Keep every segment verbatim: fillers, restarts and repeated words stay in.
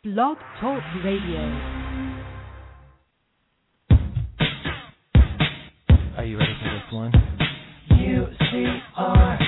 Blog Talk Radio. Are you ready for this one? U C R.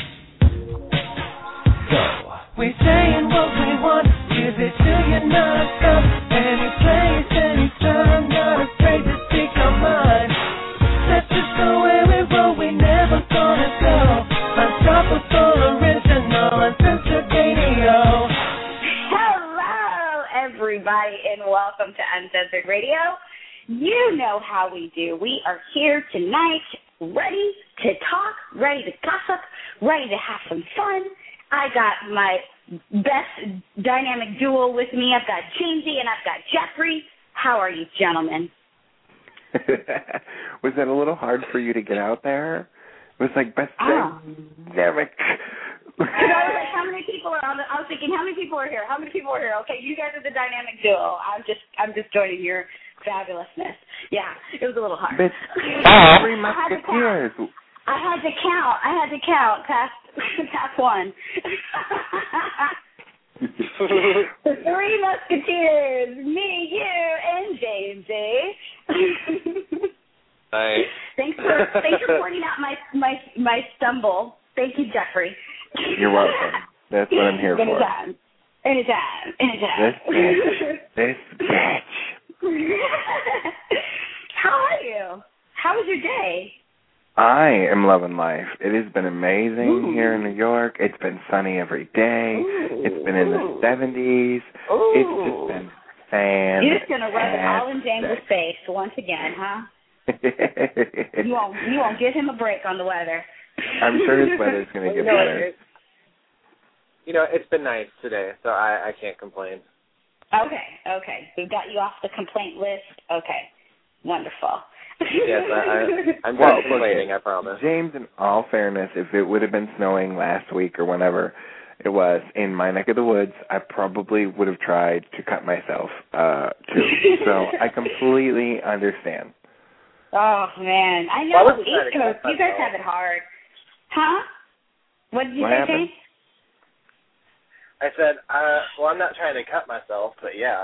Go. We saying what we want, give it to you non-stop. Any place, any time, not afraid to speak our mind. Let's just go where we roll, we never gonna go. Unstoppable, original, uncensored radio. Hello, everybody, and welcome to Uncensored Radio. You know how we do. We are here tonight, ready to talk, ready to gossip, ready to have some fun. I got my best dynamic duo with me. I've got Jamesy and I've got Jeffrey. How are you, gentlemen? Was that a little hard for you to get out there? It was like best Oh. dynamic. I was like, how many people are on the, I was thinking, how many people are here? How many people are here? Okay, you guys are the dynamic duo. I'm just I'm just joining your fabulousness. Yeah, it was a little hard. But I three had to musketeers. count. I had to count. I had to count past past one. The three musketeers, me, you, and Jamesy. Hi. Thanks for thanks for pointing out my my my stumble. Thank you, Jeffrey. You're welcome. That's what I'm here for. Anytime. Anytime. Anytime. This bitch. This bitch. How are you? How was your day? I am loving life. It has been amazing Ooh. here in New York. It's been sunny every day. Ooh. It's been in the seventies. Ooh. It's just been fantastic. You're just gonna rub it all in James' face once again, huh? You won't you won't give him a break on the weather. I'm sure his weather's gonna get you know, better. It, you know, it's been nice today, so I, I can't complain. Okay, okay. We've got you off the complaint list. Okay. Wonderful. Yes, I, I, I'm Well, not complaining, I promise. James, in all fairness, if it would have been snowing last week or whenever it was in my neck of the woods, I probably would have tried to cut myself, uh, too. So I completely understand. Oh, man. I Why know. was it East trying to Coast, cut you guys myself? have it hard. Huh? What did you What say, happened? James? I said, uh, well, I'm not trying to cut myself, but yeah.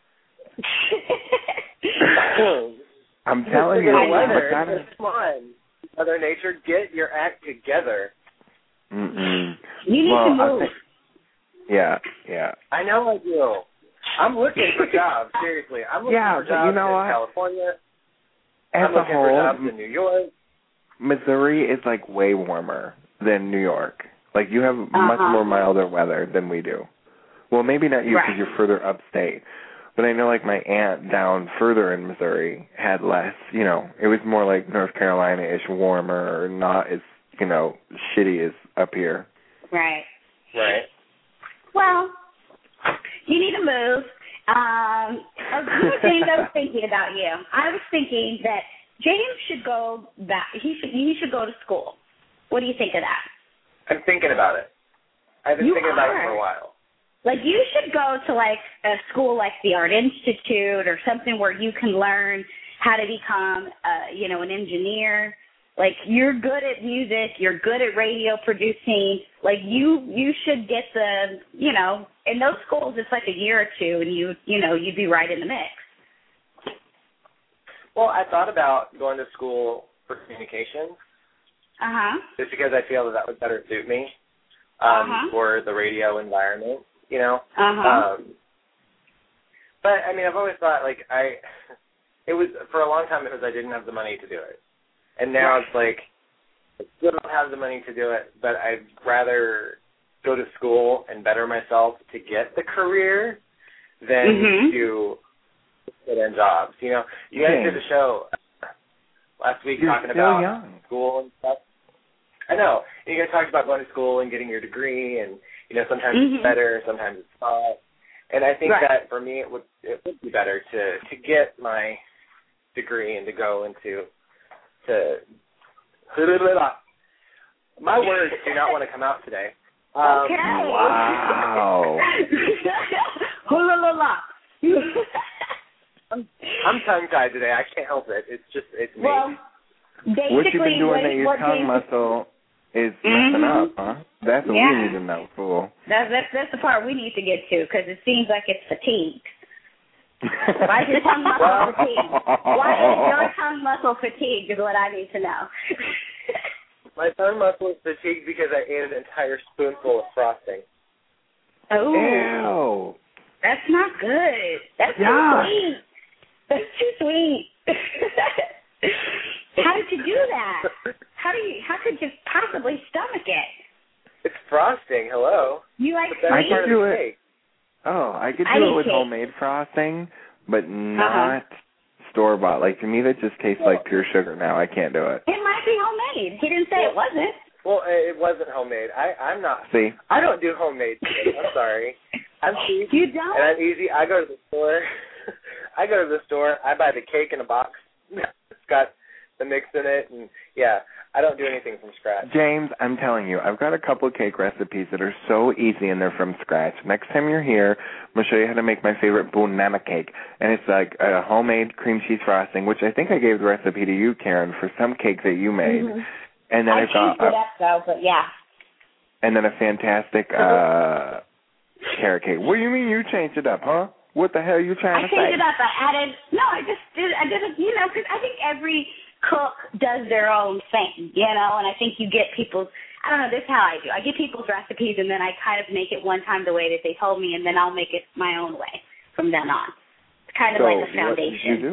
I'm telling you, Look at the but weather. that- Come on. Mother Nature, get your act together. Mm-mm. You need well, to I move. think, yeah, yeah. I know I do. I'm looking for jobs, seriously. I'm looking Yeah, for but jobs you know in what? California. As I'm a looking for whole, jobs in New York. Missouri is like way warmer than New York. Like you have Uh-huh. much more milder weather than we do. Well, maybe not you because Right. you're further upstate. But I know like my aunt down further in Missouri had less, you know, it was more like North Carolina-ish warmer, or not as, you know, shitty as up here. Right. Right. Well, you need to move. Um, a good thing I was thinking about you. I was thinking that James should go back. He should. He should go to school. What do you think of that? I'm thinking about it. I've been You thinking about it are. for a while. Like, you should go to, like, a school like the Art Institute or something where you can learn how to become, uh, you know, an engineer. Like, you're good at music. You're good at radio producing. Like, you you should get the, you know, in those schools, it's like a year or two, and you, you know, you'd be right in the mix. Well, I thought about going to school for communications Uh-huh. just because I feel that that would better suit me um, Uh-huh. for the radio environment, you know. Uh-huh. Um, but, I mean, I've always thought, like, I, it was, for a long time, it was I didn't have the money to do it. And now Right. it's like, I still don't have the money to do it, but I'd rather go to school and better myself to get the career than Mhm. to get in jobs. You know, you guys Okay. did a show last week You're talking still about young. school and stuff. I know. You guys talked about going to school and getting your degree, and you know sometimes Mhm. it's better, sometimes it's not. And I think Right. that for me, it would it would be better to to get my degree and to go into to my words do not want to come out today. Um, Okay. Wow. Hula la la. I'm, I'm tongue-tied today. I can't help it. It's just, it's me. Well, basically, What you've been doing what, that your what tongue James, muscle is Mhm. messing up, huh? That's what Yeah. we need to know, fool. That's, that's, that's the part we need to get to, because it seems like it's fatigued. Why is your tongue muscle fatigued? Why is your tongue muscle fatigued is what I need to know. My tongue muscle is fatigued because I ate an entire spoonful of frosting. Oh. Ew. That's not good. That's yeah. too sweet. That's too sweet. How did you do that? How do you? How could you possibly stomach it? It's frosting. Hello. You like That's I sweet? could do it. Cake. Oh, I could I do need it with cake. homemade frosting, but not Uh-huh. store bought. Like to me, that just tastes like pure sugar. Now I can't do it. It might be homemade. He didn't say it wasn't. Well, it wasn't homemade. I, I'm not. See, I don't do homemade shit. I'm sorry. I'm cheap. You don't? And I'm easy. I go to the store. I go to the store. I buy the cake in a box. It's got the mix in it, and yeah, I don't do anything from scratch. James, I'm telling you, I've got a couple of cake recipes that are so easy and they're from scratch. Next time you're here, I'm going to show you how to make my favorite banana cake. And it's like a homemade cream cheese frosting, which I think I gave the recipe to you, Karen, for some cake that you made. Mm-hmm. And then I I've got changed it up, though, but yeah. And then a fantastic uh, carrot cake. What do you mean you changed it up, huh? What the hell are you trying I to say? changed it up. I added, no, I just did, I did it, you know, because I think every cook does their own thing, you know, and I think you get people's, I don't know, this is how I do. I get people's recipes, and then I kind of make it one time the way that they told me, and then I'll make it my own way from then on. It's kind of so like a foundation. What did you do?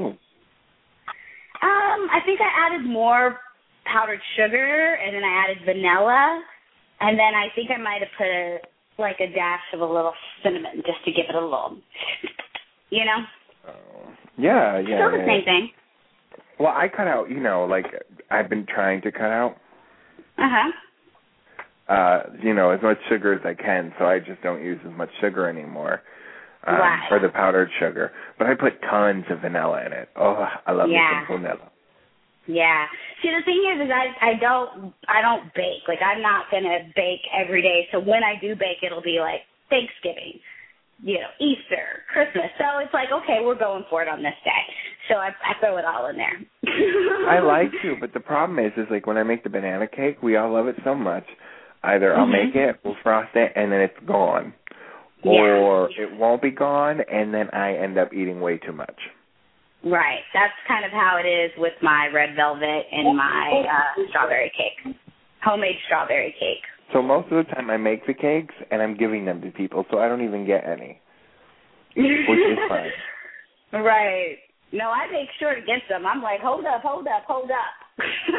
Um, I think I added more powdered sugar, and then I added vanilla, and then I think I might have put a, like a dash of a little cinnamon just to give it a little, you know? Oh. Yeah, yeah. Still the yeah. same thing. Well, I cut out, you know, like I've been trying to cut out, Uh-huh. uh, you know, as much sugar as I can, so I just don't use as much sugar anymore. Um, Wow. or the powdered sugar. But I put tons of vanilla in it. Oh, I love Yeah. me some vanilla. Yeah. See, the thing is, is I I don't I don't bake. Like, I'm not gonna bake every day. So when I do bake, it'll be like Thanksgiving, you know, Easter, Christmas. So it's like, okay, we're going for it on this day. So I I throw it all in there. I like to, but the problem is, is like when I make the banana cake, we all love it so much. Either I'll Mhm. make it, we'll frost it, and then it's gone, Yeah. or it won't be gone, and then I end up eating way too much. Right. That's kind of how it is with my red velvet and my uh, strawberry cake, homemade strawberry cake. So most of the time I make the cakes, and I'm giving them to people, so I don't even get any, which is fine. Right. No, I make sure to get some. I'm like, hold up, hold up, hold up.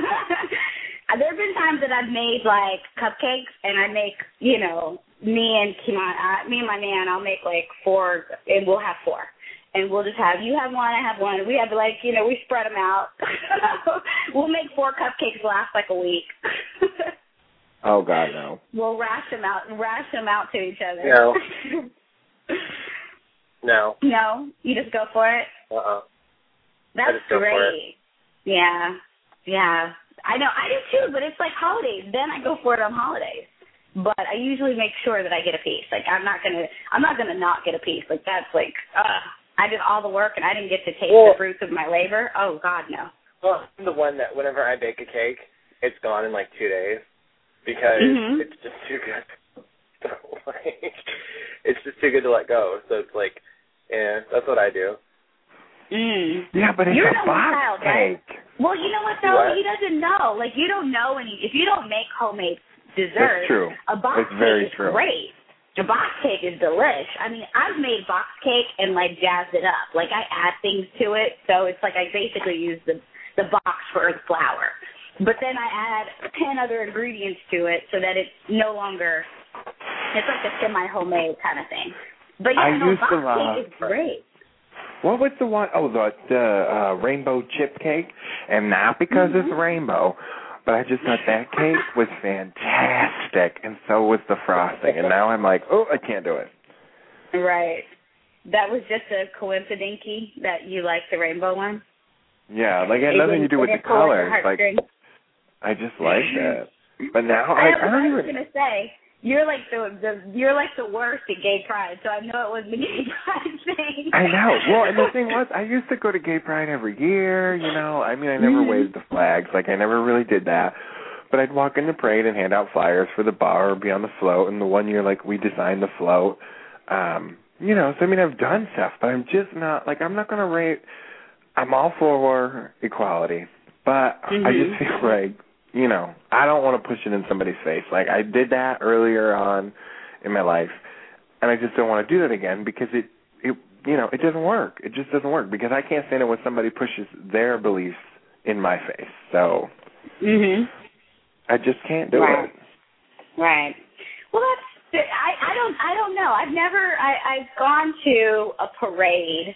There have been times that I've made, like, cupcakes, and I make, you know, me and Kimon, uh, me and my man, I'll make, like, four, and we'll have four. And we'll just have, you have one, I have one. We have, like, you know, we spread them out. We'll make four cupcakes last, like, a week. Oh, God, no. We'll rash them out, rash them out to each other. No. No. No? You just go for it? Uh-uh. That's just go for great. Yeah. Yeah. I know. I do, too, but it's like holidays. Then I go for it on holidays. But I usually make sure that I get a piece. Like, I'm not going to, I'm not going to not get a piece. Like, that's like, uh, I did all the work and I didn't get to taste Well, the fruits of my labor. Oh, God, no. Well, I'm the one that whenever I bake a cake, it's gone in like two days because Mhm. it's just too good. So, like, it's just too good to let go. So it's like, yeah, that's what I do. Mm. Yeah, but it's You're a an only box child, right? cake. Well, you know what, though? What? He doesn't know. Like, you don't know any, if you don't make homemade dessert, That's true. a box It's very cake is true. great. The box cake is delish. I mean, I've made box cake and, like, jazzed it up. Like, I add things to it, so it's like I basically use the, the box for the flour. But then I add ten other ingredients to it so that it's no longer, it's like a semi-homemade kind of thing. But, yeah, I no, used box to love- cake is great. What was the one? Oh, the, the uh, rainbow chip cake. And not because Mm-hmm. it's rainbow, but I just thought that cake was fantastic, and so was the frosting. And now I'm like, oh, I can't do it. Right. That was just a coincidence that you liked the rainbow one? Yeah, like it had It nothing to didn't- do with it the didn't pull at your colors. Like heartstrings? I just liked it. But now I, like, I was, don't I was even. gonna say you're like the, the you're like the worst at gay pride, so I know it was the gay pride thing. I know. Well, and the thing was, I used to go to Gay Pride every year, you know. I mean, I never Mhm. waved the flags. Like, I never really did that. But I'd walk in the parade and hand out flyers for the bar or be on the float. And the one year, like, we designed the float. Um, you know, so I mean, I've done stuff, but I'm just not, like, I'm not going to rate, I'm all for equality, but mm-hmm. I just feel like, you know, I don't want to push it in somebody's face. Like, I did that earlier on in my life, and I just don't want to do that again because it, it, you know, it doesn't work. It just doesn't work because I can't stand it when somebody pushes their beliefs in my face. So mhm. I just can't do right. it. Right. Well, that's I, I don't I don't know. I've never I, I've gone to a parade,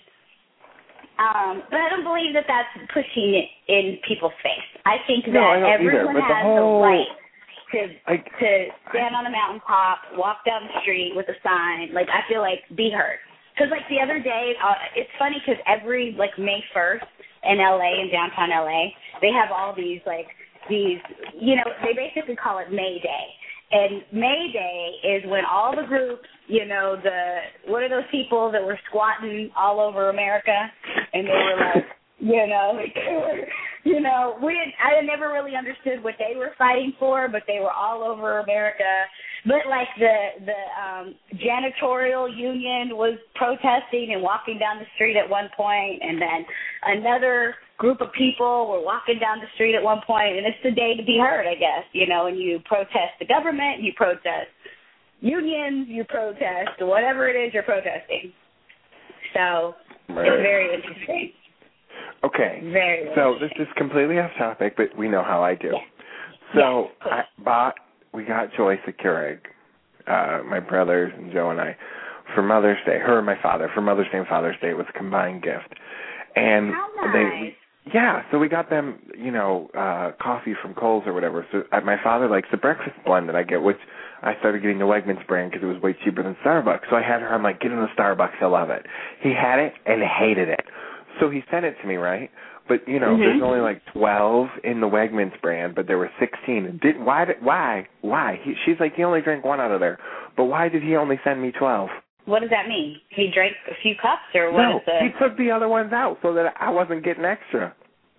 um, but I don't believe that that's pushing it in people's face. I think that no, I don't everyone either, but has the, whole, the right to I, to stand on a mountaintop, walk down the street with a sign. Like I feel like be heard. Because like the other day, uh, it's funny because every like May first in L A, in downtown L A, they have all these like these, you know, they basically call it May Day. And May Day is when all the groups, you know, the, what are those people that were squatting all over America? And they were like, you know, like they were, you know, we didn't, I never really understood what they were fighting for, but they were all over America. But like the the um, janitorial union was protesting and walking down the street at one point, and then another group of people were walking down the street at one point, and it's the day to be heard, I guess, you know, and you protest the government, you protest unions, you protest whatever it is you're protesting. So right. It's very interesting. Okay. Very so this is completely off topic, but we know how I do. Yes. So yes, I bought, we got Joyce a Keurig, uh, my brothers and Joe and I, for Mother's Day, her and my father, for Mother's Day and Father's Day. It was a combined gift. And how nice. they, yeah, so we got them, you know, uh, coffee from Kohl's or whatever. So uh, my father likes the breakfast blend that I get, which I started getting the Wegmans brand because it was way cheaper than Starbucks. So I had her, I'm like, get him the Starbucks, he'll love it. He had it and hated it. So he sent it to me, right? But, you know, mm-hmm. there's only like twelve in the Wegmans brand, but there were sixteen. Did, why? Did, why? Why? He, she's like, he only drank one out of there. But why did he only send me twelve? What does that mean? He drank a few cups or what? No, is the... he took the other ones out so that I wasn't getting extra.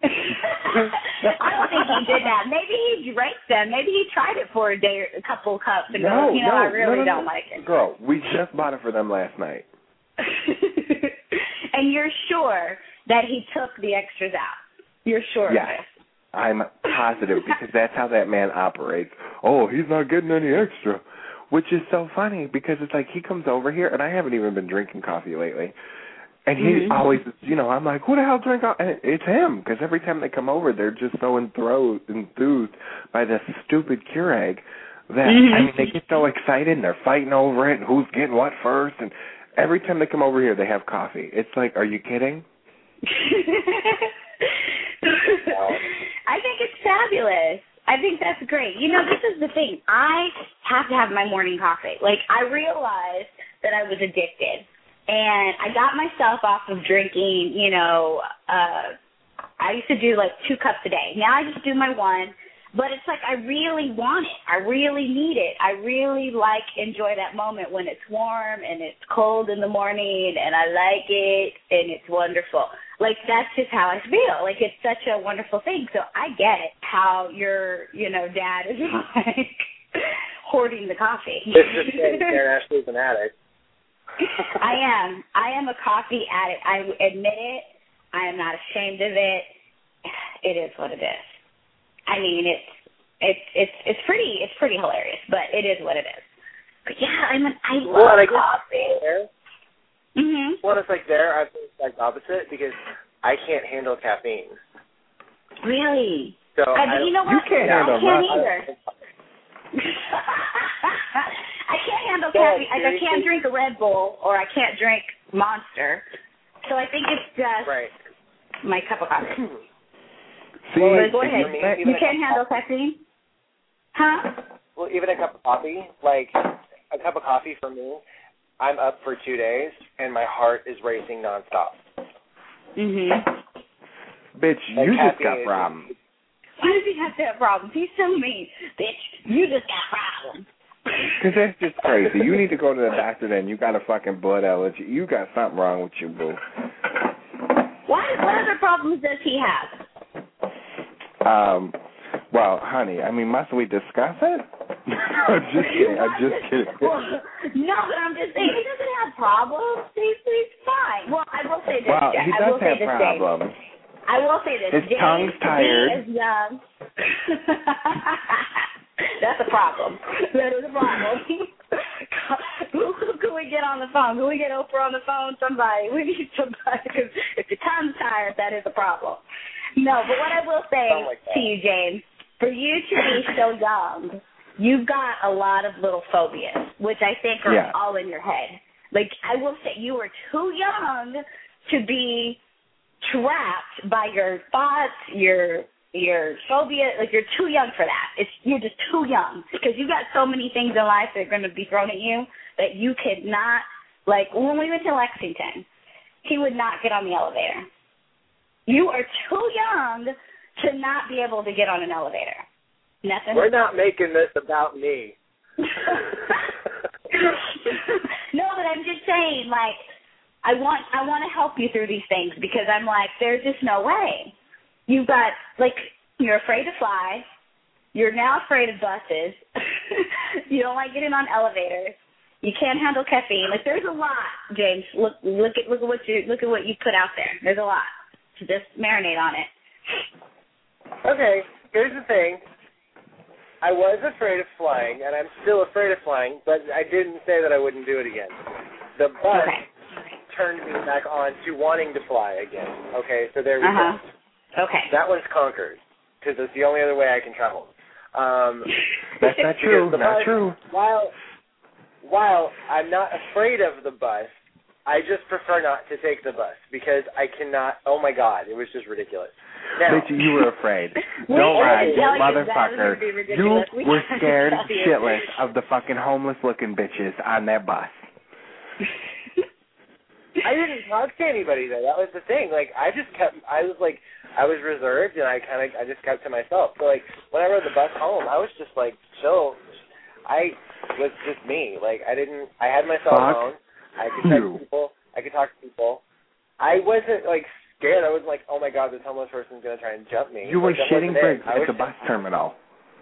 I don't think he did that. Maybe he drank them. Maybe he tried it for a day, or a couple of cups, and no, goes, you know, no, I really no, no, don't no. like it. Girl, we just bought it for them last night. And you're sure that he took the extras out? You're sure yes. of this? I'm positive because that's how that man operates. Oh, he's not getting any extra, which is so funny because it's like he comes over here, and I haven't even been drinking coffee lately, and he mm-hmm. always, you know, I'm like, who the hell drink coffee? And it's him because every time they come over, they're just so enthroned, enthused by this stupid Keurig that, mm-hmm. I mean, they get so excited, and they're fighting over it, and who's getting what first, and every time they come over here, they have coffee. It's like, are you kidding? I think it's fabulous. I think that's great. You know, this is the thing. I have to have my morning coffee. Like, I realized that I was addicted, and I got myself off of drinking, you know, uh, I used to do, like, two cups a day. Now I just do my one, but it's like I really want it. I really need it. I really, like, enjoy that moment when it's warm and it's cold in the morning, and I like it, and it's wonderful. Like, that's just how I feel. Like, it's such a wonderful thing. So I get it, how your, you know, dad is, like, hoarding the coffee. It's just that Karen Ashley's an addict. I am. I am a coffee addict. I admit it. I am not ashamed of it. It is what it is. I mean, it's it's it's it's pretty it's pretty hilarious, but it is what it is. But yeah, I mean, I love well, I coffee. There, mm-hmm. Well, it's like there, I think it's like opposite because I can't handle caffeine. Really? So I, I, you know what? You can't I handle can't nothing. either. I can't handle caffeine. Like, I can't drink a Red Bull or I can't drink Monster. So I think it's just right. my cup of coffee. See, well, go ahead. I mean, you can't handle caffeine? Huh? Well, even a cup of coffee, like a cup of coffee for me, I'm up for two days and my heart is racing nonstop. Mhm. Bitch, like you just got problems. Why does he have to have problems? He's so mean. Bitch, you just got problems. Because that's just crazy. You need to go to the doctor then. You got a fucking blood allergy. You got something wrong with you, boo. What, what other problems does he have? Um, well, honey, I mean, must we discuss it? I'm just kidding. I'm just kidding. Well, no, but I'm just saying he doesn't have problems. He's, he's fine. Well, I will say this. Well, Jack. he I does will say have this, problems. James. I will say this. His James, tongue's tired. He is young. That's a problem. That is a problem. who, who can we get on the phone? Can we get Oprah on the phone? Somebody. We need somebody. Because if your tongue's tired, that is a problem. No, but what I will say like to you, James, for you to be so young, you've got a lot of little phobias, which I think are yeah. all in your head. Like, I will say you are too young to be trapped by your thoughts, your your phobia. Like, you're too young for that. It's You're just too young because you got so many things in life that are going to be thrown at you that you could not, like, when we went to Lexington, he would not get on the elevator. You are too young to not be able to get on an elevator. Nothing. We're not making this about me. No, but I'm just saying, like, I want I want to help you through these things because I'm like, there's just no way. You've got, like, you're afraid to fly. You're now afraid of buses. You don't like getting on elevators. You can't handle caffeine. Like, there's a lot, James. Look, look at look at what you look at what you put out there. There's a lot. So just marinate on it. Okay, here's the thing. I was afraid of flying, and I'm still afraid of flying, but I didn't say that I wouldn't do it again. The bus okay. turned me back on to wanting to fly again. Okay, so there we uh-huh. go. Okay. That one's conquered, because it's the only other way I can travel. Um, That's not true. Not bus, true. While, while I'm not afraid of the bus, I just prefer not to take the bus, because I cannot, oh my God, it was just ridiculous. Now, Bitch, you were afraid. We Don't lie, didn't you tell you that motherfucker. was gonna be You ridiculous. We were didn't scared tell you. shitless of the fucking homeless-looking bitches on that bus. I didn't talk to anybody though. That was the thing. Like I just kept. I was like, I was reserved, and I kind of, I just kept to myself. So like, when I rode the bus home, I was just like chill. I was just me. Like I didn't. I had my cell Fuck phone. I could text you. people. I could talk to people. I wasn't like scared. I was like, oh my God, this homeless person's gonna try and jump me. You were like, that shitting wasn't it. bricks I at was the bus terminal.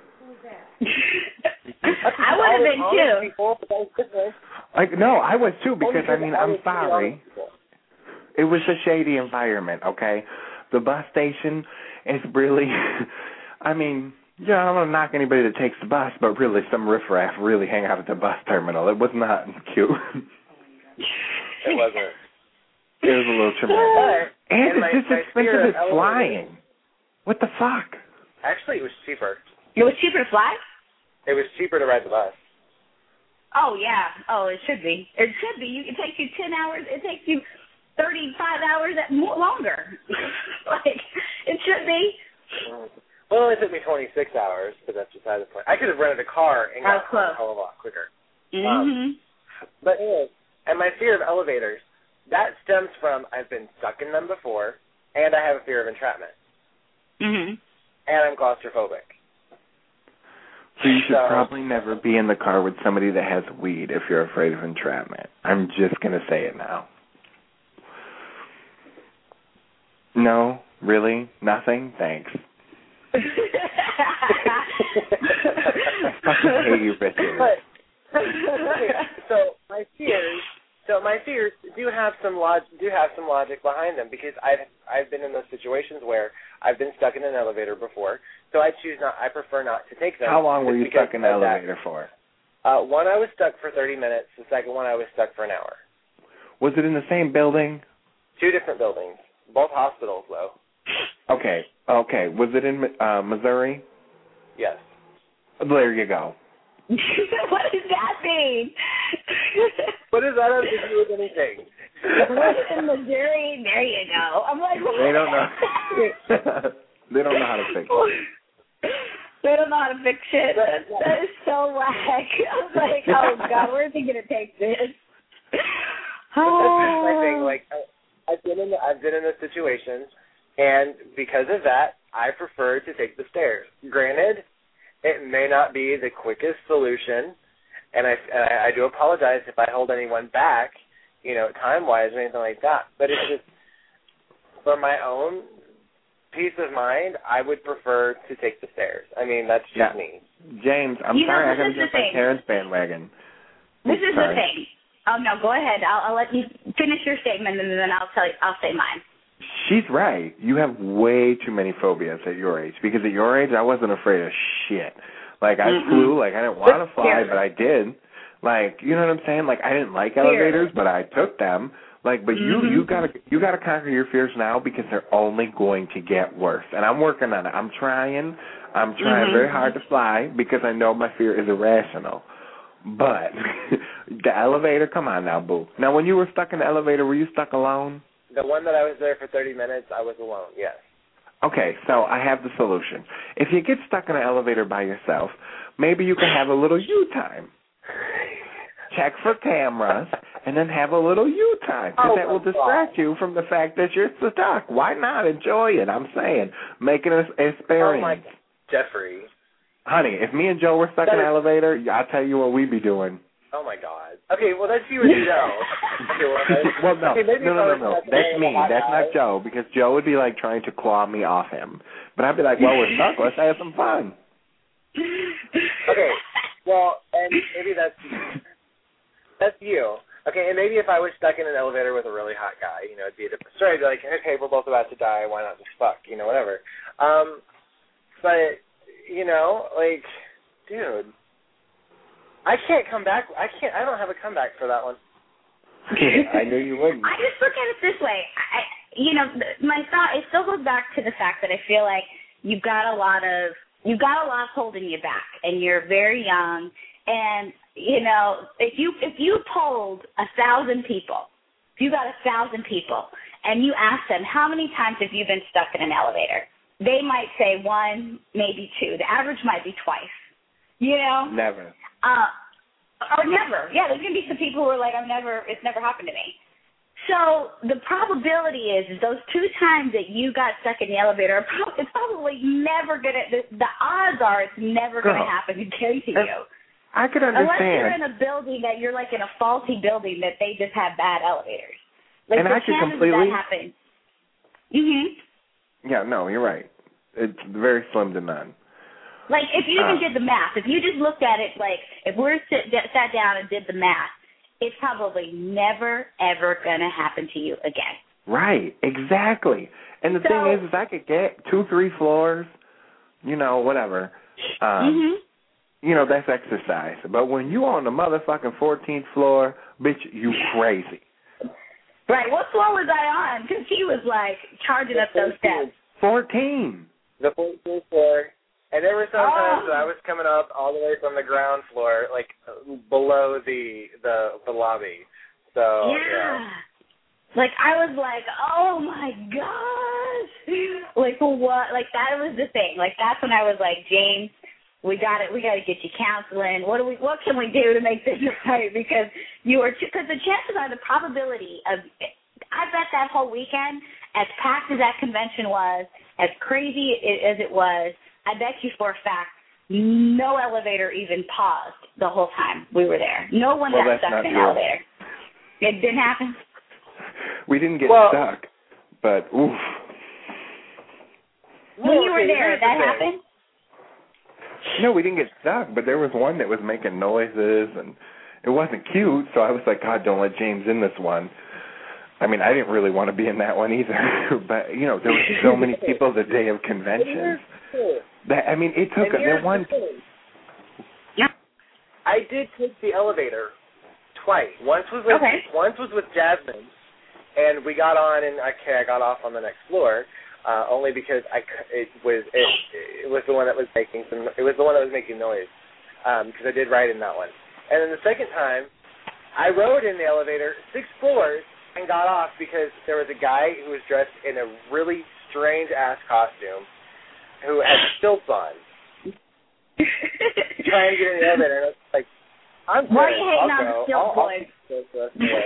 I would have been too. People, but that was different. Like, no, I was too, because, I mean, I I'm was sorry. It was a shady environment, okay? The bus station is really, I mean, yeah, I don't want to knock anybody that takes the bus, but really some riffraff really hang out at the bus terminal. It was not cute. It wasn't. It was a little traumatic. And, and it's my, just my expensive as elevator. flying. What the fuck? Actually, it was cheaper. It was cheaper to fly? It was cheaper to ride the bus. Oh, yeah. Oh, it should be. It should be. You, it takes you ten hours. It takes you thirty-five hours at more longer. Like, it should be. Well, it took me twenty-six hours, but that's beside the point. I could have rented a car and got home a hell of a lot quicker. Mm-hmm. Um, but anyways, and my fear of elevators, that stems from I've been stuck in them before, and I have a fear of entrapment. Mm-hmm. And I'm claustrophobic. So you should So- probably never be in the car with somebody that has weed if you're afraid of entrapment. I'm just going to say it now. No? Really? Nothing? Thanks. I fucking hate you, bitches. But, so my fears, so my fears do have some log, do have some logic behind them because I've I've been in those situations where I've been stuck in an elevator before. So I choose not. I prefer not to take them. How long were you because stuck in the of that. elevator for? Uh, one I was stuck for thirty minutes. The second one I was stuck for an hour. Was it in the same building? Two different buildings, both hospitals though. Okay, okay. Was it in uh, Missouri? Yes. There you go. What does that mean? What does that have to do with anything? In Missouri, there you go. I'm like, what? They don't know. They don't know how to fix it. They don't know how to fix shit. That, that is so whack. I was like, oh God, where's he gonna take this? That's my thing. Like I, I've been in, the, I've been in this situation, and because of that, I prefer to take the stairs. Granted, it may not be the quickest solution, and I, and I, I do apologize if I hold anyone back, you know, time-wise or anything like that. But it's just for my own peace of mind, I would prefer to take the stairs. I mean, that's just yeah. me. James, I'm you sorry know, I got to jump on Karen's bandwagon. This Oops, is sorry. the thing. Oh, no, go ahead. I'll, I'll let you finish your statement, and then I'll tell you, I'll say mine. She's right. You have way too many phobias at your age. Because at your age, I wasn't afraid of shit. Like, I Mm-mm. flew. Like, I didn't want to fly, Fear. but I did. Like, you know what I'm saying? Like, I didn't like elevators, but I took them. Like, but Mm-hmm. you, you gotta, you gotta conquer your fears now because they're only going to get worse. And I'm working on it. I'm trying. I'm trying Mm-hmm. very hard to fly because I know my fear is irrational. But the elevator, come on now, boo. Now, when you were stuck in the elevator, were you stuck alone? The one that I was there for thirty minutes, I was alone, yes. Okay, so I have the solution. If you get stuck in an elevator by yourself, maybe you can have a little you time. Check for cameras, and then have a little you time, because Oh, that will my distract God. you from the fact that you're stuck. Why not enjoy it? I'm saying, make it an experience. Oh, my God. Jeffrey. Honey, if me and Joe were stuck That in an is- elevator, I'll tell you what we'd be doing. Oh, my God. Okay, well, that's you and Joe. well, no, okay, maybe no, no, no, if I was no. stuck That's in me. a hot That's guy. not Joe, because Joe would be like trying to claw me off him. But I'd be like, well, we're stuck. Let's have some fun. Okay, well, and maybe that's you. That's you. Okay, and maybe if I was stuck in an elevator with a really hot guy, you know, it'd be a different story. I'd be like, okay, we're both about to die. Why not just fuck? You know, whatever. Um, but, you know, like, dude, I can't come back. I can't. I don't have a comeback for that one. I knew you wouldn't. I just look at it this way. I, you know, my thought, it still goes back to the fact that I feel like you've got a lot of, you've got a lot holding you back, and you're very young, and, you know, if you if you polled a thousand people, if you got a thousand people, and you ask them, how many times have you been stuck in an elevator? They might say one, maybe two. The average might be twice, you know? Never. Uh, or never. Yeah, there's going to be some people who are like, I've never, it's never happened to me. So the probability is, is those two times that you got stuck in the elevator, it's probably never going to, the, the odds are it's never going to happen again to you. I could Unless understand. you're in a building that you're like in a faulty building that they just have bad elevators. Like And the I could chances completely- of that happen. Mm-hmm. Yeah, no, you're right. It's very slim to none. Like, if you even Uh. did the math, if you just looked at it, like, if we are sit, sat down and did the math, it's probably never, ever going to happen to you again. Right, exactly. And the So- thing is, is I could get two, three floors, you know, whatever. Um, Mm-hmm. You know, that's exercise. But when you on the motherfucking fourteenth floor, bitch, you crazy. Right. What floor was I on? Because he was, like, charging up those steps. fourteen. The fourteenth floor. And there were some Oh. times that I was coming up all the way from the ground floor, like below the the, the lobby. So Yeah. yeah. Like, I was like, oh, my gosh. Like, what? Like, that was the thing. Like, that's when I was like, James, we got it. We got to get you counseling. What do we? What can we do to make this right? Because you are, because the chances are, the probability of, I bet that whole weekend, as packed as that convention was, as crazy as it was, I bet you for a fact, no elevator even paused the whole time we were there. No one Well, got that's stuck not in an true. elevator. It didn't happen. We didn't get Well- stuck, but oof. When you were Okay, there, here's the that thing. happened. No, we didn't get stuck, but there was one that was making noises, and it wasn't cute, so I was like, God, don't let James in this one. I mean, I didn't really want to be in that one either, but, you know, there were so many people the day of conventions. That I mean, it took And a, here's that one. the thing. Yeah. I did take the elevator twice. Once was with Okay. once was with Jasmine, and we got on, and okay, I got off on the next floor, uh, only because I c- it was it, it was the one that was making some it was the one that was making noise, because I did ride in that one. And then the second time, I rode in the elevator six floors and got off because there was a guy who was dressed in a really strange ass costume, who had stilts on, trying to get in the elevator, and I was like, I'm good. Why are you hating I'll on the go. stilt I'll, boys? I'll stilt the rest of the way.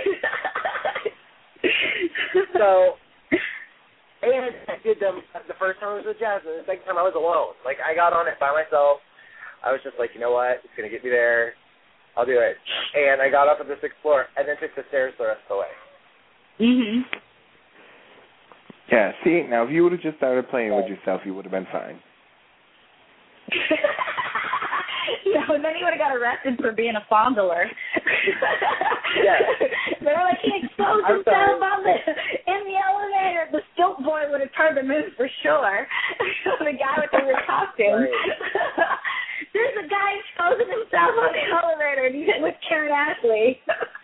So, and I did them the first time I was with Jasmine. The second time I was alone. Like, I got on it by myself. I was just like, you know what? It's going to get me there. I'll do it. And I got up at the sixth floor and then took the stairs the rest of the way. Mhm. Yeah, see, now if you would have just started playing with yourself, you would have been fine. No, then he would have got arrested for being a fondler. Yeah. They were like, he exposed I'm himself sorry. on the, in the elevator. The stilt boy would have turned him in for sure. The guy with the weird costume. Right. There's a guy exposing himself on the elevator, and he's with Karen Ashley.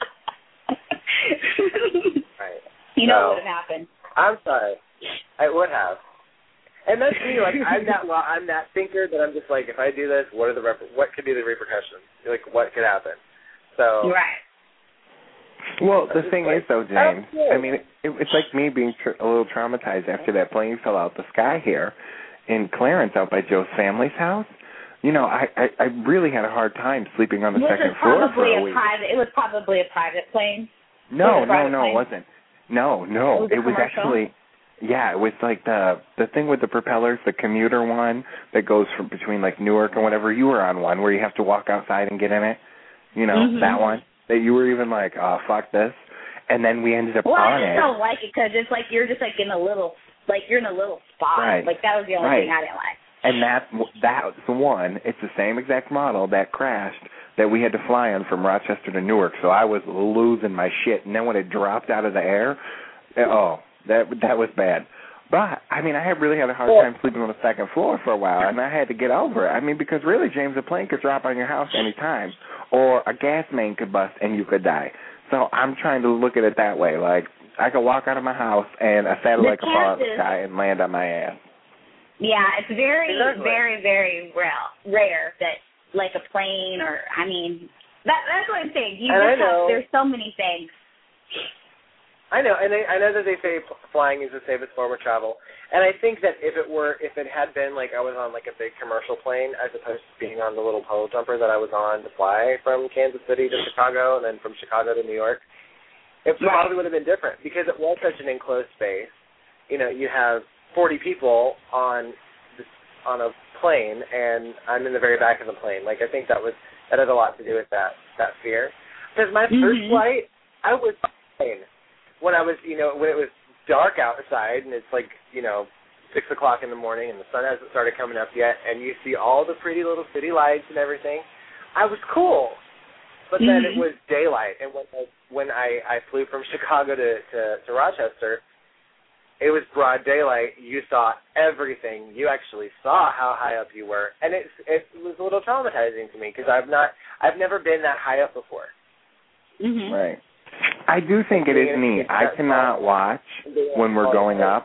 Right. You know So, what would have happened. I'm sorry. I would have. And that's me. Like I'm that. Well, I'm that thinker that I'm just like, if I do this, what are the rep- what could be the repercussions? Like, what could happen? So. Right. Well, the thing like, is, though, James, oh, I mean, it, it's like me being tr- a little traumatized after that plane fell out the sky here in Clarence out by Joe's family's house. You know, I, I, I really had a hard time sleeping on the Was second it floor for probably a a week. private? It was probably a private plane. No, Was it a no, private no, plane? it wasn't. No, no, It was a it was commercial? actually, yeah, it was like the the thing with the propellers, the commuter one that goes from between like Newark and whatever. You were on one where you have to walk outside and get in it. You know, Mhm. that one that you were even like, oh, fuck this. And then we ended up Well, on I just it. don't like it because it's like you're just like in a little, like you're in a little spot. Right. Like that was the only Right. thing I didn't like. And that that's the one. It's the same exact model that crashed that we had to fly on from Rochester to Newark. So I was losing my shit. And then when it dropped out of the air, it, oh, that that was bad. But I mean, I had really had a hard time sleeping on the second floor for a while, and I had to get over it. I mean, because really, James, a plane could drop on your house any time, or a gas main could bust and you could die. So I'm trying to look at it that way. Like I could walk out of my house and a satellite could fall out of the sky and land on my ass. Yeah, it's very, Exactly. very, very rare, rare that like a plane or I mean that that's what I'm saying. You And I just have, know- there's so many things. I know, and they, I know that they say p- flying is the safest form of travel, and I think that if it were, if it had been like I was on like a big commercial plane as opposed to being on the little pole jumper that I was on to fly from Kansas City to Chicago and then from Chicago to New York, it probably would have been different because it was such an enclosed space. You know, you have forty people on this, on a plane, and I'm in the very back of the plane. Like I think that was that had a lot to do with that that fear. Because my first Mhm. flight, I was fine. When I was, you know, when it was dark outside and it's like, you know, six o'clock in the morning and the sun hasn't started coming up yet, and you see all the pretty little city lights and everything, I was cool. But then Mhm. it was daylight, and when I, when I, I flew from Chicago to, to, to Rochester, it was broad daylight. You saw everything. You actually saw how high up you were, and it it was a little traumatizing to me because I've not, I've never been that high up before. Mhm. Right. I do think it is neat. I cannot watch when we're going up.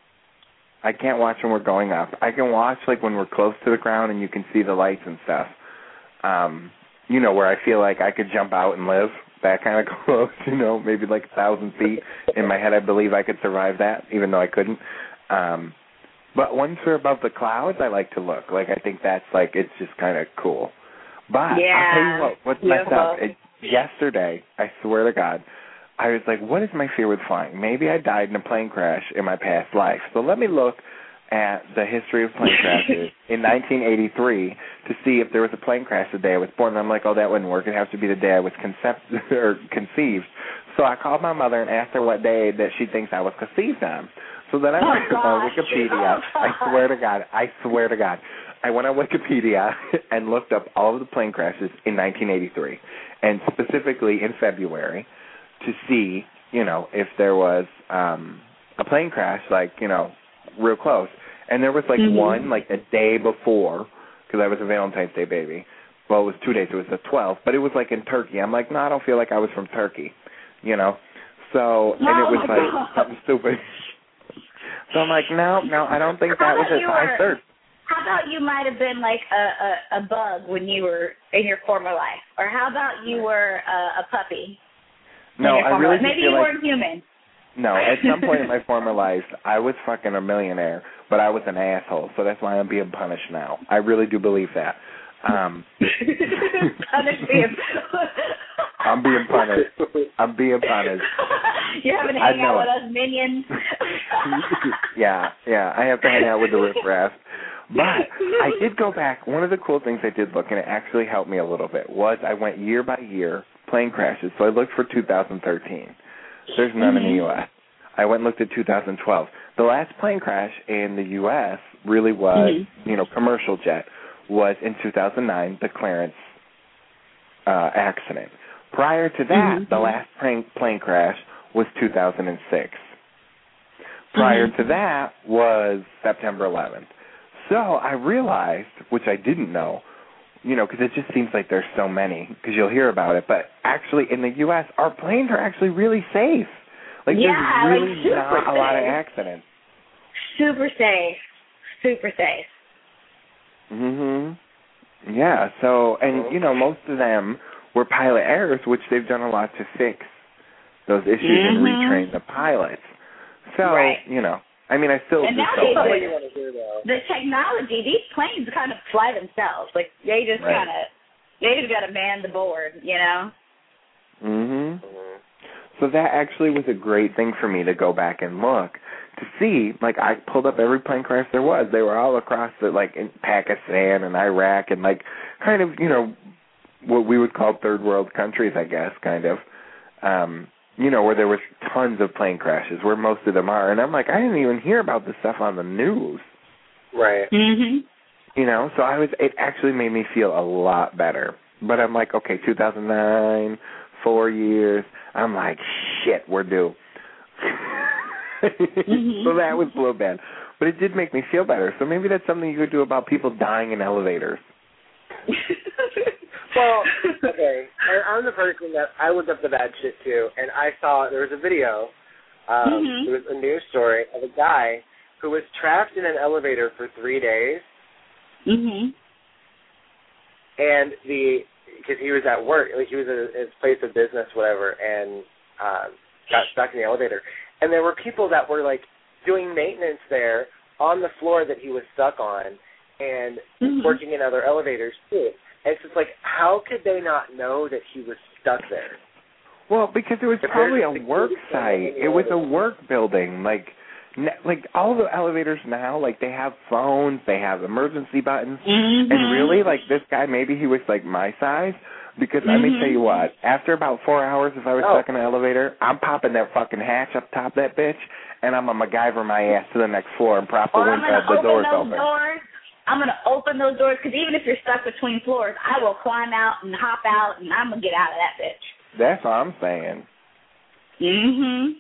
I can't watch when we're going up. I can watch like when we're close to the ground and you can see the lights and stuff. Um, you know, where I feel like I could jump out and live, that kind of close, you know, maybe like a thousand feet. In my head, I believe I could survive that, even though I couldn't. Um, but once we're above the clouds, I like to look. Like, I think that's like, it's just kind of cool. But Yeah. I'll tell you what, what's messed up. Beautiful. It, yesterday, I swear to God, I was like, what is my fear with flying? Maybe I died in a plane crash in my past life. So let me look at the history of plane crashes in nineteen eighty-three to see if there was a plane crash the day I was born. And I'm like, oh, that wouldn't work. It'd have to be the day I was concept- or conceived. So I called my mother and asked her what day that she thinks I was conceived on. So then I Oh, went on gosh. Wikipedia. Oh, I swear to God. I swear to God. I went on Wikipedia and looked up all of the plane crashes in nineteen eighty-three, and specifically in February, to see, you know, if there was um, a plane crash, like, you know, real close. And there was, like, Mhm. one, like, the day before, because I was a Valentine's Day baby. Well, it was two days. It was the twelfth, but it was, like, in Turkey. I'm like, no, I don't feel like I was from Turkey, you know. So, and Oh, it was, my like, God. something stupid. So I'm like, no, no, I don't think How that was about it. you So I were- searched. How about you might have been like a, a, a bug when you were in your former life? Or how about you were a, a puppy? No, in your I former really life? just Maybe feel you like, weren't human. no, at some point in my former life, I was fucking a millionaire, but I was an asshole, so that's why I'm being punished now. I really do believe that. Um, Punish him. I'm being punished. I'm being punished. You're having to I hang know out with it. us minions. yeah, yeah, I have to hang out with the riffraff. But I did go back. One of the cool things I did look, and it actually helped me a little bit, was I went year by year plane crashes. So I looked for two thousand thirteen. There's none Mm-hmm. in the U S I went and looked at two thousand twelve. The last plane crash in the U S really was, mm-hmm. you know, commercial jet, was in two thousand nine, the Clarence uh, accident. Prior to that, mm-hmm. the last plane, plane crash was two thousand six. Prior mm-hmm. to that was September eleventh. So I realized, which I didn't know, you know, because it just seems like there's so many, because you'll hear about it, but actually in the U S, our planes are actually really safe. Like, yeah, there's really like not safe. a lot of accidents. Super safe. Super safe. Mm-hmm. Yeah, so, and, you know, most of them were pilot errors, which they've done a lot to fix those issues mm-hmm. and retrain the pilots. So, right. you know, I mean, I still and just nowadays, don't like, the, the technology, these planes kind of fly themselves. Like, they just right. kind of, they just got to man the board, you know? Mm-hmm. So that actually was a great thing for me to go back and look to see. Like, I pulled up every plane crash there was. They were all across the, like, in Pakistan and Iraq and, like, kind of, you know, what we would call third world countries, I guess, kind of. Um, you know, where there was tons of plane crashes, where most of them are. And I'm like, I didn't even hear about this stuff on the news. Right. Mm-hmm. You know, so I was, it actually made me feel a lot better. But I'm like, okay, two thousand nine, four years. I'm like, shit, we're due. mm-hmm. So that was a little bad. But it did make me feel better. So maybe that's something you could do about people dying in elevators. Well, okay, and I'm the person that I looked up the bad shit too, and I saw there was a video, um, mm-hmm. there was a news story of a guy who was trapped in an elevator for three days, mm-hmm. and the, because he was at work, like he was at his place of business, whatever, and um, got stuck in the elevator, and there were people that were like doing maintenance there on the floor that he was stuck on, and mm-hmm. working in other elevators too. And it's just like, how could they not know that he was stuck there? Well, because it was if probably a work site. It was a work building. Like, like all the elevators now, like they have phones, they have emergency buttons, mm-hmm. and really, like this guy, maybe he was like my size. Because mm-hmm. let me tell you what, after about four hours, if I was oh. stuck in an elevator, I'm popping that fucking hatch up top of that bitch, and I'm gonna MacGyver my ass to the next floor and prop the, or window, uh, the doors those open. Doors. I'm going to open those doors, because even if you're stuck between floors, I will climb out and hop out, and I'm going to get out of that bitch. That's what I'm saying. Mm-hmm.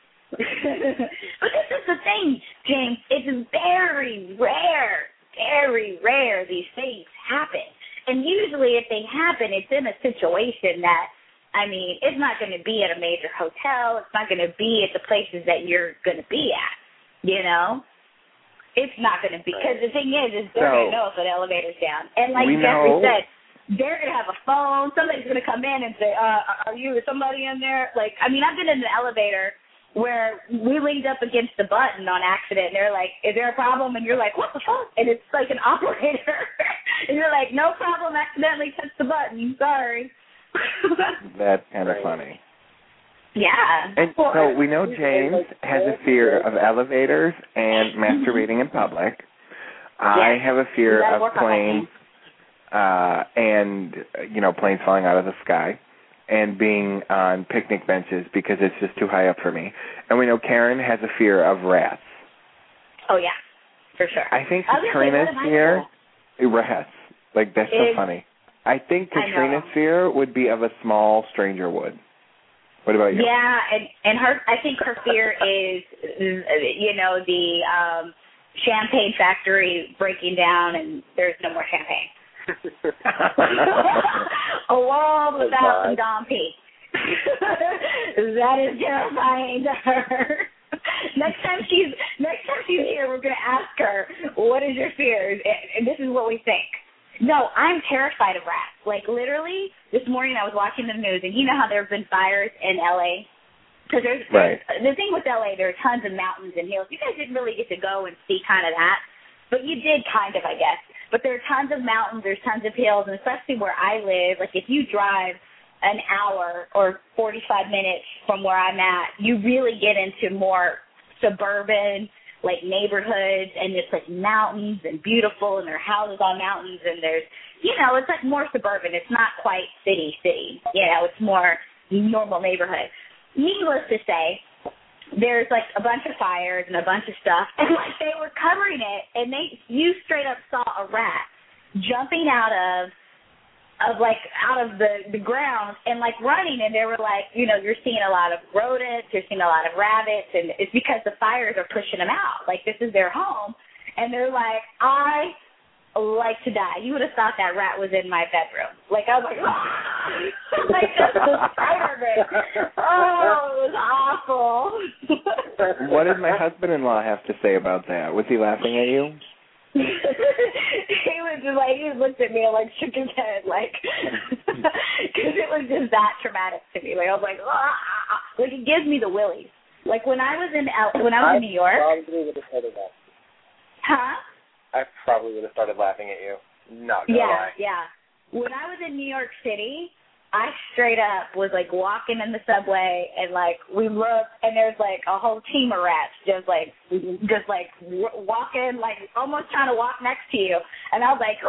But this is the thing, James. It's very rare, very rare these things happen. And usually if they happen, it's in a situation that, I mean, it's not going to be at a major hotel. It's not going to be at the places that you're going to be at, you know? It's not going to be, because the thing is, is they're so, going to know if an elevator's down. And like we Jeffrey know. said, they're going to have a phone. Somebody's going to come in and say, uh, are you somebody in there? Like, I mean, I've been in an elevator where we leaned up against the button on accident, and they're like, is there a problem? And you're like, what the fuck? And it's like an operator. And you're like, no problem, accidentally touched the button. Sorry. That's kind of funny. Yeah. And so we know James has a fear of elevators and masturbating in public. I have a fear of planes uh, and, you know, planes falling out of the sky and being on picnic benches because it's just too high up for me. And we know Karen has a fear of rats. Oh, yeah, for sure. I think Katrina's fear, rats. Like, that's so Is, funny. I think Katrina's I fear would be of a small stranger would. What about you? Yeah, and, and her, I think her fear is, you know, the um, champagne factory breaking down and there's no more champagne. A world oh, without God. some Dom P. That is terrifying to her. next time she's next time she's here, we're going to ask her, what is your fears? And this is what we think. No, I'm terrified of rats. Like, literally, this morning I was watching the news, and you know how there have been fires in L A? Because there's, right. there's the thing with L A, there are tons of mountains and hills. You guys didn't really get to go and see kind of that, but you did kind of, I guess. But there are tons of mountains, there's tons of hills, and especially where I live, like if you drive an hour or forty-five minutes from where I'm at, you really get into more suburban, like neighborhoods, and it's like mountains and beautiful, and there are houses on mountains, and there's, you know, it's like more suburban. It's not quite city, city. You know, it's more normal neighborhood. Needless to say, there's like a bunch of fires and a bunch of stuff, and like they were covering it, and they you straight up saw a rat jumping out of of like out of the the ground and like running, and they were like, you know, you're seeing a lot of rodents, you're seeing a lot of rabbits, and it's because the fires are pushing them out. Like this is their home, and they're like, I like to die. You would have thought that rat was in my bedroom. Like I was like, oh, like just the sight of it. Oh, it was awful. What did my husband-in-law have to say about that? Was he laughing at you? He was just like, he looked at me and like shook his head, like, because it was just that traumatic to me. Like I was like, ah, like it gives me the willies. Like when I was in L- when I was in New York. I probably would have started that. Huh? I probably would have started laughing at you. Not gonna yeah, lie. yeah. When I was in New York City, I straight up was like walking in the subway and like we looked and there's like a whole team of rats just like just like walking, like almost trying to walk next to you, and I was like,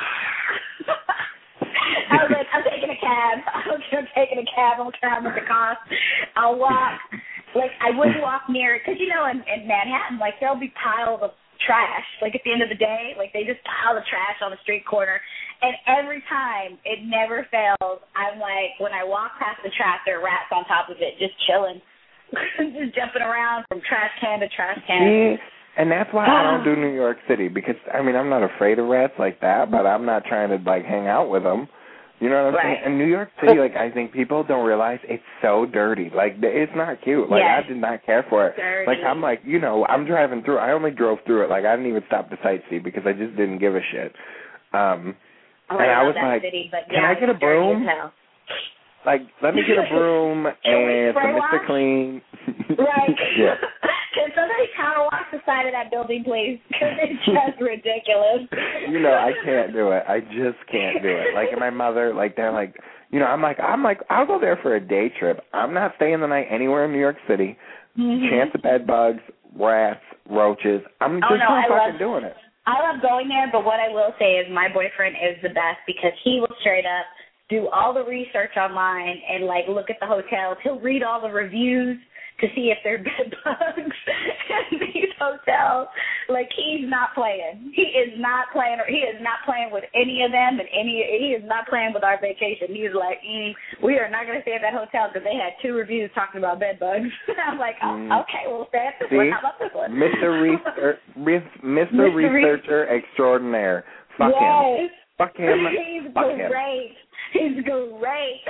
I was like, I'm taking a cab. I'm taking a cab. I'm trying to cost. I'll walk. Like I wouldn't walk near it because you know in, in Manhattan like there'll be piles of trash, like at the end of the day, like they just pile the trash on the street corner, and every time, it never fails, I'm like, when I walk past the trash, there are rats on top of it, just chilling, just jumping around from trash can to trash can. See, and that's why I don't do New York City, because, I mean, I'm not afraid of rats like that, but I'm not trying to, like, hang out with them. You know what I'm right. saying? In New York City, like, I think people don't realize it's so dirty. Like, it's not cute. Like, yes. I did not care for it. Dirty. Like, I'm like, you know, I'm driving through. I only drove through it. Like, I didn't even stop to sightsee because I just didn't give a shit. Um, oh, and I, I was that like, city, but can yeah, I get a broom? Like, let me get a broom and some Mister Clean. Right. Yeah. Can somebody power wash the side of that building, please? Because it's just ridiculous. You know, I can't do it. I just can't do it. Like, and my mother, like, they're like, you know, I'm like, I'm like, I'll go there for a day trip. I'm not staying the night anywhere in New York City. Mm-hmm. Chance of bed bugs, rats, roaches. I'm just oh, no, not I fucking love, doing it. I love going there, but what I will say is my boyfriend is the best because he will straight up do all the research online and, like, look at the hotels. He'll read all the reviews to see if there are bed bugs in these hotels. Like, he's not playing. He is not playing. He is not playing with any of them, and any. He is not playing with our vacation. He's like, mm, we are not going to stay at that hotel because they had two reviews talking about bed bugs. I'm like, oh, mm. okay, we'll stay at this see? one. How about this one? Mister Researcher, Mister Researcher Extraordinaire. Fuck yes. him. Fuck him. He's Fuck great. Him. He's great.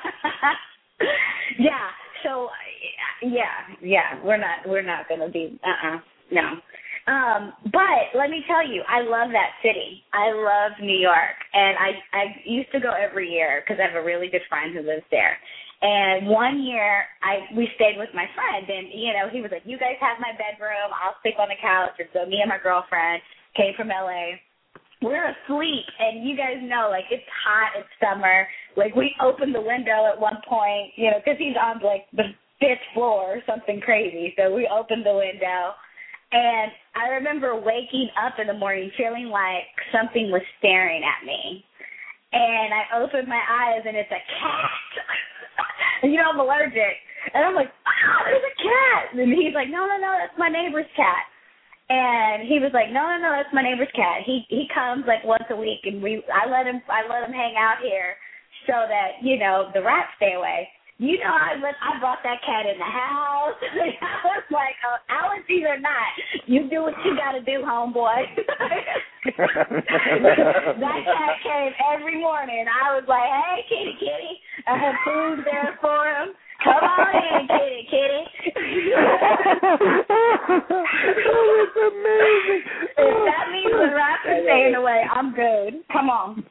Yeah. So, yeah, yeah, we're not, we're not going to be, uh-uh, no. Um, but let me tell you, I love that city. I love New York, and I, I used to go every year because I have a really good friend who lives there. And one year, I we stayed with my friend, and, you know, he was like, you guys have my bedroom, I'll sleep on the couch. And so me and my girlfriend came from L A We're asleep, and you guys know, like, it's hot, it's summer. Like, we opened the window at one point, you know, because he's on, like, the fifth floor or something crazy. So we opened the window, and I remember waking up in the morning feeling like something was staring at me. And I opened my eyes, and it's a cat. And, you know, I'm allergic. And I'm like, oh, there's a cat. And he's like, no, no, no, that's my neighbor's cat. And he was like, no, no, no, that's my neighbor's cat. He he comes like once a week, and we I let him I let him hang out here so that, you know, the rats stay away. You know, I let I brought that cat in the house. I was like, oh, allergies or not, you do what you got to do, homeboy. That cat came every morning. I was like, hey, kitty, kitty. I had food there for him. Come on in, kitty, kitty. Oh, it's amazing. If that means the rats are staying away, I'm good. Come on.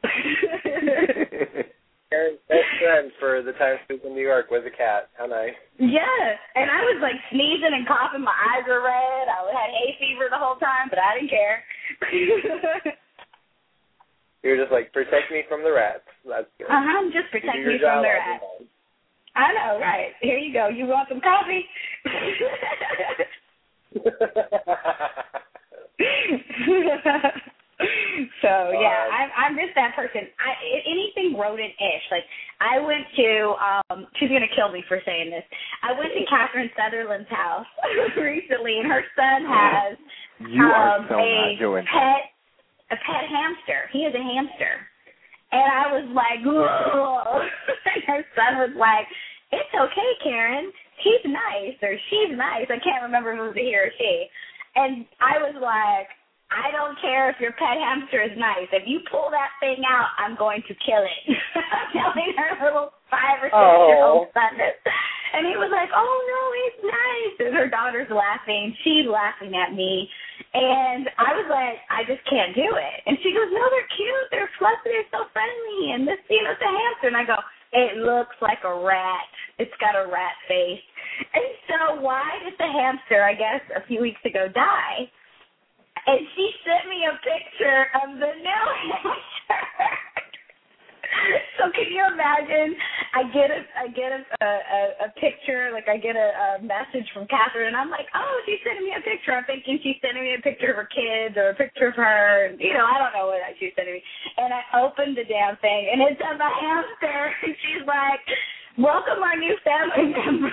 Karen's best friend for the time she was in New York was a cat. How nice. Yeah, and I was like sneezing and coughing. My eyes were red. I had hay fever the whole time, but I didn't care. You were just like, protect me from the rats. That's good. Uh-huh, just protect me from the rats. I know, right. Here you go. You want some coffee? So, yeah, I'm, I'm just that person. I, anything rodent-ish. Like, I went to, um, she's going to kill me for saying this. I I went to Catherine Sutherland's house recently, and her son has You are um, so a not doing pet a pet hamster. He is a hamster. And I was like, whoa. And her son was like, it's okay, Karen. He's nice, or she's nice. I can't remember if it was a he or she. And I was like, I don't care if your pet hamster is nice. If you pull that thing out, I'm going to kill it. I'm telling her little five or six-year-old son this. And he was like, oh, no, it's nice. And her daughter's laughing. She's laughing at me. And I was like, I just can't do it. And she goes, no, they're cute. They're fluffy. They're so friendly. And this, you know, it's a hamster. And I go, it looks like a rat. It's got a rat face. And so why did the hamster, I guess, a few weeks ago die? And she sent me a picture of the new hamster. So can you imagine? I get a I get a a, a picture, like I get a, a message from Catherine, and I'm like, oh, she's sending me a picture. I'm thinking she's sending me a picture of her kids or a picture of her. You know, I don't know what she's sending me. And I opened the damn thing, and it's of a hamster. And she's like, welcome our new family member.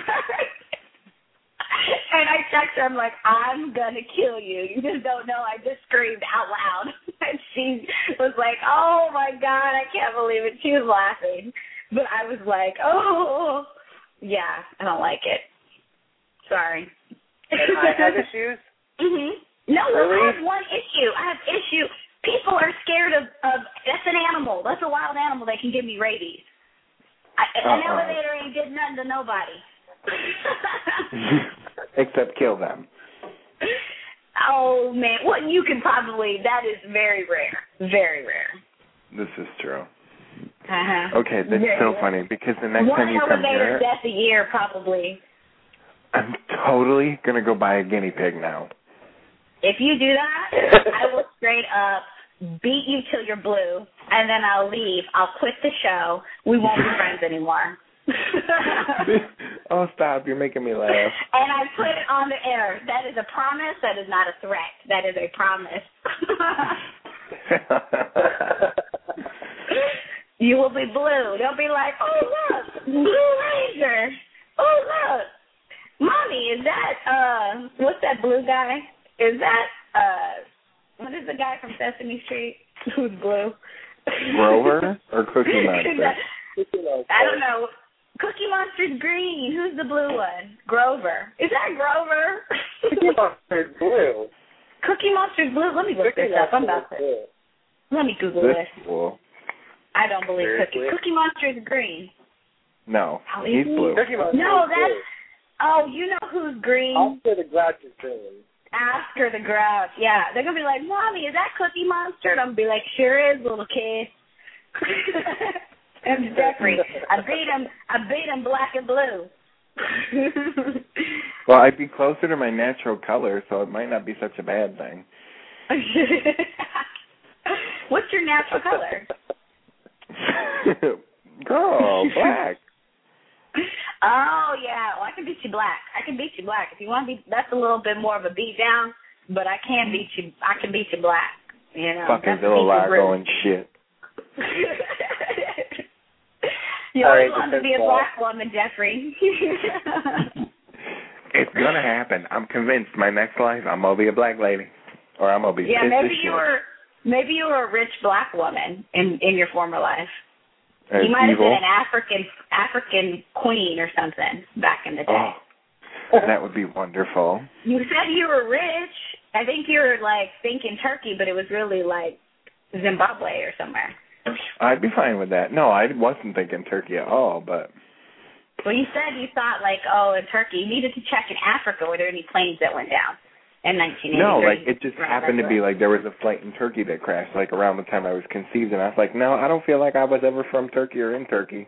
And I text her, I'm like, I'm going to kill you. You just don't know. I just screamed out loud. And she was like, oh, my God, I can't believe it. She was laughing. But I was like, oh, yeah, I don't like it. Sorry. And I have issues? Mm-hmm. No, Really? I have one issue. I have issue. People are scared of, of, that's an animal. That's a wild animal that can give me rabies. I, an Uh-uh. elevator ain't did nothing to nobody. Except kill them. Oh, man. Well, you can probably, that is very rare. Very rare. This is true. Uh-huh. Okay, that's Very so rare. funny because the next One time you come elevator here, death a year, probably. I'm totally going to go buy a guinea pig now. If you do that, I will straight up beat you till you're blue, and then I'll leave. I'll quit the show. We won't be friends anymore. Oh, stop. You're making me laugh. And I put it on the air. That is a promise. That is not a threat. That is a promise. You will be blue. They'll be like, oh, look, Blue Ranger. Oh, look. Mommy, is that, uh, what's that blue guy? Is that, uh, what is the guy from Sesame Street who's blue? Grover or Cookie Monster? I don't know. Cookie Monster's green. Who's the blue one? Grover. Is that Grover? Cookie Monster's blue. Cookie Monster's blue? Let me look Cookie this up. I'm Monster's about to. blue. Let me Google This this. cool. I don't believe Seriously? Cookie. Cookie Monster's green. No, Oh, he's is he? blue. Cookie Monster's No, blue. that's. Oh, you know who's green? Oscar the Grouch is green. Oscar the Grouch. Yeah, they're gonna be like, "Mommy, is that Cookie Monster?" And I'm gonna be like, "Sure is, little kid." And Jeffrey, I beat him. I beat him black and blue. Well, I'd be closer to my natural color, so it might not be such a bad thing. What's your natural color? Girl, black. Oh yeah, well I can beat you black. I can beat you black if you want to be. That's a little bit more of a beat down, but I can beat you. I can beat you black. You know, Fucking that's a beat you Villalargo blue. and shit. You All always right, wanted to be a defense black woman, Jeffrey. It's gonna happen. I'm convinced. My next life, I'm gonna be a black lady, or I'm gonna be Yeah, pissed maybe as you shit. were maybe you were a rich black woman in in your former life. As you might evil. have been an African African queen or something back in the day. Oh, that would be wonderful. You said you were rich. I think you were like thinking Turkey, but it was really like Zimbabwe or somewhere. I'd be fine with that. No, I wasn't thinking Turkey at all, but Well, you said you thought like, oh, in Turkey, you needed to check in Africa were there any planes that went down in nineteen eighty-three. no, like it just Right, happened to right, be right. like there was a flight in Turkey that crashed like around the time I was conceived, and I was like, no, I don't feel like I was ever from Turkey or in Turkey.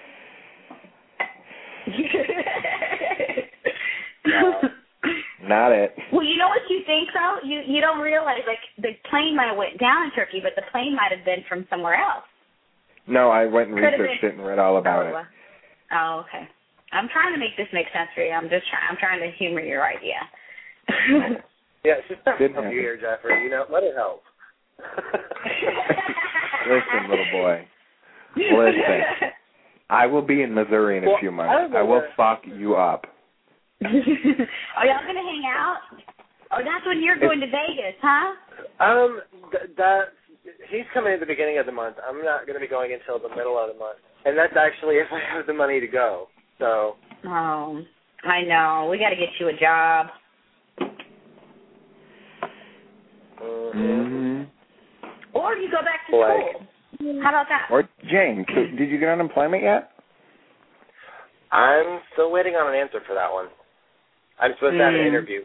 Not it. Well, you know what you think though? You you don't realize like the plane might have went down in Turkey, but the plane might have been from somewhere else. No, I went and Could have researched been. it and read all about oh, it. uh, Oh, okay. I'm trying to make this make sense for you. I'm just trying. I'm trying to humor your idea. Yeah, she's not Didn't help happen. you here, Jeffrey. You know, let her help. Listen, little boy. Listen. I will be in Missouri in a Well, few I months. don't know I will where- fuck you up. Are y'all gonna hang out? Or that's when you're going to Vegas, huh? Um, th- that he's coming at the beginning of the month. I'm not going to be going until the middle of the month, and that's actually if I have the money to go. So. Oh, I know. We got to get you a job. Mm-hmm. Or you go back to like, school. How about that? Or Jane, did you get unemployment yet? I'm still waiting on an answer for that one. I'm supposed mm. to have an interview.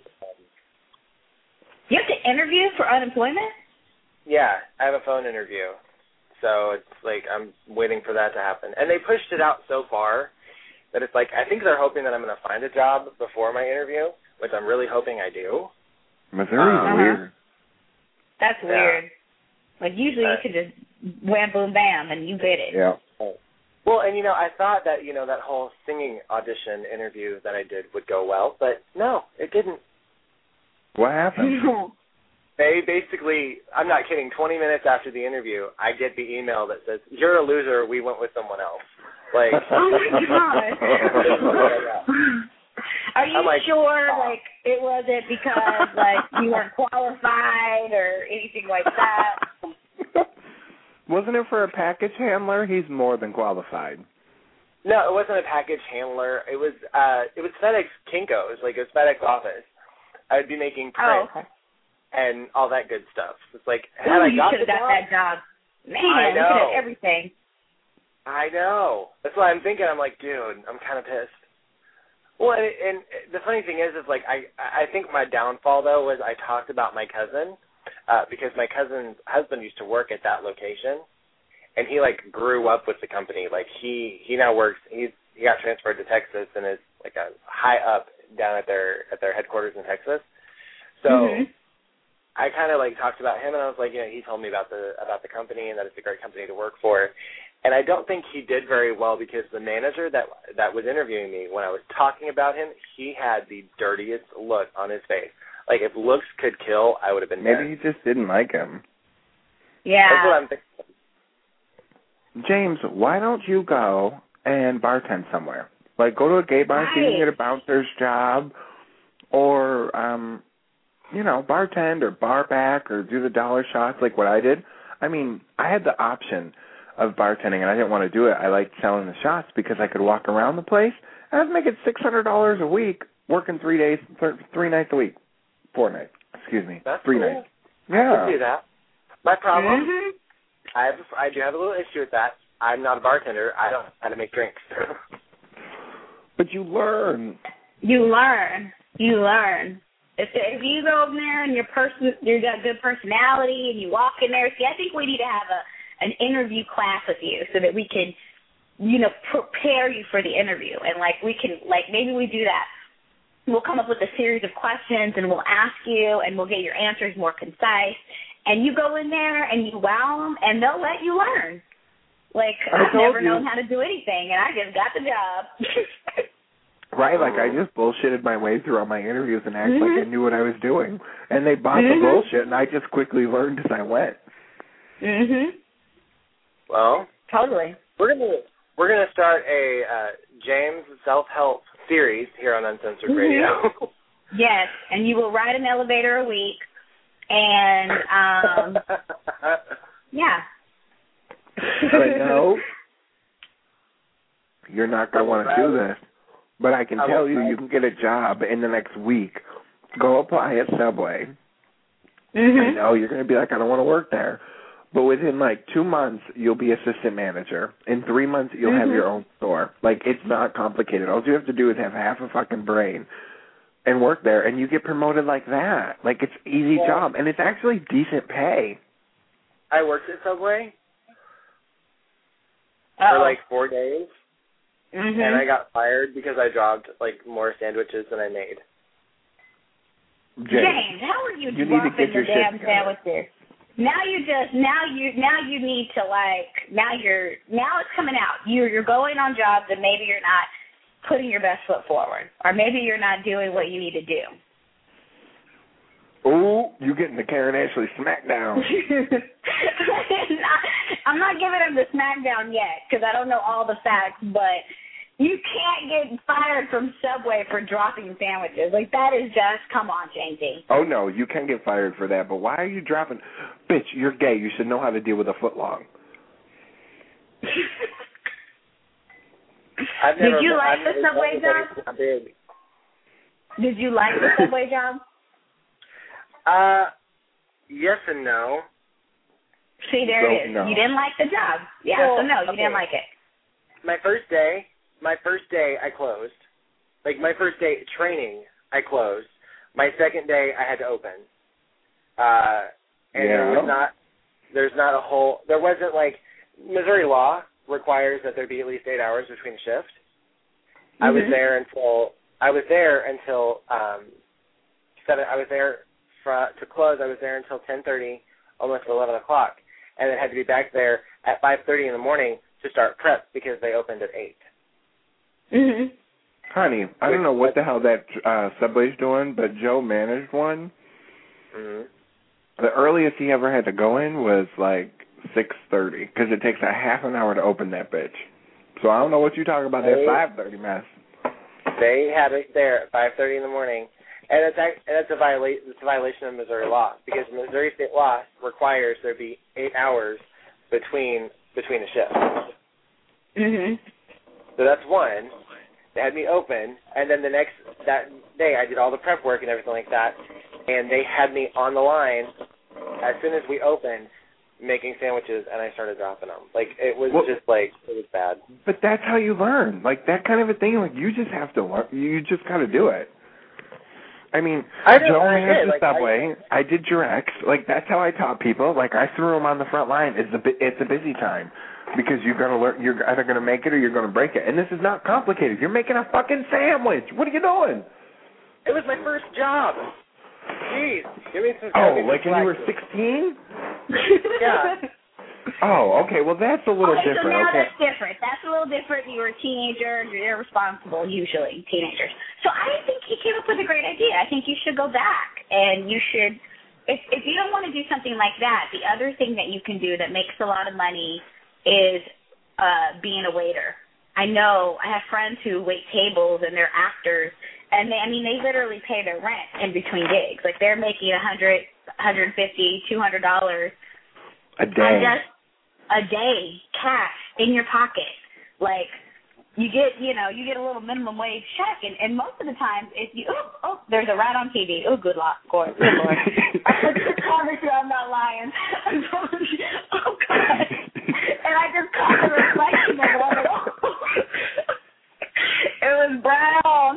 You have to interview for unemployment? Yeah, I have a phone interview. So it's like I'm waiting for that to happen. And they pushed it out so far that it's like I think they're hoping that I'm going to find a job before my interview, which I'm really hoping I do. Missouri's um, weird. That's yeah. weird. Like usually uh, you could just wham, boom, bam, and you get it. Yeah. Well, and, you know, I thought that, you know, that whole singing audition interview that I did would go well, but no, it didn't. What happened? They basically, I'm not kidding, twenty minutes after the interview, I get the email that says, you're a loser, we went with someone else. Like, oh, my God. Are you like, sure, like, it wasn't because, like, you weren't qualified or anything like that? Wasn't it for a package handler? He's more than qualified. No, it wasn't a package handler. It was uh, it was FedEx Kinko's, like it was FedEx Office. I would be making prints oh, okay. and all that good stuff. It's like, Ooh, had I you got should the have got job, that job. Man, I you know. could have everything. I know. That's why I'm thinking. I'm like, dude, I'm kind of pissed. Well, and, and the funny thing is, is like I I think my downfall though was I talked about my cousin. Uh, because my cousin's husband used to work at that location, and he like grew up with the company. Like he he now works. He's he got transferred to Texas and is like a high up down at their at their headquarters in Texas. So mm-hmm. I kind of like talked about him, and I was like, you know, he told me about the about the company and that it's a great company to work for. And I don't think he did very well because the manager that that was interviewing me when I was talking about him, he had the dirtiest look on his face. Like, if looks could kill, I would have been Maybe dead. he just didn't like him. Yeah. That's what I'm thinking. James, why don't you go and bartend somewhere? Like, go to a gay bar, right. see if you can get a bouncer's job, or, um, you know, bartend or bar back or do the dollar shots like what I did. I mean, I had the option of bartending, and I didn't want to do it. I liked selling the shots because I could walk around the place, and I was making six hundred dollars a week working three days, th- three nights a week. Four nights. Excuse me. That's Three cool. nights. I Yeah. can do that. My problem, Mm-hmm. I have, I do have a little issue with that. I'm not a bartender. I don't know how to make drinks. But you learn. You learn. You learn. If if you go in there and your person, you got good personality, and you walk in there, see, I think we need to have a an interview class with you so that we can, you know, prepare you for the interview, and like we can, like maybe we do that. We'll come up with a series of questions, and we'll ask you, and we'll get your answers more concise. And you go in there, and you wow them, and they'll let you learn. Like, I I've told never you. known how to do anything, and I just got the job. Right, like I just bullshitted my way through all my interviews and acted mm-hmm. like I knew what I was doing. And they bought mm-hmm. the bullshit, and I just quickly learned as I went. Mhm. Well, totally. We're gonna we're gonna start a uh, James self-help series here on Uncensored mm-hmm. Radio. Yes, and you will ride an elevator a week, and um, yeah. I know you're not going to want to do this, but I can I tell will you try. you can get a job in the next week. Go apply at Subway. Mm-hmm. I know you're going to be like, I don't want to work there. But within like two months, you'll be assistant manager. In three months, you'll mm-hmm. have your own store. Like, it's not complicated. All you have to do is have half a fucking brain and work there, and you get promoted like that. Like, it's easy yeah. job, and it's actually decent pay. I worked at Subway Uh-oh. for like four days, mm-hmm. and I got fired because I dropped like more sandwiches than I made. James, James, how are you, you need to dropping get your the damn shit together. sandwiches? Now you just now you now you need to like now you're now it's coming out. You're you're going on jobs and maybe you're not putting your best foot forward, or maybe you're not doing what you need to do. Ooh, you getting the Karen Ashley smackdown. I'm not giving him the smackdown yet because I don't know all the facts, but You can't get fired from Subway for dropping sandwiches. Like, that is just, come on, Jamesy. Oh, no, you can get fired for that, but why are you dropping? Bitch, you're gay. You should know how to deal with a footlong. I've never, Did you like I've the Subway job? Did you like the Subway job? Uh, yes and no. See, there So, it is. no. You didn't like the job. Yeah, Well, so no, you okay. didn't like it. My first day, my first day, I closed. Like, my first day training, I closed. My second day, I had to open. Uh, and Yeah. there was not, there's not a whole, there wasn't like, Missouri law requires that there be at least eight hours between shift. Mm-hmm. I was there until, I was there until, um, seven, I was there for, to close, I was there until ten thirty, almost eleven o'clock. And then had to be back there at five thirty in the morning to start prep because they opened at eight. Mhm. Honey, I don't know what the hell that uh, Subway's doing, but Joe managed one. Mhm. The earliest he ever had to go in was like six thirty because it takes a half an hour to open that bitch. So I don't know what you're talking about, that five thirty mess. They had it there at five thirty in the morning, and it's act- and it's a violation. It's a violation of Missouri law because Missouri state law requires there be eight hours between between the shifts. Mhm. So that's one. They had me open, and then the next that day I did all the prep work and everything like that, and they had me on the line as soon as we opened, making sandwiches, and I started dropping them. Like, it was well, just like, it was bad. But that's how you learn. Like, that kind of a thing, like, you just have to learn. You just got to do it. I mean, I did, Joe I managed did. the Like, Subway. I, I did Jurex. Like, that's how I taught people. Like, I threw them on the front line. It's a, bu- it's a busy time because you're going to learn. You're either going to make it or you're going to break it. And this is not complicated. You're making a fucking sandwich. What are you doing? It was my first job. Jeez. Give me some Oh, give me like some when you were slack. sixteen? Yeah. Oh, okay. Well, that's a little okay, different. so now Okay. that's different. That's a little different. You were a teenager. You're irresponsible, usually, teenagers. So I think he came up with a great idea. I think you should go back, and you should, if if you don't want to do something like that, the other thing that you can do that makes a lot of money is uh, being a waiter. I know I have friends who wait tables, and they're actors, and they, I mean, they literally pay their rent in between gigs. Like, they're making a hundred, hundred fifty, two hundred dollars A day. just a day, cash in your pocket. Like, you get, you know, you get a little minimum wage check, and, and most of the time, if you, oh, oh, there's a rat on T V. Oh, good luck, good Lord. I promise you I'm not lying. Oh, God. And I just caught the reflection of it. I'm like, oh. It was brown.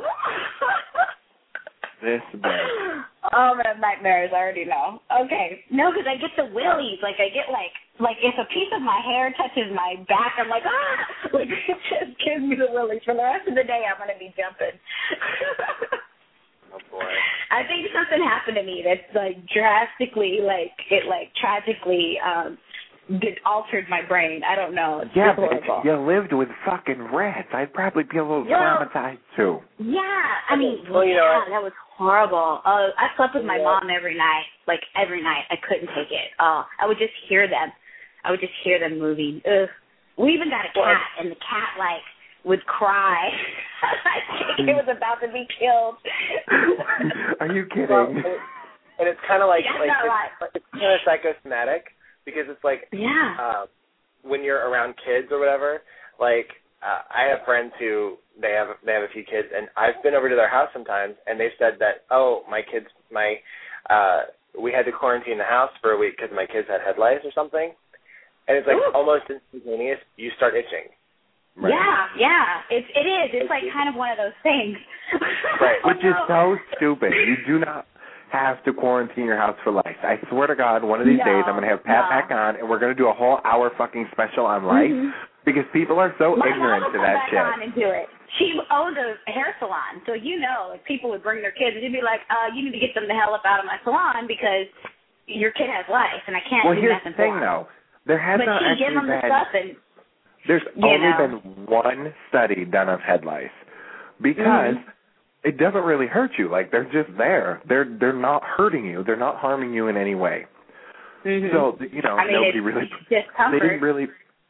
This bad. Oh, man, nightmares, I already know. Okay. No, because I get the willies. Like, I get, like, like if a piece of my hair touches my back, I'm like, ah! Like, it just gives me the willies. For the rest of the day, I'm going to be jumping. Oh, boy. I think something happened to me that's, like, drastically, like, it, like, tragically um, did, altered my brain. I don't know. It's Yeah, just but horrible. you lived with fucking rats. I'd probably be a little Yeah. traumatized, too. Yeah, I mean, Well, you yeah, know- that was horrible. Uh, I slept with my Yeah. mom every night, like every night. I couldn't take it. Oh, I would just hear them. I would just hear them moving. Ugh. We even got a cat, What? and the cat like would cry. I think it was about to be killed. Are you kidding? Well, and, and it's kind of like, That's like not it's, right. it's kind of psychosomatic because it's like, Yeah. um, when you're around kids or whatever, like, uh, I have friends who they have they have a few kids, and I've been over to their house sometimes, and they've said that, oh, my kids, my, uh, we had to quarantine the house for a week because my kids had head lice or something, and it's like Ooh. almost instantaneous. You start itching. Right. Yeah, yeah. It's it is. It's like kind of one of those things. Right. Which is so stupid. You do not have to quarantine your house for life. I swear to God, one of these No, days I'm going to have Pat no. back on, and we're going to do a whole hour fucking special on life Mhm. because people are so My ignorant mom to would come that back shit. on and do it. She owned a hair salon, so you know, like people would bring their kids and she'd be like, uh, you need to get them the hell up out of my salon because your kid has lice and I can't Well, do here's nothing the thing, for him. though. There has But not she'd give them actually the been. stuff and There's you only know. been one study done of head lice because Mhm. it doesn't really hurt you. Like, they're just there. They're they're not hurting you. They're not harming you in any way. Mhm. So, you know, I mean, nobody it's really. discomfort. They didn't really.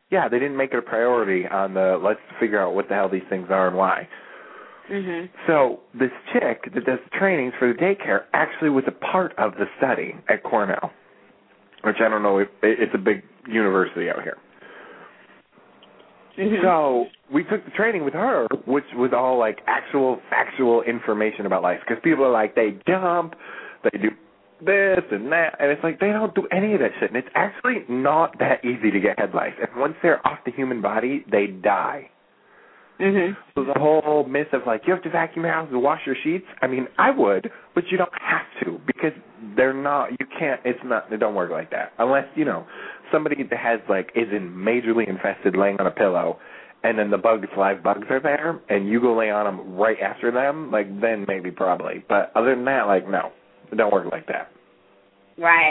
yeah, they didn't make it a priority on the let's figure out what the hell these things are and why. Mhm. So this chick that does the trainings for the daycare actually was a part of the study at Cornell, which I don't know if it's a big university out here. Mm-hmm. So we took the training with her, which was all like actual factual information about lice, because people are like, they jump, they do this and that, and it's like they don't do any of that shit, and it's actually not that easy to get head lice. And once they're off the human body, they die. Mm-hmm. So the whole myth of like, you have to vacuum your house and wash your sheets, I mean, I would, but you don't have to, because they're not, you can't, it's not, it don't work like that. Unless, you know, somebody that has like, is in majorly infested laying on a pillow, and then the bugs, live bugs are there, and you go lay on them right after them, like, then maybe probably. But other than that, like, no, it don't work like that. Right.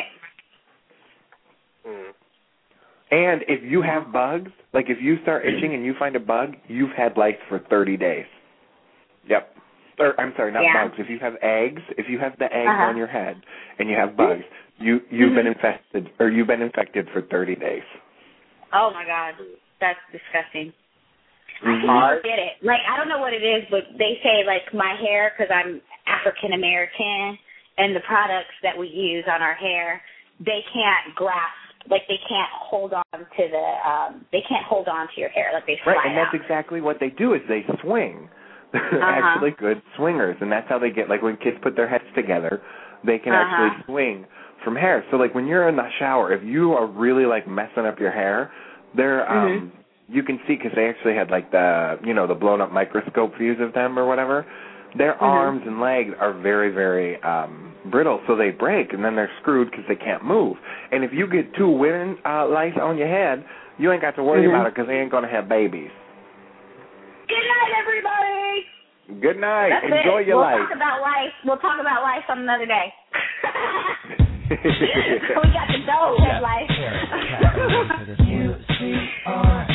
Mm. And if you have bugs, like if you start itching and you find a bug, you've had lice for thirty days. Yep. Or I'm sorry, not yeah. bugs. If you have eggs, if you have the eggs uh-huh. on your head and you have bugs, you you've mm-hmm. been infested or you've been infected for thirty days. Oh my God, that's disgusting. Mm-hmm. I don't get it. Like I don't know what it is, but they say like my hair, because I'm African American, and the products that we use on our hair, they can't grasp. Like they can't hold on to the, um, they can't hold on to your hair. Like they slide Right, and that's out. exactly what they do is they swing. They're uh-huh. actually good swingers, and that's how they get, like when kids put their heads together, they can uh-huh. actually swing from hair. So like when you're in the shower, if you are really like messing up your hair, they're, um, mm-hmm. you can see because they actually had like the, you know, the blown up microscope views of them or whatever. Their mm-hmm. arms and legs are very, very um, brittle, so they break, and then they're screwed because they can't move. And if you get two women uh, lice on your head, you ain't got to worry mm-hmm. about it because they ain't going to have babies. Good night, everybody. Good night. That's Enjoy it. your we'll life. We'll talk about life. We'll talk about life on another day. We got the dough yeah. of life. U C R.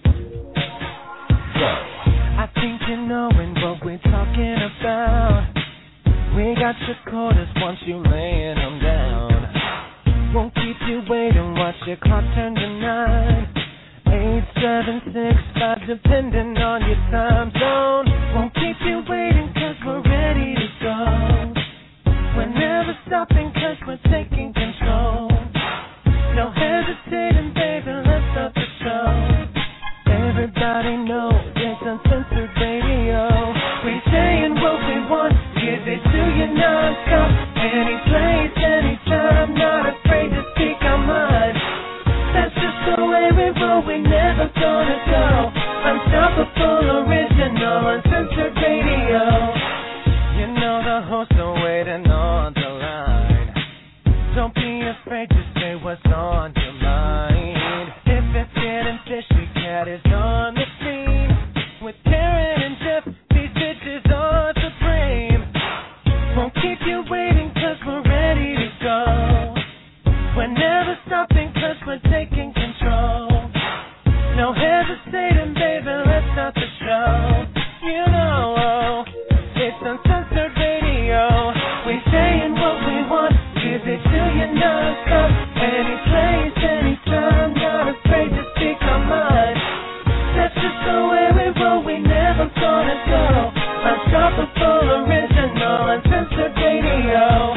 I think you knowin' what we're talking about. We got your quarters once you laying them down. Won't keep you waiting, watch your clock turn to nine. Eight, seven, six, five, depending on your time zone. Won't keep you waiting, cause we're ready to go. We're never stopping, cause we're taking control. No hesitating, baby, let's start the show. Everybody knows it's uncensored radio. We saying what we want, give it to you non-stop. Any place, anytime, not afraid to speak our mind. That's just the way we roll, we never gonna go. Unstoppable, original, uncensored radio. You know the hosts are waiting on the line. Don't be afraid to say what's on your mind. If it's getting fishy, Cat is on the scene. With Karen and Jeff, these bitches are supreme. Won't keep you waiting, cause we're ready to go. We're never stopping, cause we're taking control. No hesitating, baby, let's start the show. You know, oh, it's uncensored radio. We saying what we want, give it to you non-stop. Any place, anytime, not afraid to speak our mind. That's just the way we roll, we never gonna go. Unstoppable, original, uncensored radio.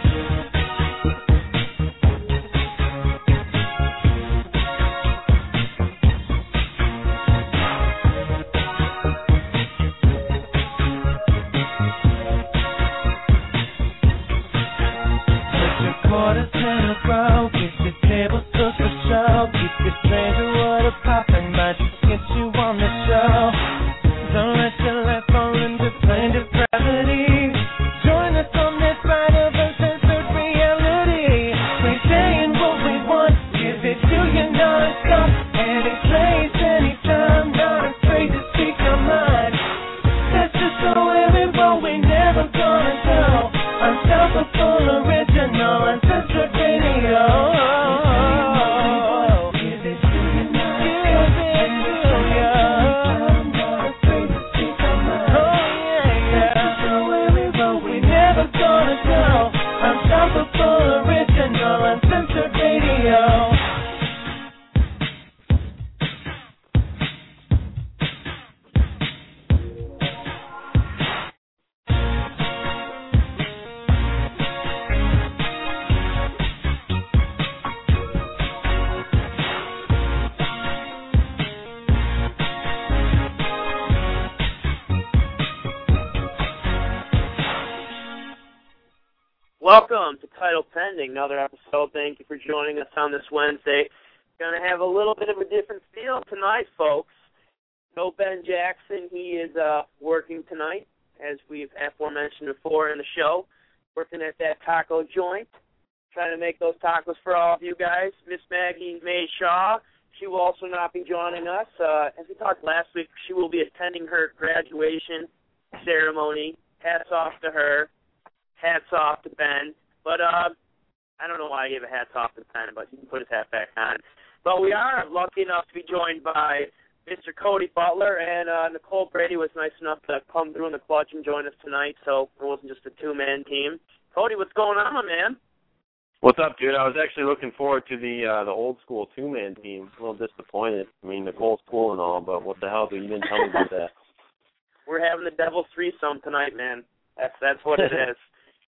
Quarters in a row, keep the table stood for show. Keep your stranger water poppin', might just get you on the show. Don't let your life fall into plain depravity. Join us on this ride of uncensored reality. We saying what we want, give it to you non-stop. Any place, anytime, not afraid to speak our mind. That's just the way we roll, we never gonna go. Unstoppable, original, uncensored radio. welcome to Title Pending, another episode. Thank you for joining us on this Wednesday. Going to have a little bit of a different feel tonight, folks. No Ben Jackson. He is uh, working tonight, as we've aforementioned before in the show, working at that taco joint, trying to make those tacos for all of you guys. Miss Maggie May Shaw, she will also not be joining us. Uh, as we talked last week, she will be attending her graduation ceremony. Hats off to her. Hats off to Ben. But uh, I don't know why I gave a hats off to Ben, but he can put his hat back on. But we are lucky enough to be joined by Mister Cody Butler, and uh, Nicole Brady was nice enough to come through in the clutch and join us tonight, so it wasn't just a two-man team. Cody, what's going on, my man? What's up, dude? I was actually looking forward to the uh, the old school two-man team. A little disappointed. I mean, Nicole's cool and all, but what the hell, dude? You didn't tell me about that. We're having the Devil's threesome tonight, man. That's that's what it is.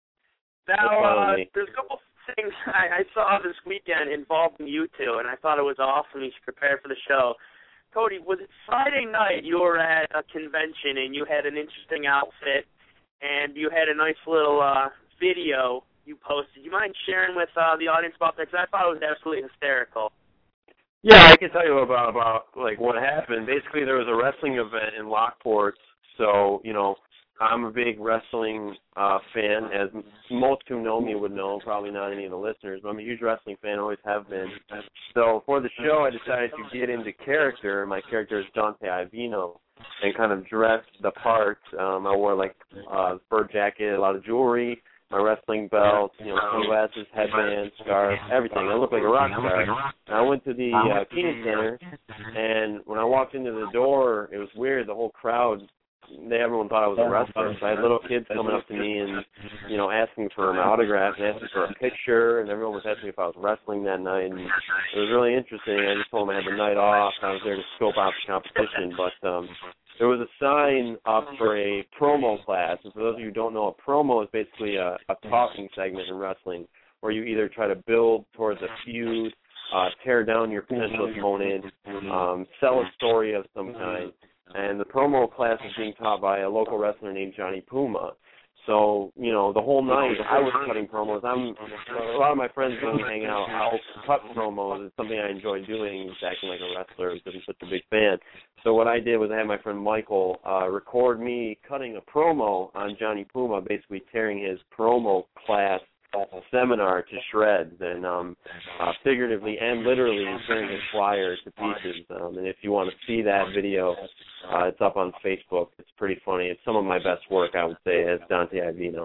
Now, uh, there's a couple things I, I saw this weekend involving you two, and I thought it was awesome. You should prepare for the show. Cody, was it Friday night you were at a convention and you had an interesting outfit and you had a nice little uh, video you posted? You mind sharing with uh, the audience about that? Because I thought it was absolutely hysterical. Yeah, I can tell you about, about like what happened. Basically, there was a wrestling event in Lockport, so, you know, I'm a big wrestling uh, fan, as most who know me would know, probably not any of the listeners, but I'm a huge wrestling fan, always have been. So for the show, I decided to get into character. My character is Dante Iovino, and kind of dressed the part. Um, I wore, like, a fur jacket, a lot of jewelry, my wrestling belt, you know, sunglasses, headband, scarf, everything. I looked like a rock star. And I went to the uh, Keenan Center, and when I walked into the door, it was weird. The whole crowd, They, everyone thought I was a wrestler. So I had little kids coming up to me and, you know, asking for my autograph and asking for a picture, and everyone was asking if I was wrestling that night. And it was really interesting. I just told them I had the night off. I was there to scope out the competition. But um, there was a sign up for a promo class. And for those of you who don't know, a promo is basically a, a talking segment in wrestling where you either try to build towards a feud, uh, tear down your potential opponent, um, sell a story of some kind. And the promo class is being taught by a local wrestler named Johnny Puma. So, you know, the whole night I was cutting promos. I'm a lot of my friends when we hang out, I'll cut promos. It's something I enjoy doing, is acting like a wrestler because I'm such a big fan. So what I did was I had my friend Michael uh, record me cutting a promo on Johnny Puma, basically tearing his promo class seminar to shreds, and um, uh, figuratively and literally tearing his flyer to pieces. Um, and if you want to see that video, uh, it's up on Facebook. It's pretty funny. It's some of my best work, I would say, as Dante Iovino.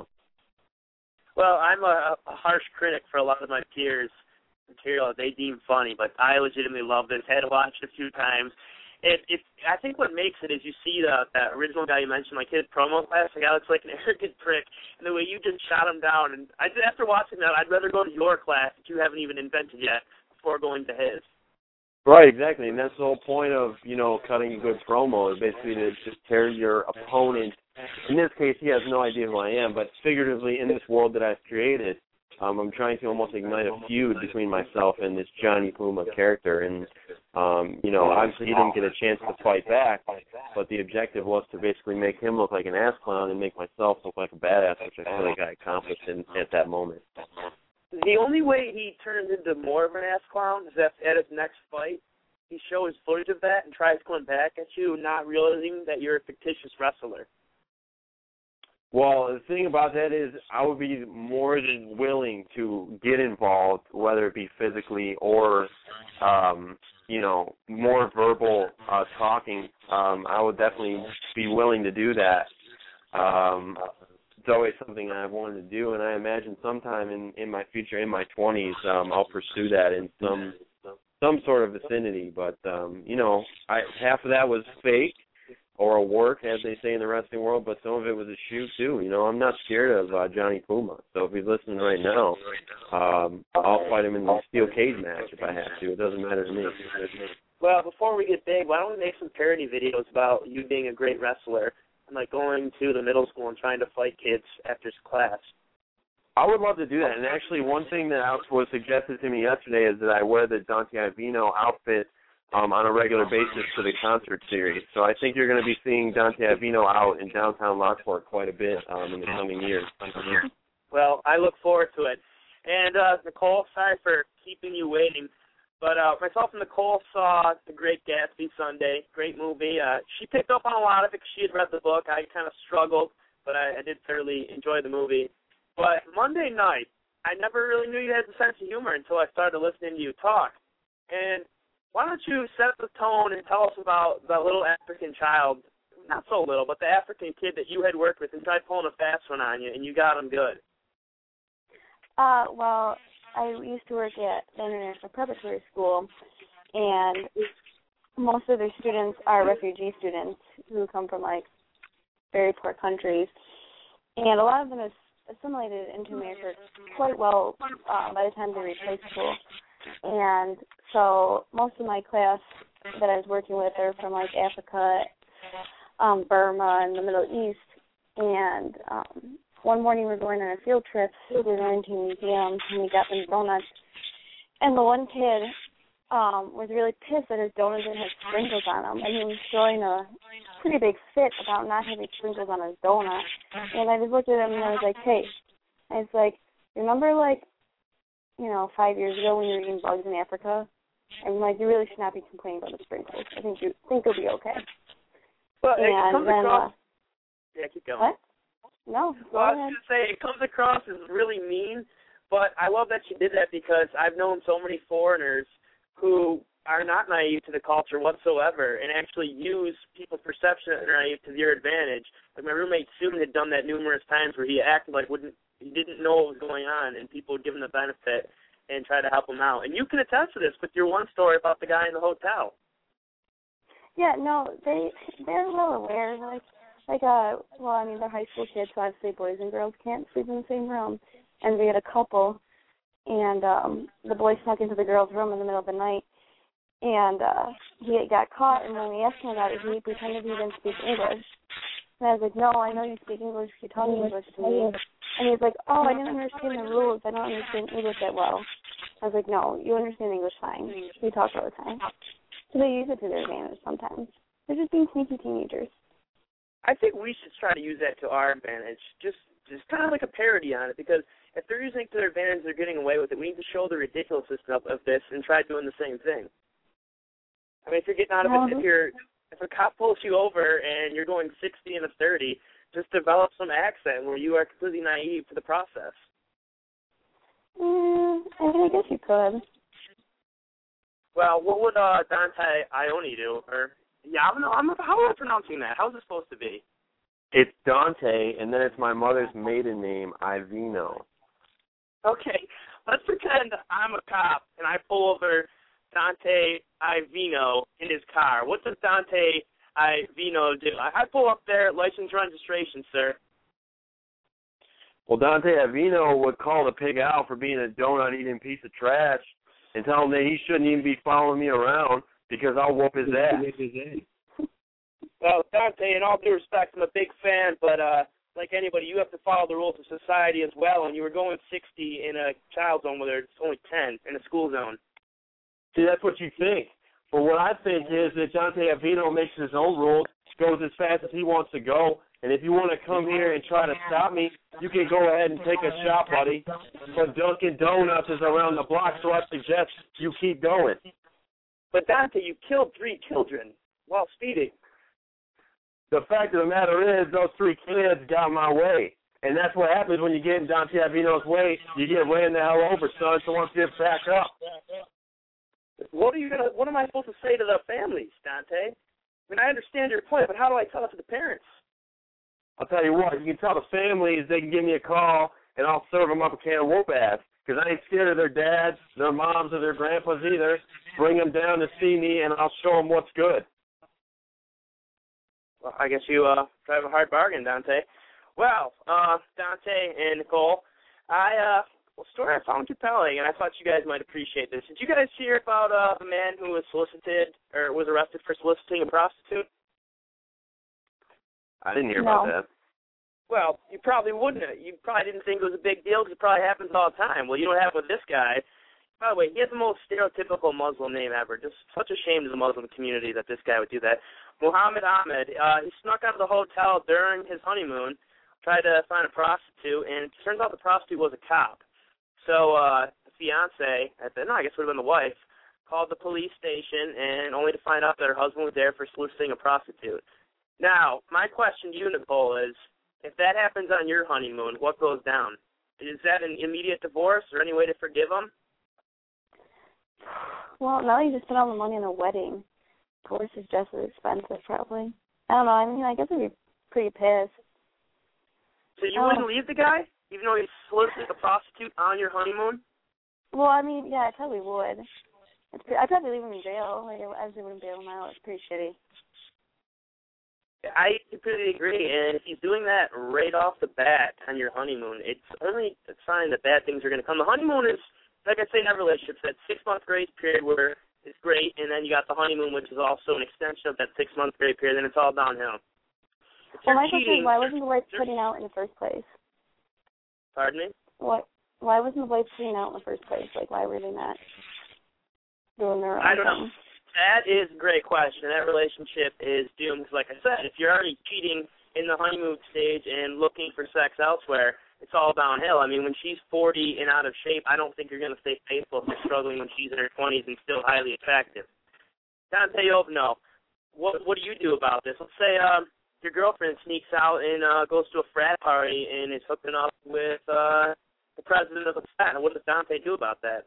Well, I'm a, a harsh critic for a lot of my peers' material that they deem funny, but I legitimately love this. Had to watch it a few times. It, it, I think what makes it is you see the that original guy you mentioned, like his promo class, the guy looks like an arrogant prick, and the way you just shot him down. And I, after watching that, I'd rather go to your class that you haven't even invented yet before going to his. Right, exactly, and that's the whole point of, you know, cutting a good promo, is basically to just tear your opponent. In this case, he has no idea who I am, but figuratively, in this world that I've created, um, I'm trying to almost ignite a feud between myself and this Johnny Puma character, and, um, you know, obviously he didn't get a chance to fight back, but the objective was to basically make him look like an ass clown and make myself look like a badass, which I feel like I accomplished in, at that moment. The only way he turns into more of an ass clown is that at his next fight, he shows footage of that and tries going back at you, not realizing that you're a fictitious wrestler. Well, the thing about that is I would be more than willing to get involved, whether it be physically or, um, you know, more verbal uh, talking. Um, I would definitely be willing to do that. Um, it's always something I've wanted to do, and I imagine sometime in, in my future, in my twenties, um, I'll pursue that in some some sort of vicinity. But, um, you know, I, half of that was fake, or a work, as they say in the wrestling world, but some of it was a shoot, too. You know, I'm not scared of uh, Johnny Puma. So if he's listening right now, um, I'll fight him in the steel cage match if I have to. It doesn't matter to me. Well, before we get big, why don't we make some parody videos about you being a great wrestler and, like, going to the middle school and trying to fight kids after class? I would love to do that. And actually, one thing that was suggested to me yesterday is that I wear the Dante Iovino outfit Um, on a regular basis for the concert series. So I think you're going to be seeing Dante Iovino out in downtown Lockport quite a bit um, in the coming years. Well, I look forward to it. And, uh, Nicole, sorry for keeping you waiting, but uh, myself and Nicole saw The Great Gatsby Sunday. Great movie. Uh, she picked up on a lot of it because she had read the book. I kind of struggled, but I, I did thoroughly enjoy the movie. But Monday night, I never really knew you had a sense of humor until I started listening to you talk. And why don't you set the tone and tell us about the little African child, not so little, but the African kid that you had worked with and tried pulling a fast one on you, and you got him good. Uh, well, I used to work at the International Preparatory School, and most of their students are refugee students who come from, like, very poor countries. And a lot of them have assimilated into America quite well uh, by the time they reach high school. And so most of my class that I was working with are from, like, Africa, um, Burma, and the Middle East. And um, one morning we were going on a field trip. We were going to museums, and we got them donuts. And the one kid um, was really pissed that his donuts didn't have sprinkles on them. And he was throwing a pretty big fit about not having sprinkles on his donut. And I just looked at him, and I was like, hey. And it's like, remember, like, you know, five years ago when you were eating bugs in Africa? And, like, you really should not be complaining about the sprinkles. I think you think you'll be okay. Well, and it comes then, across... Uh, yeah, keep going. what? No, go well, ahead. I was going to say, it comes across as really mean, but I love that she did that because I've known so many foreigners who are not naive to the culture whatsoever and actually use people's perception that they're naive to their advantage. Like my roommate Susan had done that numerous times where he acted like wouldn't he didn't know what was going on, and people would give him the benefit and try to help him out. And you can attest to this with your one story about the guy in the hotel. Yeah, no, they they're well aware. Like, like uh, well, I mean, they're high school kids, so obviously boys and girls can't sleep in the same room. And we had a couple, and um, the boy snuck into the girl's room in the middle of the night, and uh, he got caught. And when we asked him about it, he pretended he didn't speak English. And I was like, no, I know you speak English. You talk English to me. And he's like, oh, I didn't understand the rules. I don't understand English that well. I was like, no, you understand English fine. We talk all the time. So they use it to their advantage sometimes. They're just being sneaky teenagers. I think we should try to use that to our advantage, just just kind of like a parody on it, because if they're using it to their advantage, they're getting away with it. We need to show the ridiculousness of, of this and try doing the same thing. I mean, if you're getting out of it, if you're if a cop pulls you over and you're going sixty and a thirty, just develop some accent where you are completely naive to the process. Mm, I mean, I guess you could. Well, what would uh, Dante Ione do? Or yeah, I don't know. I'm, how am I pronouncing that? How's it supposed to be? It's Dante, and then it's my mother's maiden name, Ivino. Okay, let's pretend I'm a cop and I pull over Dante Ivino in his car. What does Dante Ivino do? I, I pull up there, license registration, sir. Well, Dante Ivino would call the pig out for being a donut-eating piece of trash and tell him that he shouldn't even be following me around because I'll whoop his ass. Well, Dante, in all due respect, I'm a big fan, but uh, like anybody, you have to follow the rules of society as well, and you were going sixty in a child zone where it's only ten in a school zone. See, that's what you think. But what I think is that Dante Ivino makes his own rules, goes as fast as he wants to go, and if you want to come here and try to stop me, you can go ahead and take a shot, buddy. But Dunkin' Donuts is around the block, so I suggest you keep going. But Dante, you killed three children while speeding. The fact of the matter is, those three kids got my way. And that's what happens when you get in Dante Ivino's way. You get ran the hell over, son, so once you get back up. What are you gonna? What am I supposed to say to the families, Dante? I mean, I understand your point, but how do I tell it to the parents? I'll tell you what, you can tell the families they can give me a call, and I'll serve them up a can of whoop ass. Because I ain't scared of their dads, their moms, or their grandpas either. Bring them down to see me, and I'll show them what's good. Well, I guess you uh, drive a hard bargain, Dante. Well, uh, Dante and Nicole, I, uh, well, story I found compelling, and I thought you guys might appreciate this. Did you guys hear about uh, a man who was solicited, or was arrested for soliciting a prostitute? I didn't hear No. about that. Well, you probably wouldn't have. You probably didn't think it was a big deal because it probably happens all the time. Well, you don't have it with this guy. By the way, he has the most stereotypical Muslim name ever. Just such a shame to the Muslim community that this guy would do that. Muhammad Ahmed, uh, he snuck out of the hotel during his honeymoon, tried to find a prostitute, and it turns out the prostitute was a cop. So uh, the fiance, at the, no, I guess it would have been the wife, called the police station, and only to find out that her husband was there for soliciting a prostitute. Now, my question to you, Nicole, is if that happens on your honeymoon, what goes down? Is that an immediate divorce or any way to forgive them? Well, now you just spent all the money on a wedding. Divorce is just as expensive, probably. I don't know. I mean, I guess I'd be pretty pissed. So you um, wouldn't leave the guy, even though he solicited a prostitute on your honeymoon? Well, I mean, yeah, I probably would. It's pretty, I'd probably leave him in jail. Like, I obviously wouldn't bail him out. It's pretty shitty. I completely agree, and if he's doing that right off the bat on your honeymoon, it's only a sign that bad things are going to come. The honeymoon is, like I say in every relationship, that six-month grace period where it's great, and then you got the honeymoon, which is also an extension of that six-month grace period, and it's all downhill. If well, you're my question cheating, is, why wasn't the wife putting out in the first place? Pardon me? What? Why wasn't the wife putting out in the first place? Like, why were they not doing their own I don't thing? know. That is a great question. That relationship is doomed. Like I said, if you're already cheating in the honeymoon stage and looking for sex elsewhere, it's all downhill. I mean, when she's forty and out of shape, I don't think you're going to stay faithful if you're struggling when she's in her twenties and still highly attractive. Dante Ovino, what what do you do about this? Let's say um, your girlfriend sneaks out and uh, goes to a frat party and is hooking up with uh, the president of the frat. What does Dante do about that?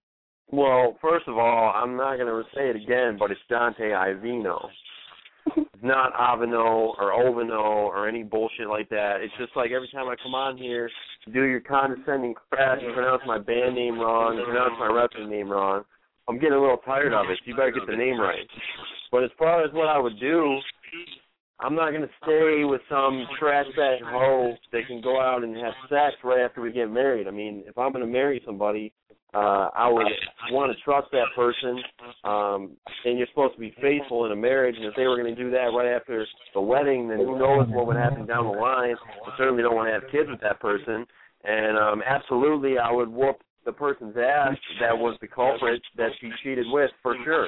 Well, first of all, I'm not going to say it again, but it's Dante Ivino. It's not Avino or Ovino or any bullshit like that. It's just like every time I come on here, you do your condescending crap, you pronounce my band name wrong, you pronounce my wrestling name wrong. I'm getting a little tired of it. You better get the name right. But as far as what I would do, I'm not going to stay with some trash bag hoe that can go out and have sex right after we get married. I mean, if I'm going to marry somebody, Uh, I would want to trust that person, um, and you're supposed to be faithful in a marriage, and if they were going to do that right after the wedding, then who knows what would happen down the line. I certainly don't want to have kids with that person, and um, absolutely I would whoop the person's ass that was the culprit that she cheated with, for sure.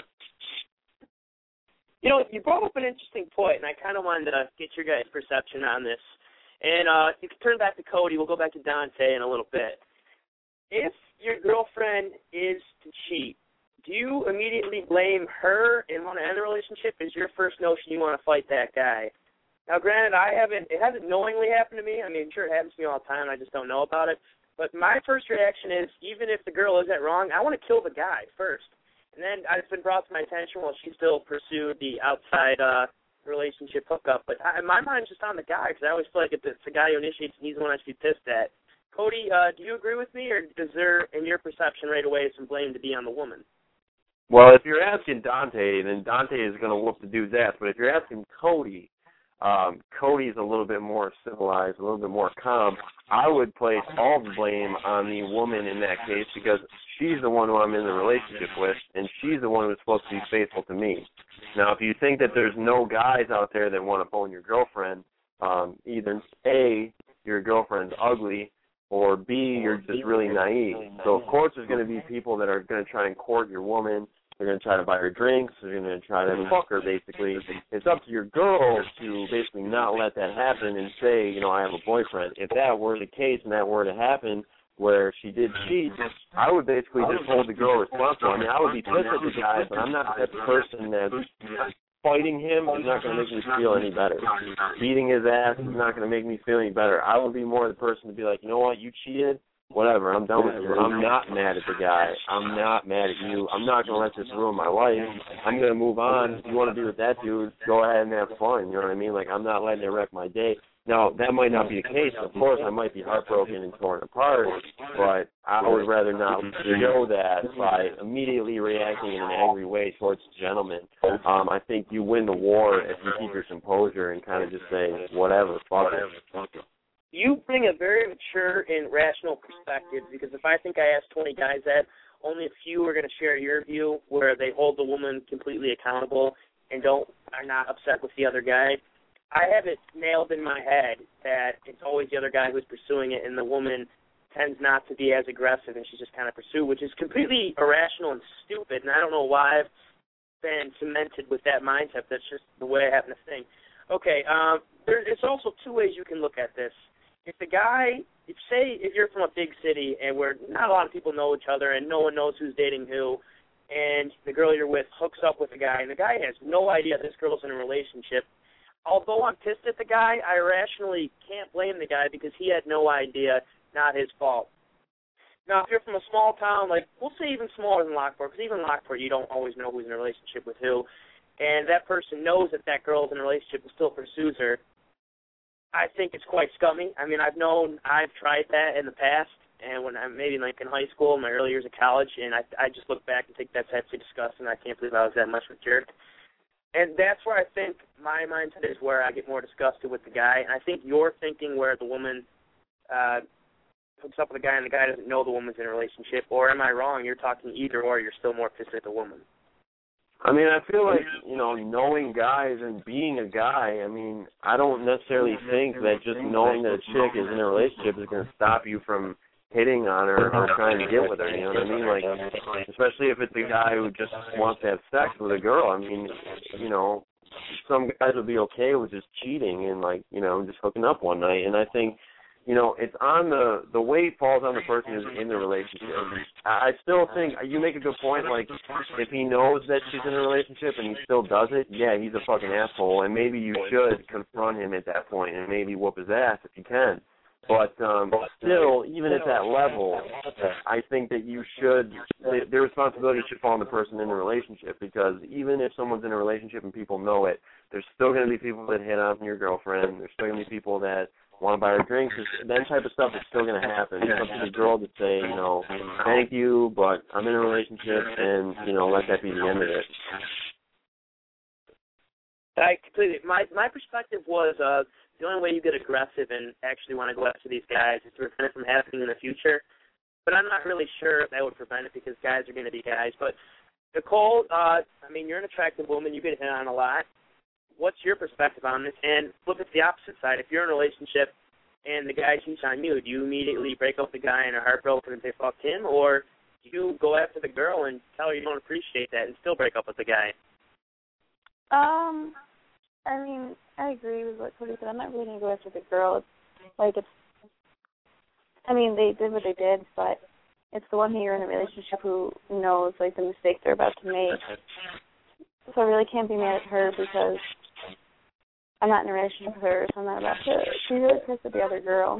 You know, you brought up an interesting point, and I kind of wanted to get your guys' perception on this. And uh, you can turn back to Cody. We'll go back to Dante in a little bit. If your girlfriend is to cheat, do you immediately blame her and want to end the relationship? Is your first notion you want to fight that guy? Now, granted, I haven't, it hasn't knowingly happened to me. I mean, sure, it happens to me all the time. I just don't know about it. But my first reaction is, even if the girl isn't wrong, I want to kill the guy first. And then it's been brought to my attention while she still pursued the outside uh, relationship hookup. But I, my mind's just on the guy, because I always feel like if it's the guy who initiates, he's the one I should be pissed at. Cody, uh, do you agree with me, or is there, in your perception right away, some blame to be on the woman? Well, if you're asking Dante, then Dante is going to whoop the dude's ass. But if you're asking Cody, um, Cody's a little bit more civilized, a little bit more calm. I would place all the blame on the woman in that case because she's the one who I'm in the relationship with, and she's the one who's supposed to be faithful to me. Now, if you think that there's no guys out there that want to phone your girlfriend, um, either A, your girlfriend's ugly, or B, you're just really naive. So, of course, there's going to be people that are going to try and court your woman. They're going to try to buy her drinks. They're going to try to fuck her, basically. It's up to your girl to basically not let that happen and say, you know, I have a boyfriend. If that were the case and that were to happen where she did cheat, I would basically just hold the girl responsible. I mean, I would be pissed at the guy, but I'm not the type of person that fighting him is not going to make me feel any better. Beating his ass is not going to make me feel any better. I would be more the person to be like, you know what, you cheated, whatever, I'm done with you. I'm not mad at the guy. I'm not mad at you. I'm not going to let this ruin my life. I'm going to move on. If you want to be with that dude, go ahead and have fun. You know what I mean? Like, I'm not letting it wreck my day. Now, that might not be the case. Of course, I might be heartbroken and torn apart, but I would rather not show that by immediately reacting in an angry way towards the gentleman. Um, I think you win the war if you keep your composure and kind of just say, whatever, fuck it. You bring a very mature and rational perspective, because if I think I asked twenty guys that, only a few are going to share your view where they hold the woman completely accountable and don't are not upset with the other guy. I have it nailed in my head that it's always the other guy who's pursuing it, and the woman tends not to be as aggressive, and she just kind of pursue, which is completely irrational and stupid, and I don't know why I've been cemented with that mindset. That's just the way I happen to think. Okay, um, there, there's also two ways you can look at this. if the guy, if say if you're from a big city and where not a lot of people know each other and no one knows who's dating who, and the girl you're with hooks up with a guy, and the guy has no idea this girl's in a relationship, although I'm pissed at the guy, I rationally can't blame the guy because he had no idea, not his fault. Now, if you're from a small town, like, we'll say even smaller than Lockport, because even in Lockport you don't always know who's in a relationship with who, and that person knows that that girl's in a relationship and still pursues her, I think it's quite scummy. I mean, I've known, I've tried that in the past, and when I'm maybe like in high school, my early years of college, and I I just look back and think that's absolutely disgusting. I can't believe I was that much of a jerk. And that's where I think my mindset is where I get more disgusted with the guy. And I think you're thinking where the woman uh, hooks up with a guy and the guy doesn't know the woman's in a relationship, or am I wrong? You're talking either or, you're still more pissed at the woman. I mean, I feel like, you know, knowing guys and being a guy, I mean, I don't necessarily think that just knowing that a chick is in a relationship is going to stop you from hitting on her or trying to get with her, you know what I mean? Like, especially if it's a guy who just wants to have sex with a girl. I mean, you know, some guys would be okay with just cheating and, like, you know, just hooking up one night. And I think, you know, it's on the, the weight falls on the person who's in the relationship. I still think, you make a good point, like, if he knows that she's in a relationship and he still does it, yeah, he's a fucking asshole, and maybe you should confront him at that point and maybe whoop his ass if you can. But um, still, even at that level, I think that you should, the, the responsibility should fall on the person in the relationship, because even if someone's in a relationship and people know it, there's still going to be people that hit on your girlfriend. There's still going to be people that want to buy her drinks. That type of stuff is still going to happen. It's up to the girl to say, you know, thank you, but I'm in a relationship, and, you know, let that be the end of it. I completely, my, my perspective was uh, the only way you get aggressive and actually want to go after these guys is to prevent it from happening in the future. But I'm not really sure if that would prevent it, because guys are going to be guys. But, Nicole, uh, I mean, you're an attractive woman. You get hit on a lot. What's your perspective on this? And flip it to the opposite side. If you're in a relationship and the guy cheats on you, do you immediately break up the guy and are heartbroken and say fuck him, or do you go after the girl and tell her you don't appreciate that and still break up with the guy? Um, I mean, I agree with what Cody said. I'm not really going to go after the girl. It's like, it's, I mean, they did what they did, but it's the one who you're in a relationship who knows, like, the mistake they're about to make. So I really can't be mad at her because I'm not in a relationship with her, so I'm not about to. She's really pissed at the other girl.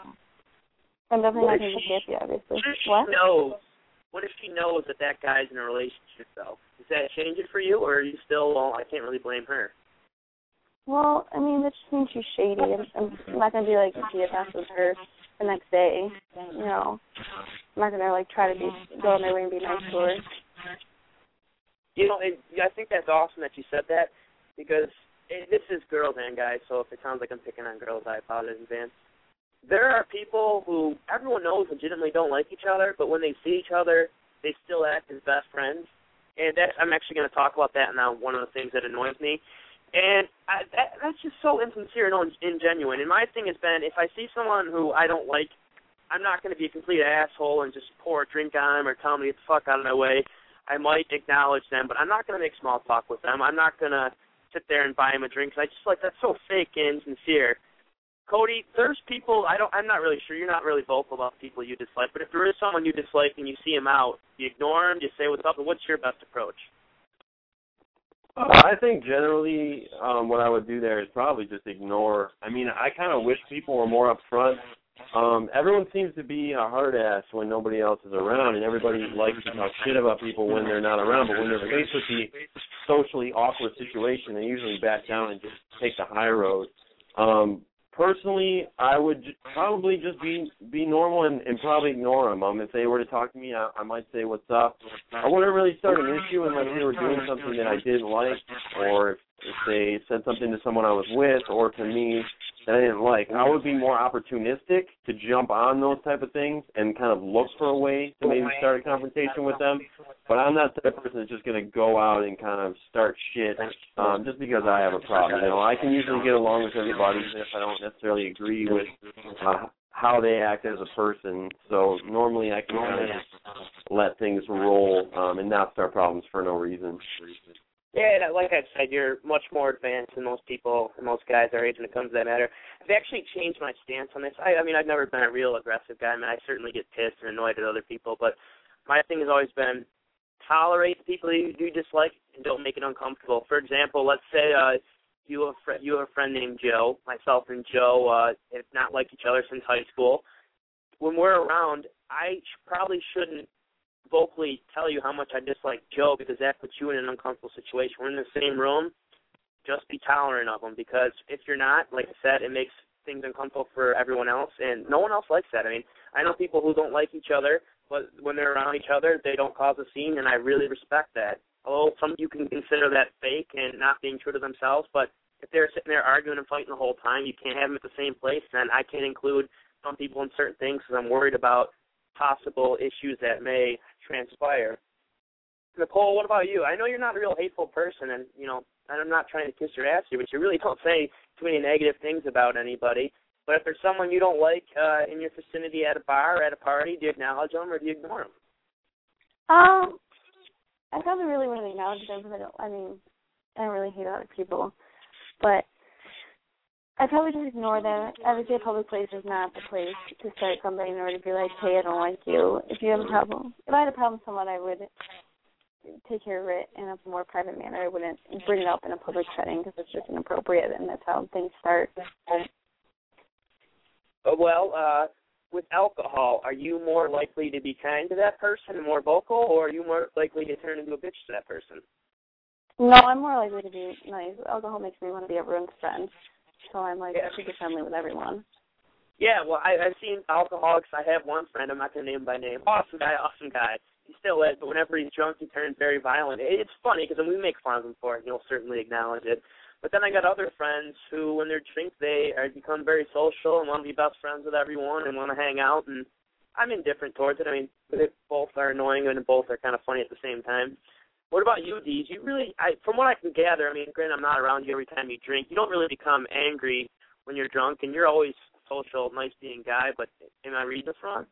I'm definitely not going to be happy, obviously. What if she what? knows? What if she knows that that guy's in a relationship, though? Does that change it for you, or are you still, well, I can't really blame her? Well, I mean, that just means she's shady. I'm, I'm not going to be, like, G F S with her the next day. You know, I'm not going to, like, try to be go on my way and be nice to her. You know, it, I think that's awesome that you said that, because it, this is girls and guys, so if it sounds like I'm picking on girls, I apologize in advance. There are people who everyone knows legitimately don't like each other, but when they see each other, they still act as best friends. And that's, I'm actually going to talk about that now, one of the things that annoys me. And I, that, that's just so insincere and ingenuine. And my thing has been, if I see someone who I don't like, I'm not going to be a complete asshole and just pour a drink on them or tell them to get the fuck out of my way. I might acknowledge them, but I'm not going to make small talk with them. I'm not going to sit there and buy them a drink. I just like, that's so fake and insincere. Cody, there's people, I don't, I'm not really sure, you're not really vocal about people you dislike, but if there is someone you dislike and you see him out, do you ignore him, do you say what's up, and what's your best approach? Uh, I think generally um, what I would do there is probably just ignore. I mean, I kind of wish people were more upfront. Um, everyone seems to be a hard ass when nobody else is around, and everybody likes to talk shit about people when they're not around, but when they're faced with the socially awkward situation, they usually back down and just take the high road. Um, Personally, I would j- probably just be be normal and, and probably ignore them. Um, if they were to talk to me, I, I might say, what's up? I wouldn't really start an issue unless they were doing something that I didn't like, or if, if they said something to someone I was with or to me that I didn't like. I would be more opportunistic to jump on those type of things and kind of look for a way to maybe start a conversation with them. But I'm not the type of person that's just going to go out and kind of start shit um, just because I have a problem. You know, I can usually get along with everybody even if I don't necessarily agree with uh, how they act as a person. So normally I can kind of just let things roll um, and not start problems for no reason. Yeah, like I said, you're much more advanced than most people, and most guys our age when it comes to that matter. I've actually changed my stance on this. I, I mean, I've never been a real aggressive guy. I mean, I certainly get pissed and annoyed at other people, but my thing has always been tolerate the people you do dislike and don't make it uncomfortable. For example, let's say uh, you have a fr- you have a friend named Joe. Myself and Joe uh, have not liked each other since high school. When we're around, I sh- probably shouldn't vocally tell you how much I dislike Joe because that puts you in an uncomfortable situation. We're in the same room, just be tolerant of them because if you're not, like I said, it makes things uncomfortable for everyone else, and no one else likes that. I mean, I know people who don't like each other, but when they're around each other, they don't cause a scene, and I really respect that. Although some of you can consider that fake and not being true to themselves, but if they're sitting there arguing and fighting the whole time, you can't have them at the same place, then I can't include some people in certain things because I'm worried about possible issues that may transpire. Nicole, what about you? I know you're not a real hateful person, and, you know, I'm not trying to kiss your ass here, but you really don't say too many negative things about anybody. But if there's someone you don't like uh, in your vicinity at a bar or at a party, do you acknowledge them or do you ignore them? Um, I probably really wouldn't acknowledge them because I don't, I mean, I don't really hate other people. But I probably just ignore them. I would say a public place is not the place to start somebody in order to be like, hey, I don't like you. If you have a problem, if I had a problem with someone, I would take care of it in a more private manner. I wouldn't bring it up in a public setting because it's just inappropriate, and that's how things start. Well, uh, with alcohol, are you more likely to be kind to that person and more vocal, or are you more likely to turn into a bitch to that person? No, I'm more likely to be nice. Alcohol makes me want to be everyone's friend. So I'm like yeah. super friendly with everyone. Yeah, well, I, I've seen alcoholics. I have one friend. I'm not going to name him by name. Awesome guy, awesome guy. He still is, but whenever he's drunk, he turns very violent. It's funny because we make fun of him for it, and he'll certainly acknowledge it. But then I got other friends who, when they drink, they are become very social and want to be best friends with everyone and want to hang out. And I'm indifferent towards it. I mean, they both are annoying and both are kind of funny at the same time. What about you, Deej? You really, I, from what I can gather, I mean, granted, I'm not around you every time you drink. You don't really become angry when you're drunk, and you're always social, nice-being guy. But am I reading this wrong?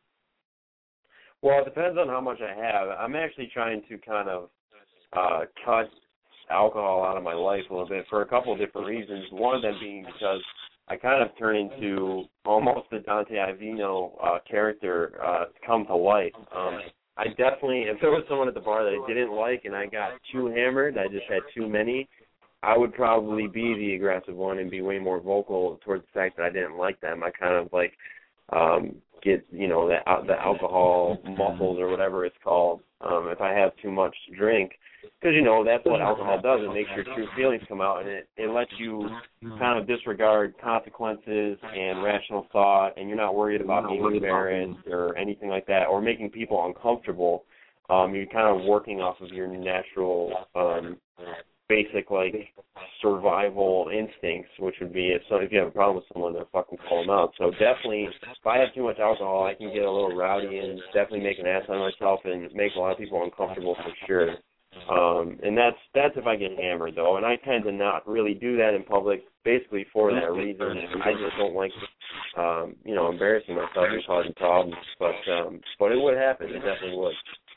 Well, it depends on how much I have. I'm actually trying to kind of uh, cut alcohol out of my life a little bit for a couple of different reasons. One of them being because I kind of turn into almost the Dante Ivino uh, character uh, come to life. Um, I definitely, if there was someone at the bar that I didn't like and I got too hammered, I just had too many, I would probably be the aggressive one and be way more vocal towards the fact that I didn't like them. I kind of like um, get, you know, the, the alcohol muscles or whatever it's called um, if I have too much to drink. Because, you know, that's what alcohol does. It makes your true feelings come out, and it, it lets you kind of disregard consequences and rational thought, and you're not worried about being embarrassed or anything like that or making people uncomfortable. Um, you're kind of working off of your natural, um, basic, like, survival instincts, which would be if, so, if you have a problem with someone, to fucking call them out. So definitely, if I have too much alcohol, I can get a little rowdy and definitely make an ass out of myself and make a lot of people uncomfortable for sure. Um, and that's that's if I get hammered, though, and I tend to not really do that in public, basically for that reason. I just don't like, um, you know, embarrassing myself and causing problems. But um, but it would happen. It definitely would.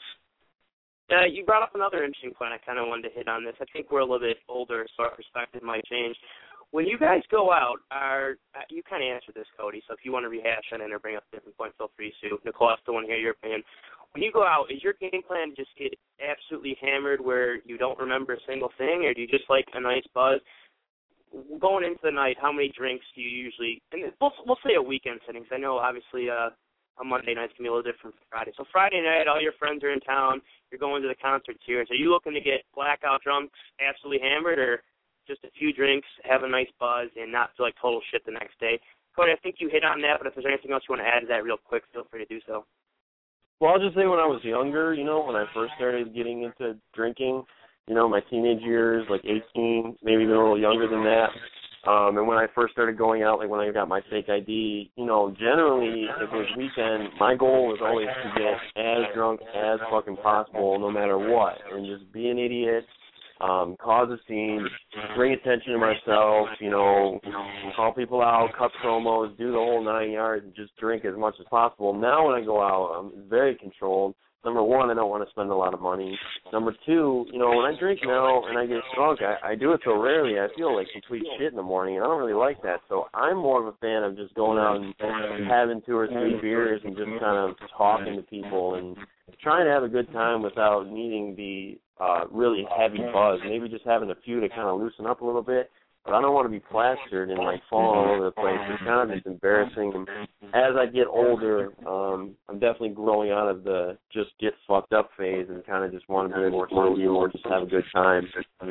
Uh, you brought up another interesting point. I kind of wanted to hit on this. I think we're a little bit older, so our perspective might change. When you guys go out, are you kind of answered this, Cody? So if you want to rehash on it or bring up a different point, feel free to. Nicole, I still want to hear your opinion. When you go out, is your game plan to just get absolutely hammered where you don't remember a single thing, or do you just like a nice buzz? Going into the night, how many drinks do you usually, and we'll, we'll say a weekend setting, because I know obviously uh, a Monday night can be a little different from Friday. So Friday night, all your friends are in town, you're going to the concert series. Are you looking to get blackout drunks, absolutely hammered, or just a few drinks, have a nice buzz, and not feel like total shit the next day? Cody, I think you hit on that, but if there's anything else you want to add to that real quick, feel free to do so. Well, I'll just say when I was younger, you know, when I first started getting into drinking, you know, my teenage years, like eighteen, maybe even a little younger than that, um, and when I first started going out, like when I got my fake I D, you know, generally, if it was weekend, my goal was always to get as drunk as fucking possible, no matter what, and just be an idiot, um, cause a scene, bring attention to myself, you know, call people out, cut promos, do the whole nine yards, and just drink as much as possible. Now when I go out, I'm very controlled, number one, I don't want to spend a lot of money. Number two, you know, when I drink now and I get drunk, I, I do it so rarely, I feel like complete shit in the morning, and I don't really like that. So I'm more of a fan of just going out and having two or three beers and just kind of talking to people and trying to have a good time without needing the uh, really heavy buzz. Maybe just having a few to kind of loosen up a little bit. But I don't want to be plastered and, like, fall all over the place. It's kind of just embarrassing. And as I get older, um, I'm definitely growing out of the just get fucked up phase and kind of just want to be more social or just have a good time.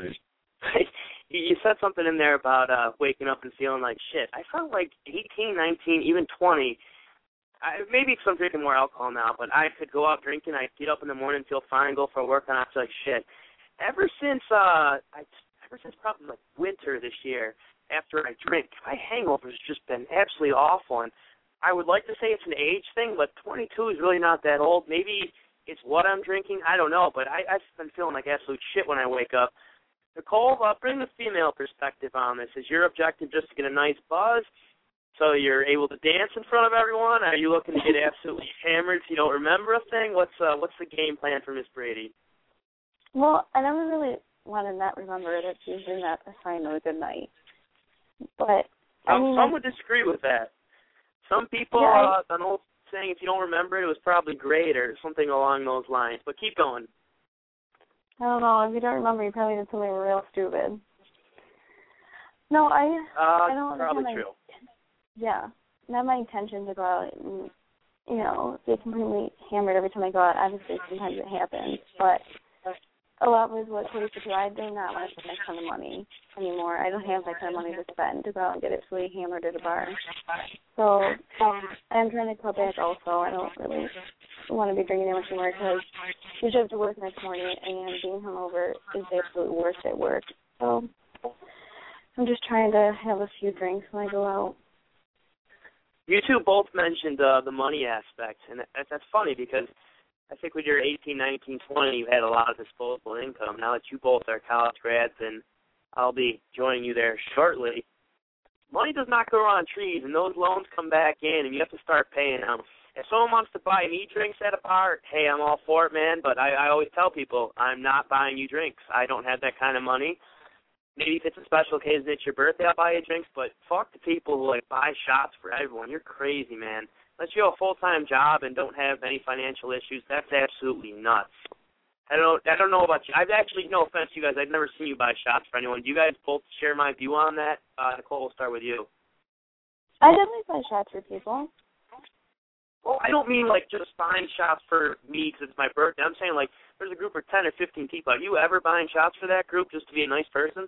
You said something in there about uh, waking up and feeling like shit. I felt like eighteen, nineteen, even twenty, I, maybe because I'm drinking more alcohol now, but I could go out drinking, I'd get up in the morning, feel fine, go for work, and I'd feel like shit. Ever since, uh, I Ever since probably like winter this year, after I drink, my hangover's just been absolutely awful. And I would like to say it's an age thing, but twenty-two is really not that old. Maybe it's what I'm drinking. I don't know, but I, I've been feeling like absolute shit when I wake up. Nicole, uh, bring the female perspective on this. Is your objective just to get a nice buzz so you're able to dance in front of everyone? Are you looking to get absolutely hammered so you don't remember a thing? What's uh, what's the game plan for Miss Brady? Well, I never really want to not remember it. It's usually not a sign of a good night. But I um, mean, some would disagree with that. Some people, yeah, uh, an old saying, if you don't remember it, it was probably great or something along those lines. But keep going. I don't know. If you don't remember, you probably did something real stupid. No, I uh, I don't probably my, true. Yeah, not my intention to go out and, you know, get completely hammered every time I go out. Obviously, sometimes it happens, but a lot was what Cody said too. I do not want to spend that kind of money anymore. I don't have that kind of money to spend to go out and get absolutely hammered at a bar. So um, I'm trying to cut back also. I don't really want to be drinking that much anymore because you have to work next morning and being hungover is the absolute worst at work. So I'm just trying to have a few drinks when I go out. You two both mentioned uh, the money aspect, and that, that's funny because I think when you're eighteen, nineteen, twenty, you had a lot of disposable income. Now that you both are college grads, and I'll be joining you there shortly, money does not grow on trees, and those loans come back in, and you have to start paying them. If someone wants to buy me drinks at a bar, hey, I'm all for it, man, but I, I always tell people I'm not buying you drinks. I don't have that kind of money. Maybe if it's a special occasion, it's your birthday, I'll buy you drinks, but fuck the people who, like, buy shots for everyone. You're crazy, man. Unless you have a full-time job and don't have any financial issues, that's absolutely nuts. I don't I don't know about you. I've actually, no offense to you guys, I've never seen you buy shots for anyone. Do you guys both share my view on that? Uh, Nicole, we'll start with you. I definitely buy shots for people. Well, I don't mean, like, just buying shots for me because it's my birthday. I'm saying, like, there's a group of ten or fifteen people. Are you ever buying shots for that group just to be a nice person?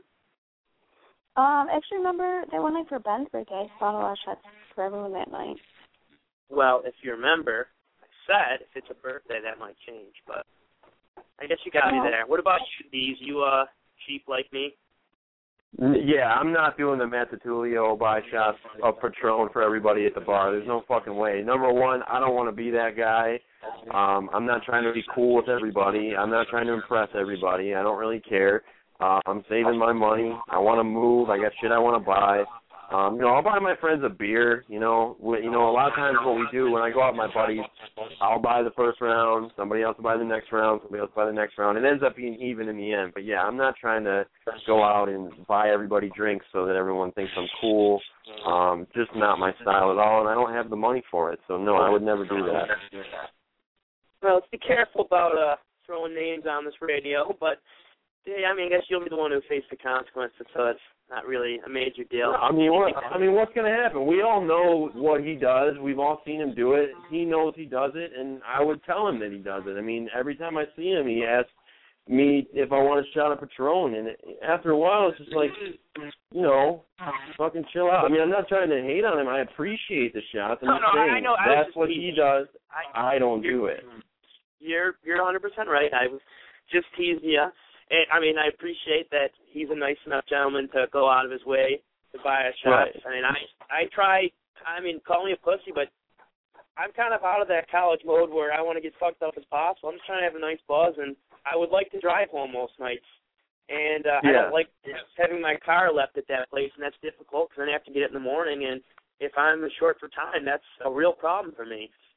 Um, actually, remember that one night for Ben's birthday, I bought a lot of shots for everyone that night. Well, if you remember, I said if it's a birthday, that might change, but I guess you got me there. What about you, Deez? You uh, cheap like me? Yeah, I'm not doing the Matt Tutulio buy shots of Patron for everybody at the bar. There's no fucking way. Number one, I don't want to be that guy. Um, I'm not trying to be cool with everybody. I'm not trying to impress everybody. I don't really care. Uh, I'm saving my money. I want to move. I got shit I want to buy. Um, you know, I'll buy my friends a beer. You know, we, you know, a lot of times what we do when I go out with my buddies, I'll buy the first round, somebody else will buy the next round, somebody else will buy the next round. It ends up being even in the end. But yeah, I'm not trying to go out and buy everybody drinks so that everyone thinks I'm cool. Um, just not my style at all, and I don't have the money for it. So no, I would never do that. Well, let's be careful about uh, throwing names on this radio, but yeah, I mean, I guess you'll be the one who faces the consequences, so it's not really a major deal. I mean, what, I mean, what's going to happen? We all know what he does. We've all seen him do it. He knows he does it, and I would tell him that he does it. I mean, every time I see him, he asks me if I want a shot of Patron, and after a while, it's just like, you know, fucking chill out. I mean, I'm not trying to hate on him. I appreciate the shots. I'm no, just no, saying, I know. I that's just what he does. I, I don't do it. You're you're one hundred percent right. I was just teasing you. And, I mean, I appreciate that he's a nice enough gentleman to go out of his way to buy a shot. Right. I mean, I I try, I mean, call me a pussy, but I'm kind of out of that college mode where I want to get fucked up as possible. I'm just trying to have a nice buzz, and I would like to drive home most nights. And uh, yeah. I don't like having my car left at that place, and that's difficult because then I have to get it in the morning. And if I'm short for time, that's a real problem for me.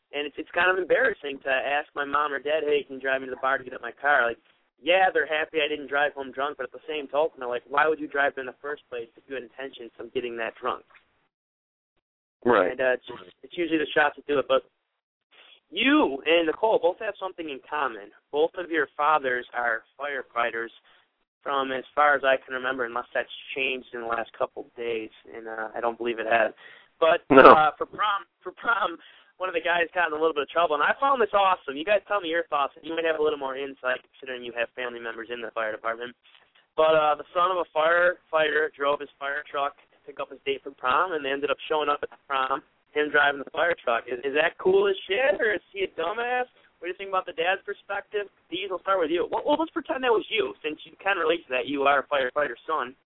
And it's it's kind of embarrassing to ask my mom or dad, hey, can you drive me to the bar to get up my car? Like, yeah, they're happy I didn't drive home drunk, but at the same token, they're like, why would you drive in the first place if you had intentions of getting that drunk? Right. And uh, it's, just, it's usually the shots that do it. But you and Nicole both have something in common. Both of your fathers are firefighters from as far as I can remember, unless that's changed in the last couple of days, and uh, I don't believe it has. But no. uh, for prom, for prom, one of the guys got in a little bit of trouble, and I found this awesome. You guys tell me your thoughts, and you might have a little more insight considering you have family members in the fire department. But uh, the son of a firefighter drove his fire truck to pick up his date for prom, and they ended up showing up at the prom, him driving the fire truck. Is, is that cool as shit, or is he a dumbass? What do you think about the dad's perspective? Deez, I'll start with you. Well, well, let's pretend that was you, since you can relate to that. You are a firefighter's son.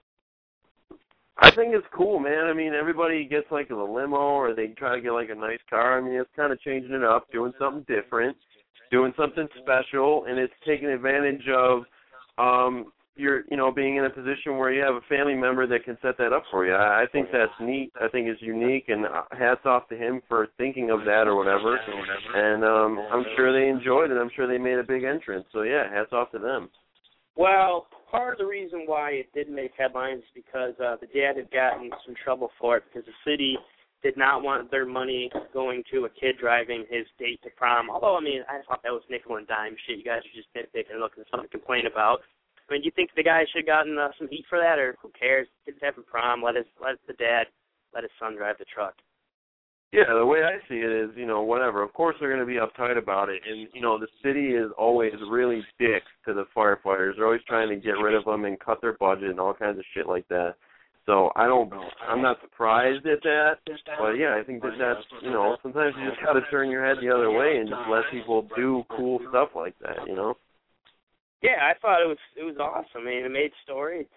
I think it's cool, man. I mean, everybody gets like a limo or they try to get like a nice car. I mean, it's kind of changing it up, doing something different, doing something special, and it's taking advantage of um, your, you know, being in a position where you have a family member that can set that up for you. I, I think that's neat. I think it's unique, and hats off to him for thinking of that or whatever. And um, I'm sure they enjoyed it. I'm sure they made a big entrance. So, yeah, hats off to them. Well, part of the reason why it did make headlines is because uh, the dad had gotten some trouble for it because the city did not want their money going to a kid driving his date to prom. Although, I mean, I thought that was nickel and dime shit. You guys are just nitpicking and looking for something to complain about. I mean, do you think the guy should have gotten uh, some heat for that, or who cares? Kids having prom. Let his let the dad let his son drive the truck. Yeah, the way I see it is, you know, whatever. Of course they're going to be uptight about it. And, you know, the city is always really dicks to the firefighters. They're always trying to get rid of them and cut their budget and all kinds of shit like that. So I don't, I'm not surprised at that. But, yeah, I think that that's, you know, sometimes you just got to turn your head the other way and just let people do cool stuff like that, you know? Yeah, I thought it was it was awesome. I mean, it made story.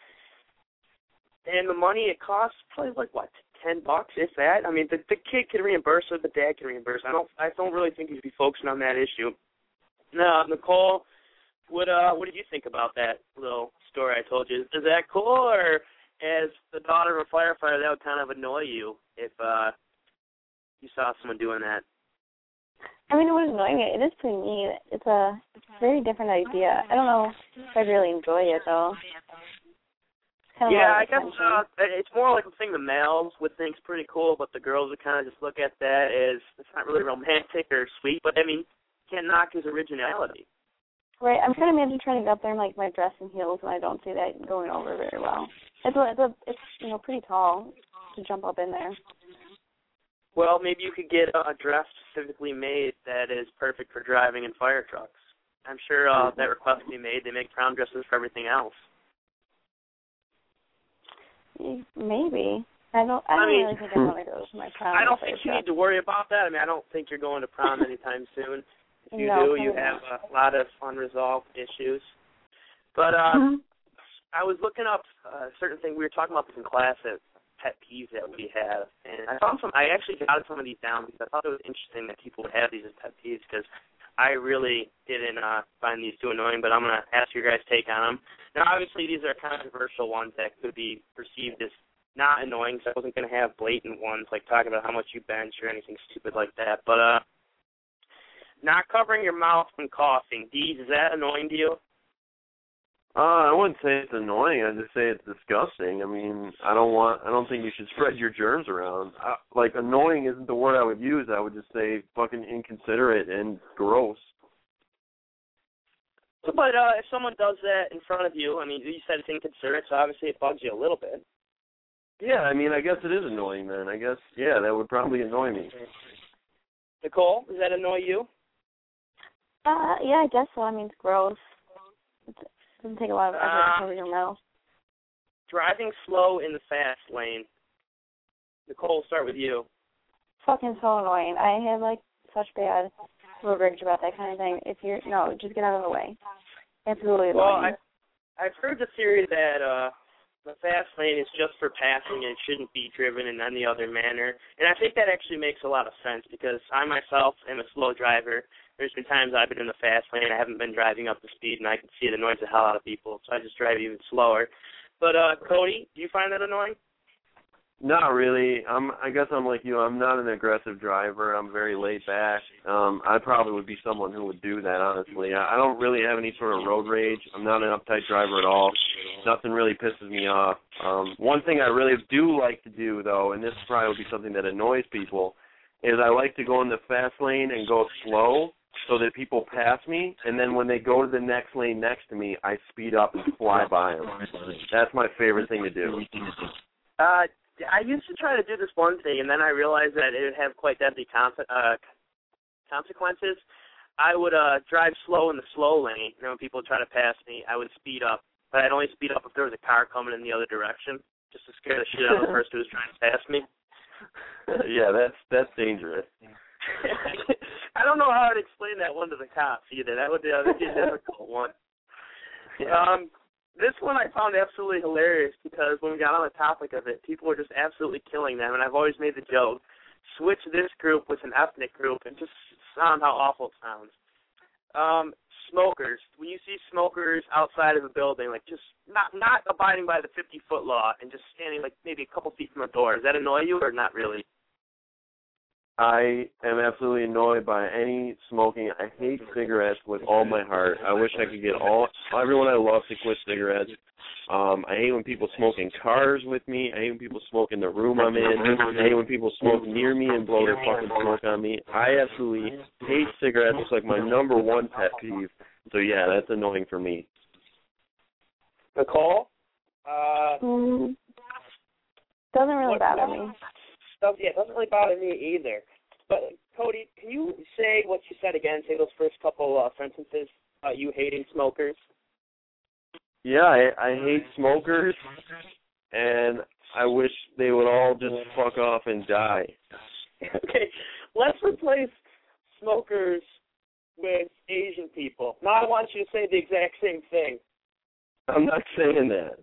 And the money it costs probably like, what, ten bucks, if that. I mean, the the kid can reimburse or the dad can reimburse. I don't I don't really think you should be focusing on that issue. Now, Nicole, what uh what did you think about that little story I told you? Is that cool, or as the daughter of a firefighter, that would kind of annoy you if uh you saw someone doing that? I mean, it was annoying. It is pretty neat. It's a, it's a very different idea. I don't know if I'd really enjoy it, though. Kind of yeah, I guess uh, it's more like a thing the males would think is pretty cool, but the girls would kind of just look at that as it's not really romantic or sweet. But I mean, can't knock his originality. Right. I'm trying to imagine trying to go up there in like my dress and heels, and I don't see that going over very well. It's a, it's, a, it's you know pretty tall to jump up in there. Well, maybe you could get a dress specifically made that is perfect for driving in fire trucks. I'm sure uh, that request will be made. They make prom dresses for everything else. Maybe. I don't. I don't I mean, really think I want to go to my prom. I don't think you need to worry about that. I mean, I don't think you're going to prom anytime soon. If you no, do, you not. have a lot of unresolved issues. But uh, Mm-hmm. I was looking up uh, certain things. We were talking about this in class, at pet peeves that we have, and I found some. I actually jotted some of these down because I thought it was interesting that people would have these as pet peeves, because I really didn't uh, find these too annoying, but I'm going to ask your guys' take on them. Now, obviously, these are controversial ones that could be perceived as not annoying, so I wasn't going to have blatant ones like talking about how much you bench or anything stupid like that. But uh, not covering your mouth when coughing. Deez, is that annoying to you? Uh, I wouldn't say it's annoying. I'd just say it's disgusting. I mean, I don't want. I don't think you should spread your germs around. I, like, annoying isn't the word I would use. I would just say fucking inconsiderate and gross. But uh, if someone does that in front of you, I mean, you said it's inconsiderate, so obviously it bugs you a little bit. Yeah, I mean, I guess it is annoying, then. I guess, yeah, that would probably annoy me. Nicole, does that annoy you? Uh, yeah, I guess so. I mean, it's gross. It's, it doesn't take a lot of effort uh, to cover your mouth. Driving slow in the fast lane. Nicole, start with you. Fucking so annoying. I have, like, such bad road rage about that kind of thing. If you're, no, just get out of the way. Absolutely annoying. Well, I, I've heard the theory that uh, the fast lane is just for passing and shouldn't be driven in any other manner. And I think that actually makes a lot of sense, because I myself am a slow driver. There's been times I've been in the fast lane, I haven't been driving up the speed, and I can see it annoys the hell out of people, so I just drive even slower. But, uh, Cody, do you find that annoying? Not really. I'm. I guess I'm like you. I'm not an aggressive driver. I'm very laid back. Um, I probably would be someone who would do that. Honestly, I, I don't really have any sort of road rage. I'm not an uptight driver at all. Nothing really pisses me off. Um, one thing I really do like to do, though, and this probably would be something that annoys people, is I like to go in the fast lane and go slow so that people pass me, and then when they go to the next lane next to me, I speed up and fly by them. That's my favorite thing to do. Uh. I used to try to do this one thing, and then I realized that it would have quite deadly con- uh, consequences. I would uh, drive slow in the slow lane, and when people would try to pass me, I would speed up. But I'd only speed up if there was a car coming in the other direction, just to scare the shit out of the person who was trying to pass me. Yeah, that's that's dangerous. I don't know how I'd explain that one to the cops either. That would be, that would be a difficult one. Yeah. Um. This one I found absolutely hilarious because when we got on the topic of it, people were just absolutely killing them, and I've always made the joke, switch this group with an ethnic group and just sound how awful it sounds. Um, smokers. When you see smokers outside of a building, like just not not abiding by the fifty-foot law and just standing like maybe a couple feet from the door, does that annoy you or not really? I am absolutely annoyed by any smoking. I hate cigarettes with all my heart. I wish I could get all everyone I love to quit cigarettes. Um, I hate when people smoke in cars with me. I hate when people smoke in the room I'm in. I hate when people smoke near me and blow their fucking smoke on me. I absolutely hate cigarettes. It's like my number one pet peeve. So yeah, that's annoying for me. Nicole? Uh, mm, doesn't really what, bother me. Stuff, yeah, it doesn't really bother me either. But, Cody, can you say what you said again? Say those first couple uh, sentences about you hating smokers. Yeah, I, I hate smokers, and I wish they would all just fuck off and die. Okay, let's replace smokers with Asian people. Now I want you to say the exact same thing. I'm not saying that.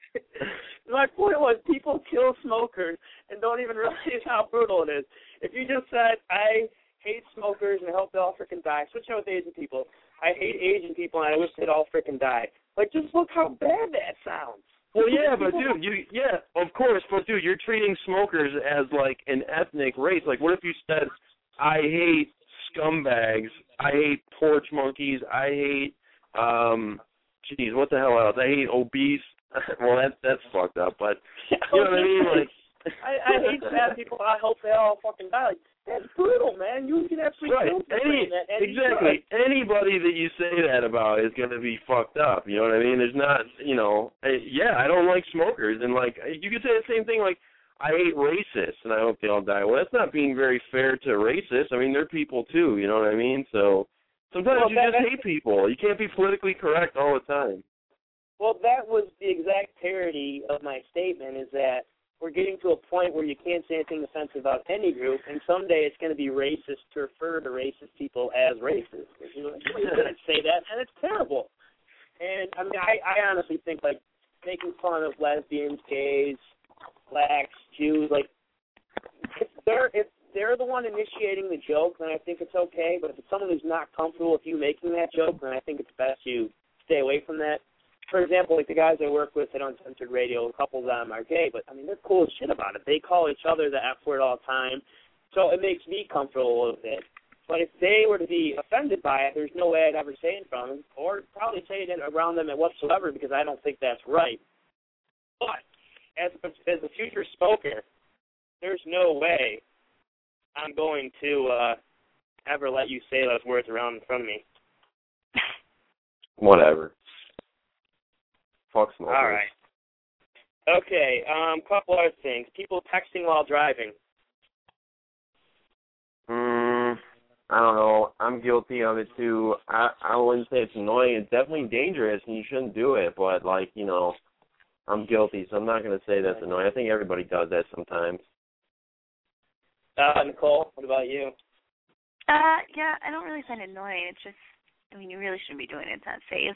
My point was people kill smokers and don't even realize how brutal it is. If you just said, I hate smokers and I hope they all frickin' die, switch out with Asian people. I hate Asian people and I wish they'd all frickin' die. Like, just look how bad that sounds. Well, yeah, but dude, you yeah, of course, but dude, you're treating smokers as like an ethnic race. Like, what if you said, I hate scumbags, I hate porch monkeys, I hate, um, geez, what the hell else? I hate obese. Well, that's that's fucked up, but you know what I mean? Like, I, I hate fat people. I hope they all fucking die. Like, that's brutal, man. You can actually right. kill people. Any, that, exactly. Anybody that you say that about is going to be fucked up. You know what I mean? There's not, you know, I, yeah, I don't like smokers, and like you could say the same thing. Like, I hate racists, and I hope they all die. Well, that's not being very fair to racists. I mean, they're people too. You know what I mean? So sometimes well, you that, just hate people. You can't be politically correct all the time. Well, that was the exact parody of my statement, is that we're getting to a point where you can't say anything offensive about any group, and someday it's going to be racist to refer to racist people as racist. You know, you can't say that, and it's terrible. And, I mean, I, I honestly think, like, making fun of lesbians, gays, blacks, Jews, like, if they're, if they're the one initiating the joke, then I think it's okay, but if it's someone who's not comfortable with you making that joke, then I think it's best you stay away from that. For example, like the guys I work with at Uncensored Radio, a couple of them are gay, but, I mean, they're cool as shit about it. They call each other the F word all the time, so it makes me comfortable with it. But if they were to be offended by it, there's no way I'd ever say it in front of them, or probably say it around them whatsoever, because I don't think that's right. But as a, as a future smoker, there's no way I'm going to uh, ever let you say those words around in front of me. Whatever. Fuck smokers. All right. Okay, um, couple other things. People texting while driving. Mm, I don't know. I'm guilty of it, too. I, I wouldn't say it's annoying. It's definitely dangerous, and you shouldn't do it. But, like, you know, I'm guilty, so I'm not going to say that's annoying. I think everybody does that sometimes. Uh, Nicole, what about you? Uh, yeah, I don't really find it annoying. It's just, I mean, you really shouldn't be doing it. It's not safe.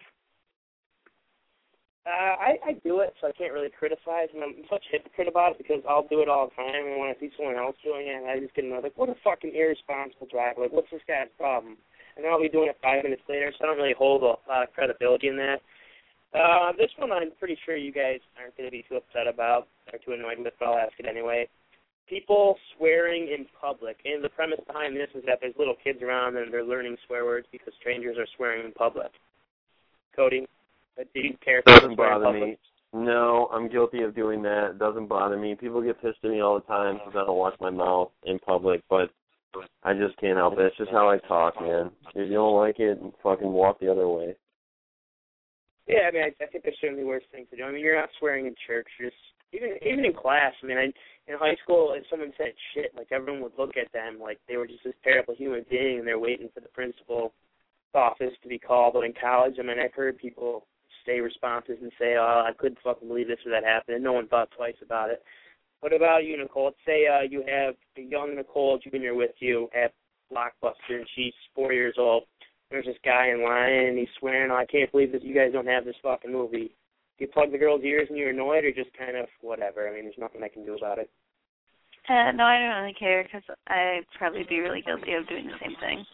Uh, I, I do it, so I can't really criticize, and I'm such a hypocrite about it because I'll do it all the time, and when I see someone else doing it, I just get another, like, what a fucking irresponsible driver. Like, what's this guy's problem? And then I'll be doing it five minutes later, so I don't really hold a lot of credibility in that. Uh, this one I'm pretty sure you guys aren't going to be too upset about or too annoyed with, but I'll ask it anyway. People swearing in public. And the premise behind this is that there's little kids around and they're learning swear words because strangers are swearing in public. Cody, do you care if Doesn't people swear in bother public? me. No, I'm guilty of doing that. It doesn't bother me. People get pissed at me all the time because I don't watch my mouth in public, but I just can't help it. It's just how I talk, man. If you don't like it, fucking walk the other way. Yeah, I mean, I, I think there's certainly worse things to do. I mean, you're not swearing in church. You're just, even even in class. I mean, I, in high school, if someone said shit, like everyone would look at them like they were just this terrible human being, and they're waiting for the principal's office to be called. But in college, I mean, I've heard people say responses and say, "Oh, I couldn't fucking believe this or that happened," and no one thought twice about it. What about you, Nicole? Let's say uh, you have a young Nicole Junior with you at Blockbuster, and she's four years old. There's this guy in line, and he's swearing, oh, I can't believe that you guys don't have this fucking movie. Do you plug the girl's ears and you're annoyed, or just kind of whatever? I mean, there's nothing I can do about it. Uh, no, I don't really care because I'd probably be really guilty of doing the same thing.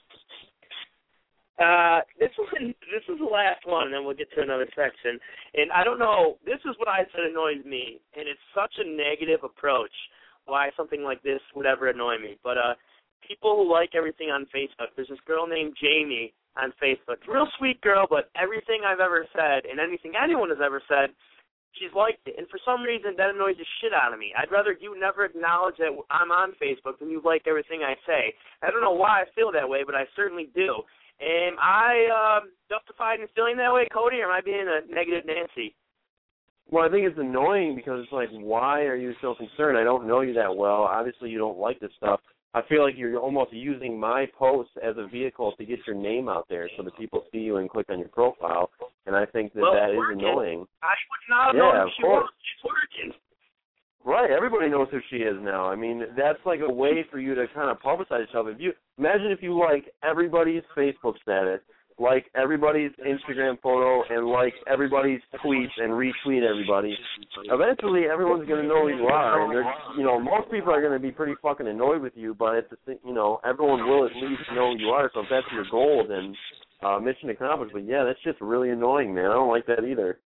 Uh, this one, this is the last one, and then we'll get to another section. And I don't know, this is what I said annoys me, and it's such a negative approach why something like this would ever annoy me. But uh, people who like everything on Facebook, there's this girl named Jamie on Facebook. Real sweet girl, but everything I've ever said and anything anyone has ever said, she's liked it. And for some reason, that annoys the shit out of me. I'd rather you never acknowledge that I'm on Facebook than you like everything I say. I don't know why I feel that way, but I certainly do. Am I uh, justified in feeling that way, Cody, or am I being a negative Nancy? Well, I think it's annoying because it's like, why are you so concerned? I don't know you that well. Obviously, you don't like this stuff. I feel like you're almost using my posts as a vehicle to get your name out there so that people see you and click on your profile, and I think that well, that is working. annoying. I would not yeah, know of who she course. was. She's working. Right, everybody knows who she is now. I mean, that's like a way for you to kind of publicize yourself. If you imagine if you like everybody's Facebook status, like everybody's Instagram photo, and like everybody's tweets and retweet everybody, eventually everyone's going to know who you are. And they're, you know, most people are going to be pretty fucking annoyed with you, but it's the, you know, everyone will at least know who you are. So if that's your goal, then uh, mission accomplished. But yeah, that's just really annoying, man. I don't like that either.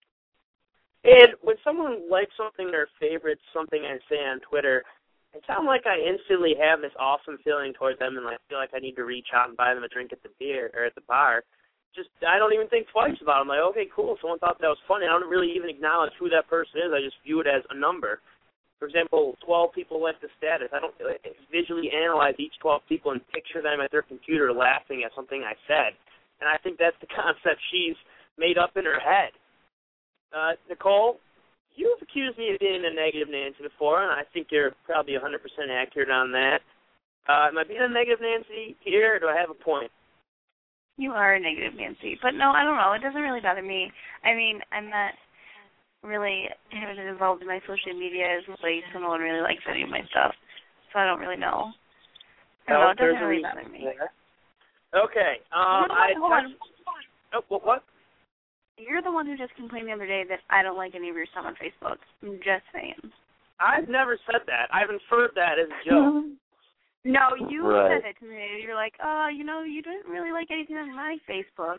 And when someone likes something or favorites something I say on Twitter, it sounds like I instantly have this awesome feeling towards them, and I feel like I need to reach out and buy them a drink at the beer or at the bar. Just I don't even think twice about it. I'm like, okay, cool. Someone thought that was funny. I don't really even acknowledge who that person is. I just view it as a number. For example, twelve people like the status. I don't visually analyze each twelve people and picture them at their computer laughing at something I said. And I think that's the concept she's made up in her head. Uh, Nicole, you've accused me of being a negative Nancy before, and I think you're probably one hundred percent accurate on that. Uh, am I being a negative Nancy here, or do I have a point? You are a negative Nancy. But no, I don't know. It doesn't really bother me. I mean, I'm not really involved in my social media as late, so no one really likes any of my stuff. So I don't really know. I don't know. It doesn't really bother me. Okay. Um, I hold on. Oh, what? what? You're the one who just complained the other day that I don't like any of your stuff on Facebook. I'm just saying. I've never said that. I've inferred that as a joke. No, you right. said it to me. You're like, oh, you know, you didn't really like anything on my Facebook.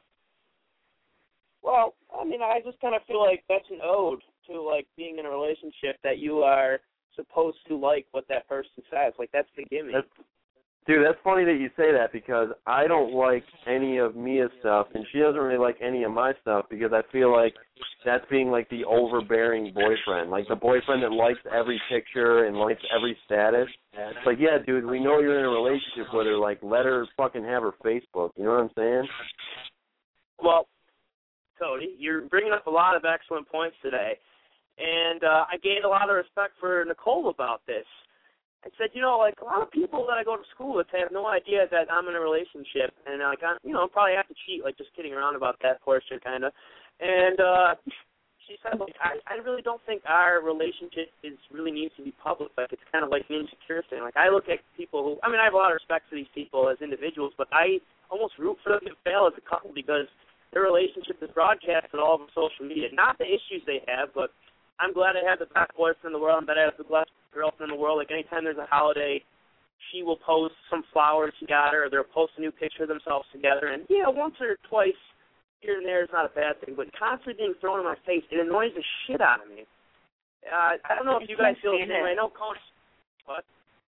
Well, I mean, I just kind of feel like that's an ode to, like, being in a relationship that you are supposed to like what that person says. Like, that's the gimmick. That's, dude, that's funny that you say that because I don't like any of Mia's stuff, and she doesn't really like any of my stuff because I feel like that's being, like, the overbearing boyfriend. Like, the boyfriend that likes every picture and likes every status. It's like, yeah, dude, we know you're in a relationship with her. Like, let her fucking have her Facebook. You know what I'm saying? Well, Cody, you're bringing up a lot of excellent points today. And uh, I gained a lot of respect for Nicole about this. I said, you know, like, a lot of people that I go to school with have no idea that I'm in a relationship. And, like, I, you know, probably have to cheat, like, just kidding around about that portion, kind of. And uh, she said, like, I, I really don't think our relationship is really needs to be public. Like, it's kind of like an insecure thing. Like, I look at people who, I mean, I have a lot of respect for these people as individuals, but I almost root for them to fail as a couple because their relationship is broadcasted all over social media. Not the issues they have, but I'm glad I have the best boyfriend in the world. I'm glad I have the best girlfriend in the world. Like, anytime there's a holiday, she will post some flowers she got her, or they'll post a new picture of themselves together. And, yeah, once or twice here and there is not a bad thing, but constantly being thrown in my face, it annoys the shit out of me. Uh, I don't know if I you guys can't feel the stand same it. way. I know Coach. What?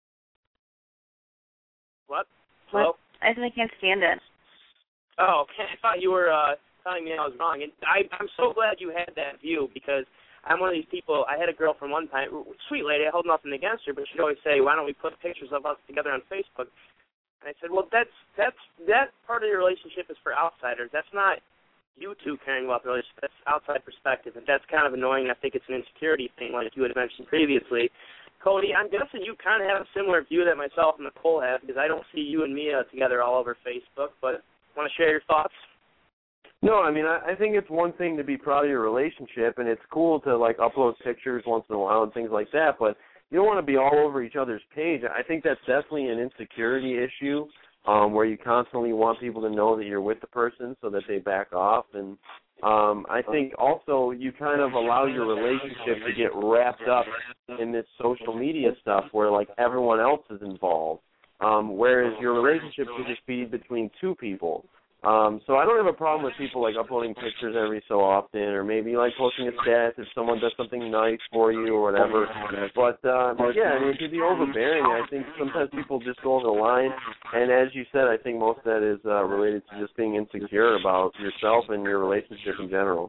What? What? Hello? I said I can't stand it. Oh, okay. I thought you were uh, telling me I was wrong. And I, I'm so glad you had that view because I'm one of these people. I had a girlfriend one time, sweet lady. I hold nothing against her, but she'd always say, "Why don't we put pictures of us together on Facebook?" And I said, "Well, that's that's that part of your relationship is for outsiders. That's not you two caring about the relationship. That's outside perspective, and that's kind of annoying. I think it's an insecurity thing, like you had mentioned previously." Cody, I'm guessing you kind of have a similar view that myself and Nicole have because I don't see you and Mia together all over Facebook. But want to share your thoughts? No, I mean, I, I think it's one thing to be proud of your relationship, and it's cool to, like, upload pictures once in a while and things like that, but you don't want to be all over each other's page. I think that's definitely an insecurity issue um, where you constantly want people to know that you're with the person so that they back off. And um, I think also you kind of allow your relationship to get wrapped up in this social media stuff where, like, everyone else is involved, um, whereas your relationship should just be between two people. Um, so I don't have a problem with people, like, uploading pictures every so often or maybe, like, posting a stat if someone does something nice for you or whatever. But, uh, yeah, I mean, it can be overbearing. I think sometimes people just go over the line. And as you said, I think most of that is uh, related to just being insecure about yourself and your relationship in general.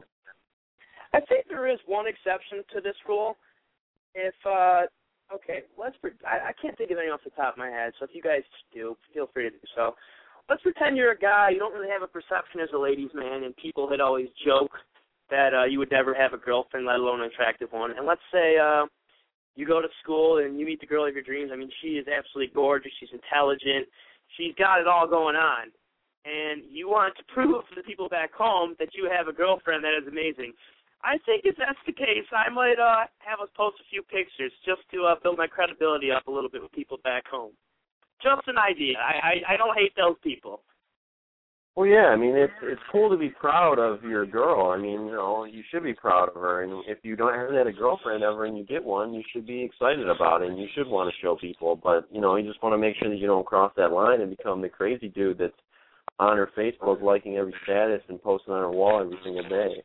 I think there is one exception to this rule. If, uh, okay, let's, pre- I, I can't think of anything off the top of my head, so if you guys do, feel free to do so. Let's pretend you're a guy, you don't really have a perception as a ladies' man, and people had always joke that uh, you would never have a girlfriend, let alone an attractive one. And let's say uh, you go to school and you meet the girl of your dreams. I mean, she is absolutely gorgeous. She's intelligent. She's got it all going on. And you want to prove to the people back home that you have a girlfriend that is amazing. I think if that's the case, I might uh, have us post a few pictures just to uh, build my credibility up a little bit with people back home. Just an idea. I, I, I don't hate those people. Well, yeah, I mean, it's it's cool to be proud of your girl. I mean, you know, you should be proud of her. And if you don't haven't had a girlfriend ever and you get one, you should be excited about it and you should want to show people. But, you know, you just want to make sure that you don't cross that line and become the crazy dude that's on her Facebook liking every status and posting on her wall every single day.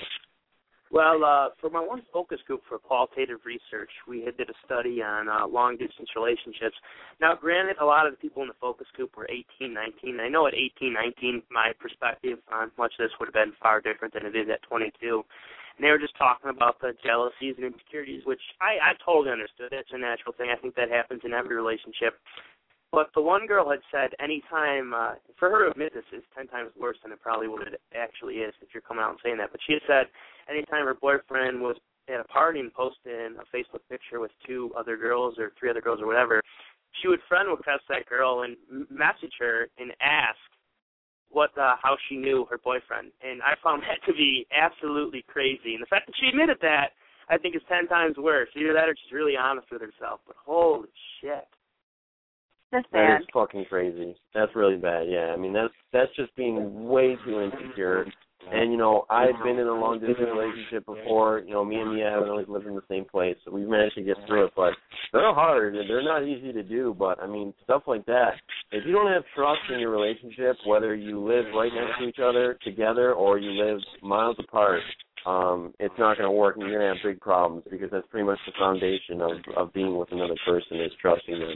Well, uh, for my one focus group for qualitative research, we had did a study on uh, long-distance relationships. Now, granted, a lot of the people in the focus group were eighteen, nineteen. I know at eighteen, nineteen, my perspective on much of this would have been far different than it is at twenty-two. And they were just talking about the jealousies and insecurities, which I, I totally understood. It's a natural thing. I think that happens in every relationship. But the one girl had said anytime, uh, for her to admit this is ten times worse than it probably would actually is if you're coming out and saying that. But she had said anytime her boyfriend was at a party and posting a Facebook picture with two other girls or three other girls or whatever, she would friend request that girl and message her and ask what uh, how she knew her boyfriend. And I found that to be absolutely crazy. And the fact that she admitted that, I think, is ten times worse. Either that or she's really honest with herself. But holy shit. That's That bad. is fucking crazy. That's really bad, yeah. I mean, that's that's just being way too insecure. And, you know, I've been in a long-distance relationship before. You know, me and Mia haven't always lived in the same place, so we've managed to get through it. But they're hard, and they're not easy to do. But, I mean, stuff like that. If you don't have trust in your relationship, whether you live right next to each other together or you live miles apart, um, it's not going to work, and you're going to have big problems because that's pretty much the foundation of, of being with another person is trusting them.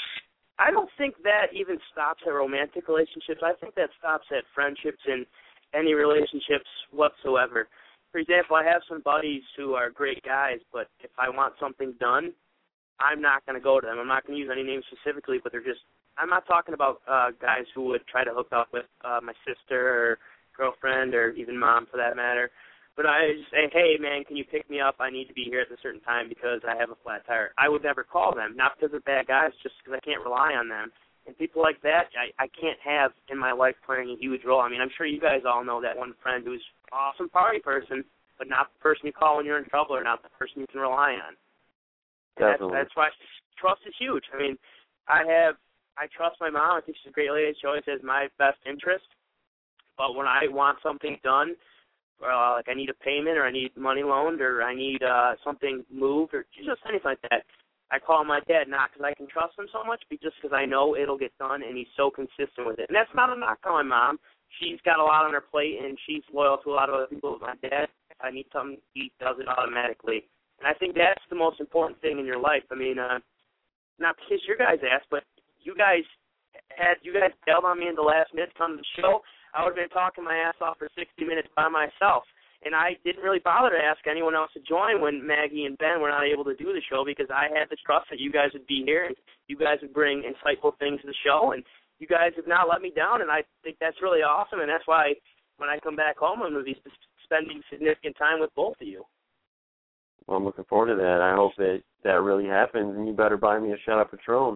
I don't think that even stops at romantic relationships. I think that stops at friendships and any relationships whatsoever. For example, I have some buddies who are great guys, but if I want something done, I'm not going to go to them. I'm not going to use any names specifically, but they're just, I'm not talking about uh, guys who would try to hook up with uh, my sister or girlfriend or even mom for that matter. But I just say, hey, man, can you pick me up? I need to be here at a certain time because I have a flat tire. I would never call them, not because they're bad guys, just because I can't rely on them. And people like that, I, I can't have in my life playing a huge role. I mean, I'm sure you guys all know that one friend who's an awesome party person, but not the person you call when you're in trouble or not the person you can rely on. And Definitely. That's, that's why trust is huge. I mean, I have, I trust my mom. I think she's a great lady. She always has my best interest. But when I want something done, Uh, like I need a payment or I need money loaned or I need uh, something moved or just anything like that, I call my dad, not because I can trust him so much, but just because I know it'll get done and he's so consistent with it. And that's not a knock on my mom. she's got a lot on her plate, and she's loyal to a lot of other people. My dad, if I need something, he does it automatically. And I think that's the most important thing in your life. I mean, uh, not to kiss your guys' ass, but you guys had you guys bailed on me in the last minute to come to the show. I would have been talking my ass off for sixty minutes by myself. And I didn't really bother to ask anyone else to join when Maggie and Ben were not able to do the show because I had the trust that you guys would be here and you guys would bring insightful things to the show. And you guys have not let me down, and I think that's really awesome. And that's why when I come back home, I'm going to be spending significant time with both of you. Well, I'm looking forward to that. I hope that that really happens, and you better buy me a shot of Patron.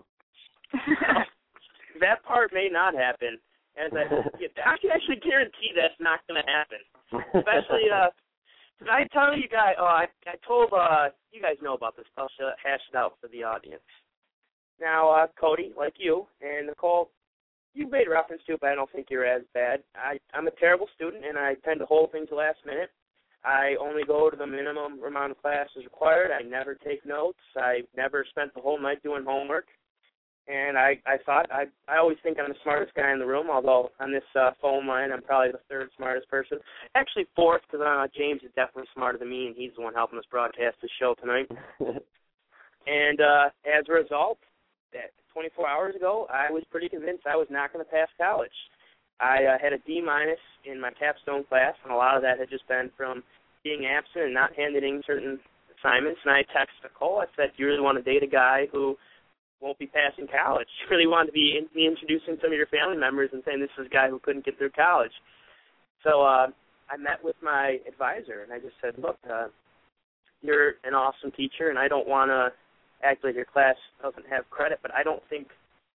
That part may not happen. As I, I can actually guarantee that's not going to happen. Especially, uh, did I tell you guys, oh, I, I told, uh, you guys know about this, I'll hash it out for the audience. Now, uh, Cody, like you, and Nicole, you made reference to it, but I don't think you're as bad. I, I'm a terrible student, and I tend to hold things last minute. I only go to the minimum amount of classes required. I never take notes. I never spent the whole night doing homework. And I, I thought, I I always think I'm the smartest guy in the room, although on this uh, phone line I'm probably the third smartest person. Actually fourth, because uh, James is definitely smarter than me, and he's the one helping us broadcast the show tonight. And uh, as a result, that twenty-four hours ago, I was pretty convinced I was not going to pass college. I uh, had a D minus in my capstone class, and a lot of that had just been from being absent and not handing in certain assignments. And I texted Nicole. I said, "Do you really want to date a guy who won't be passing college? You really want to be, in, be introducing some of your family members and saying this is a guy who couldn't get through college." So uh, I met with my advisor, and I just said, look, uh, you're an awesome teacher, and I don't want to act like your class doesn't have credit, but I don't think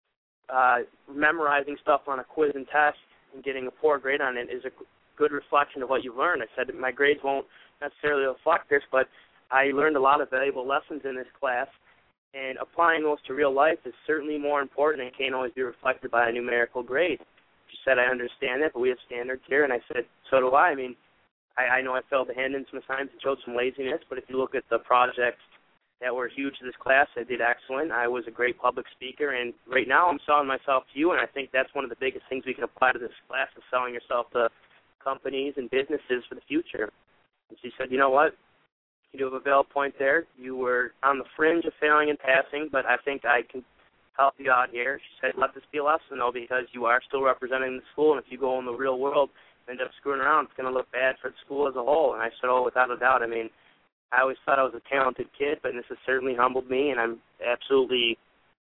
uh, memorizing stuff on a quiz and test and getting a poor grade on it is a good reflection of what you learned. I said my grades won't necessarily reflect this, but I learned a lot of valuable lessons in this class, and applying those to real life is certainly more important and can't always be reflected by a numerical grade. She said, I understand that, but we have standards here. And I said, so do I. I mean, I, I know I failed to hand in some assignments and showed some laziness, but if you look at the projects that were huge to this class, I did excellent. I was a great public speaker, and right now I'm selling myself to you, and I think that's one of the biggest things we can apply to this class is selling yourself to companies and businesses for the future. And she said, you know what? You do have a valid point there. You were on the fringe of failing and passing, but I think I can help you out here. She said, let this be a lesson, though, because you are still representing the school, and if you go in the real world and end up screwing around, it's going to look bad for the school as a whole. And I said, oh, without a doubt. I mean, I always thought I was a talented kid, but this has certainly humbled me, and I'm absolutely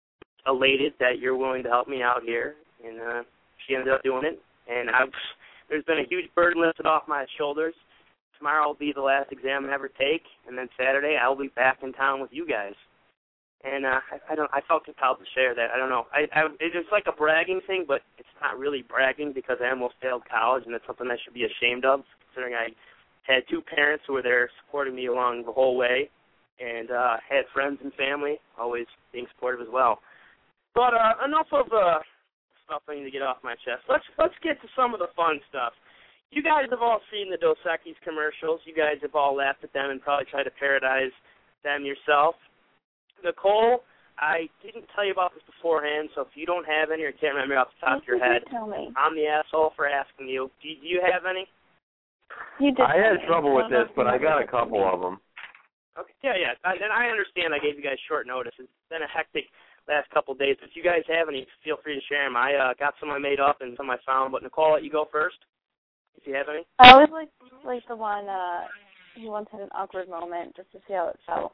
elated that you're willing to help me out here. And uh, she ended up doing it, and I've, there's been a huge burden lifted off my shoulders. Tomorrow will be the last exam I ever take, and then Saturday I'll be back in town with you guys. And uh, I, I don't. I felt compelled to share that. I don't know. I, I, it's like a bragging thing, but it's not really bragging because I almost failed college, and it's something I should be ashamed of, considering I had two parents who were there supporting me along the whole way, and uh, had friends and family always being supportive as well. But uh, enough of uh, stuff I need to get off my chest. Let's let's get to some of the fun stuff. You guys have all seen the Dos Equis commercials. You guys have all laughed at them and probably tried to parodize them yourself. Nicole, I didn't tell you about this beforehand, so if you don't have any or can't remember off the top of your head, tell me. I'm the asshole for asking you. Do, do you have any? You did. I had trouble with this, but I got a couple of them. Okay, yeah, yeah. I, and I understand I gave you guys short notice. It's been a hectic last couple of days. If you guys have any, feel free to share them. I uh, got some I made up and some I found. But Nicole, let you go first, if you have any. I always like like the one uh, he once had an awkward moment just to see how it felt.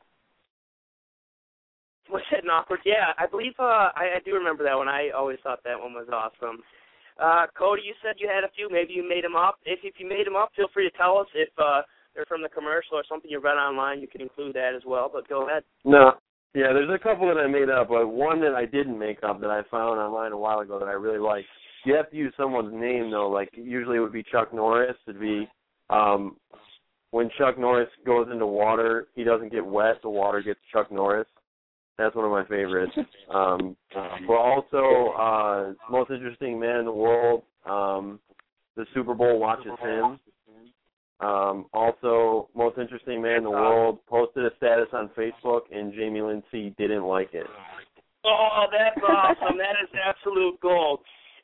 Was it an awkward? Yeah, I believe uh, I, I do remember that one. I always thought that one was awesome. Uh, Cody, you said you had a few. Maybe you made them up. If, if you made them up, feel free to tell us. If uh, they're from the commercial or something you read online, you can include that as well. But go ahead. No. Yeah, there's a couple that I made up, but one that I didn't make up that I found online a while ago that I really like. You have to use someone's name, though. Like, usually it would be Chuck Norris. It'd be um, when Chuck Norris goes into water, he doesn't get wet. The water gets Chuck Norris. That's one of my favorites. Um, but also, uh, most interesting man in the world, um, the Super Bowl watches him. Um, also, most interesting man in the world, posted a status on Facebook, and Jamie Lindsay didn't like it. Oh, that's awesome. That is absolute gold.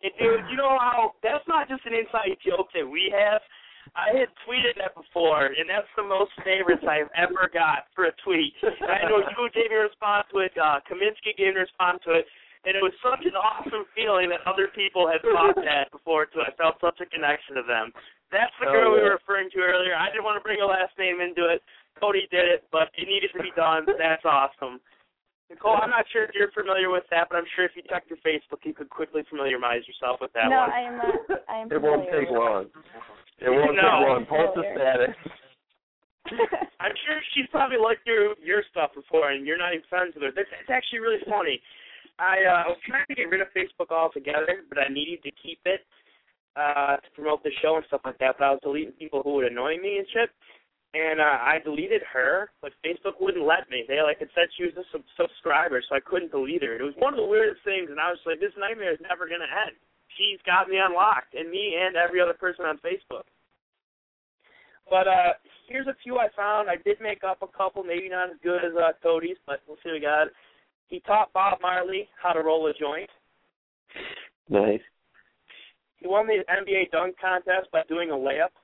And dude, you know how that's not just an inside joke that we have. I had tweeted that before, and that's the most favorites I've ever got for a tweet. And I know you gave me a response to it, uh, Kaminsky gave me a response to it, and it was such an awesome feeling that other people had thought that before, too. I felt such a connection to them. That's the girl oh, yeah. we were referring to earlier. I didn't want to bring a last name into it. Cody did it, but it needed to be done. That's awesome. Nicole, I'm not sure if you're familiar with that, but I'm sure if you check your Facebook, you could quickly familiarize yourself with that no, one. No, I am not. I am it won't take long. It won't no. take long. Post the status. I'm sure she's probably liked your your stuff before, and you're not even friends with her. That's, it's actually really funny. I, uh, I was trying to get rid of Facebook altogether, but I needed to keep it uh, to promote the show and stuff like that, but I was deleting people who would annoy me and shit. And uh, I deleted her, but Facebook wouldn't let me. They like it said she was a sub- subscriber, so I couldn't delete her. It was one of the weirdest things, and I was like, this nightmare is never going to end. She's got me unlocked, and me and every other person on Facebook. But uh, here's a few I found. I did make up a couple, maybe not as good as uh, Cody's, but we'll see what we got. He taught Bob Marley how to roll a joint. Nice. He won the N B A dunk contest by doing a layup.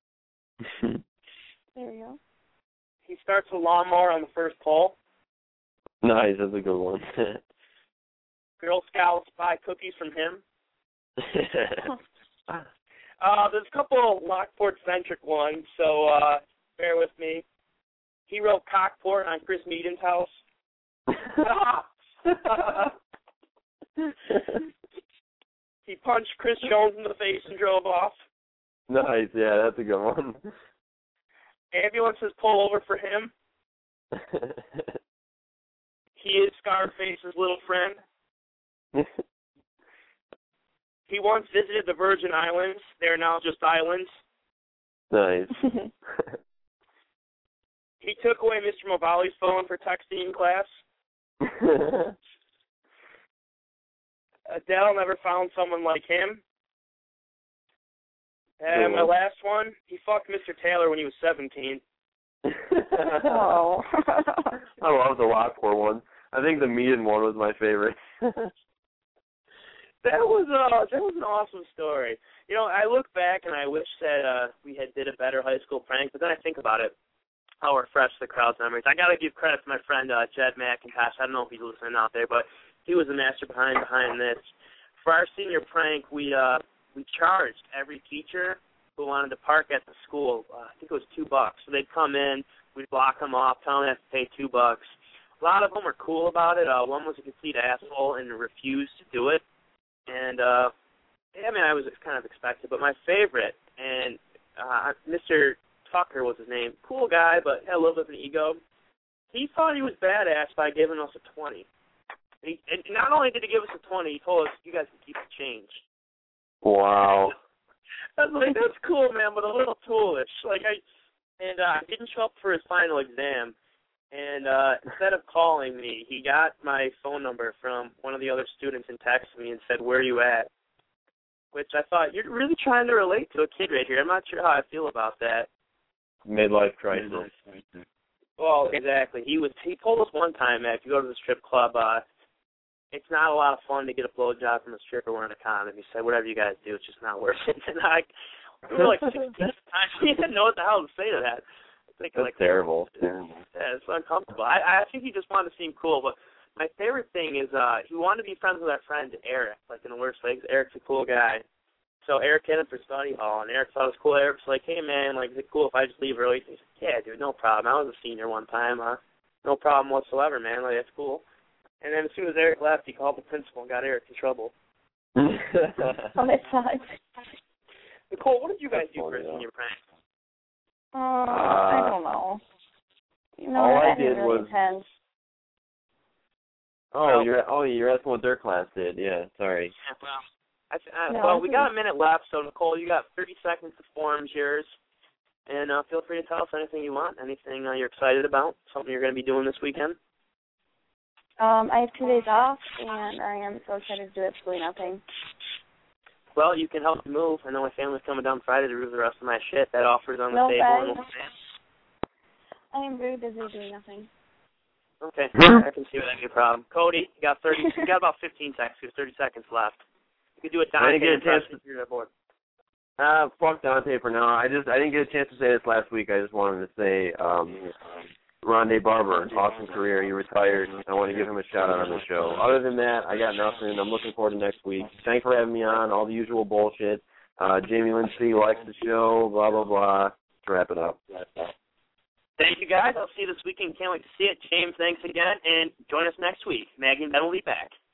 There we go. He starts a lawnmower on the first pole. Nice, that's a good one. Girl Scouts buy cookies from him. uh, there's a couple Lockport-centric ones, so uh, bear with me. He wrote Cockport on Chris Meaden's house. He punched Chris Jones in the face and drove off. Nice, yeah, that's a good one. Ambulances pull over for him. He is Scarface's little friend. He once visited the Virgin Islands. They're now just islands. Nice. He took away Mister Mavali's phone for texting in class. Adele never found someone like him. And my last one, he fucked Mister Taylor when he was seventeen. Oh. I love the Lockport one. I think the Meaden one was my favorite. That was uh, that was an awesome story. You know, I look back and I wish that uh, we had did a better high school prank, but then I think about it, how refresh the crowd's memories. I got to give credit to my friend uh, Jed McIntosh. I don't know if he's listening out there, but he was the master behind behind this. For our senior prank, we uh, we charged every teacher who wanted to park at the school. Uh, I think it was two bucks. So they'd come in, we'd block them off, tell them they have to pay two bucks. A lot of them were cool about it. Uh, one was a complete asshole and refused to do it. And, uh, I mean, I was kind of expected, but my favorite, and uh, Mister Tucker was his name, cool guy, but had a little bit of an ego. He thought he was badass by giving us a twenty. And, he, and not only did he give us a twenty, he told us, you guys can keep the change. Wow. I was like, that's cool, man, but a little toolish. Like, I, and uh, I didn't show up for his final exam. And uh, instead of calling me, he got my phone number from one of the other students and texted me and said, where are you at? Which I thought, you're really trying to relate to a kid right here. I'm not sure how I feel about that. Midlife crisis. Well, exactly. He was. He told us one time that if you go to the strip club, uh, it's not a lot of fun to get a blowjob from a stripper wearing a condom. He said, whatever you guys do, it's just not worth it. And I, we were like sixteen at the time. We didn't know what the hell to say to that. Thinking, That's like, terrible. Yeah, it's uncomfortable. I, I think he just wanted to seem cool, but my favorite thing is uh, he wanted to be friends with our friend Eric, like in the worst way, 'cause Eric's a cool guy. So Eric hit him for study hall, and Eric thought it was cool. Eric's like, hey, man, like, is it cool if I just leave early? He's like, yeah, dude, no problem. I was a senior one time. Uh, no problem whatsoever, man. Like, that's cool. And then as soon as Eric left, he called the principal and got Eric in trouble. Oh, that sucks. Nicole, what did you guys do for a senior prank? Uh, I don't know. You know, all I did really was. Intense. Oh, you're oh you're asking what their class did. Yeah, sorry. Yeah, well, I, I, no, well, we got a minute left, so Nicole, you got thirty seconds to form yours, and uh, feel free to tell us anything you want, anything uh, you're excited about, something you're going to be doing this weekend. Um, I have two days off, and I am so excited to do absolutely nothing. Well, you can help me move. I know my family's coming down Friday to move the rest of my shit. That offer's on the no, table. And I am very busy doing nothing. Okay, I can see why that'd be a problem. Cody, you got thirty. You got about fifteen seconds. There's thirty seconds left. You could do a I Dante didn't get a chance impression if you're on board. Uh, fuck Dante for now. I just I didn't get a chance to say this last week. I just wanted to say, um, Rondé Barber, awesome career. He retired. I want to give him a shout out on the show. Other than that, I got nothing. I'm looking forward to next week. Thanks for having me on. All the usual bullshit. Uh, Jamie Lindsay likes the show. Blah blah blah. Let's wrap it up. Thank you guys. I'll see you this weekend. Can't wait to see it. James, thanks again, and join us next week. Maggie and Ben will be back.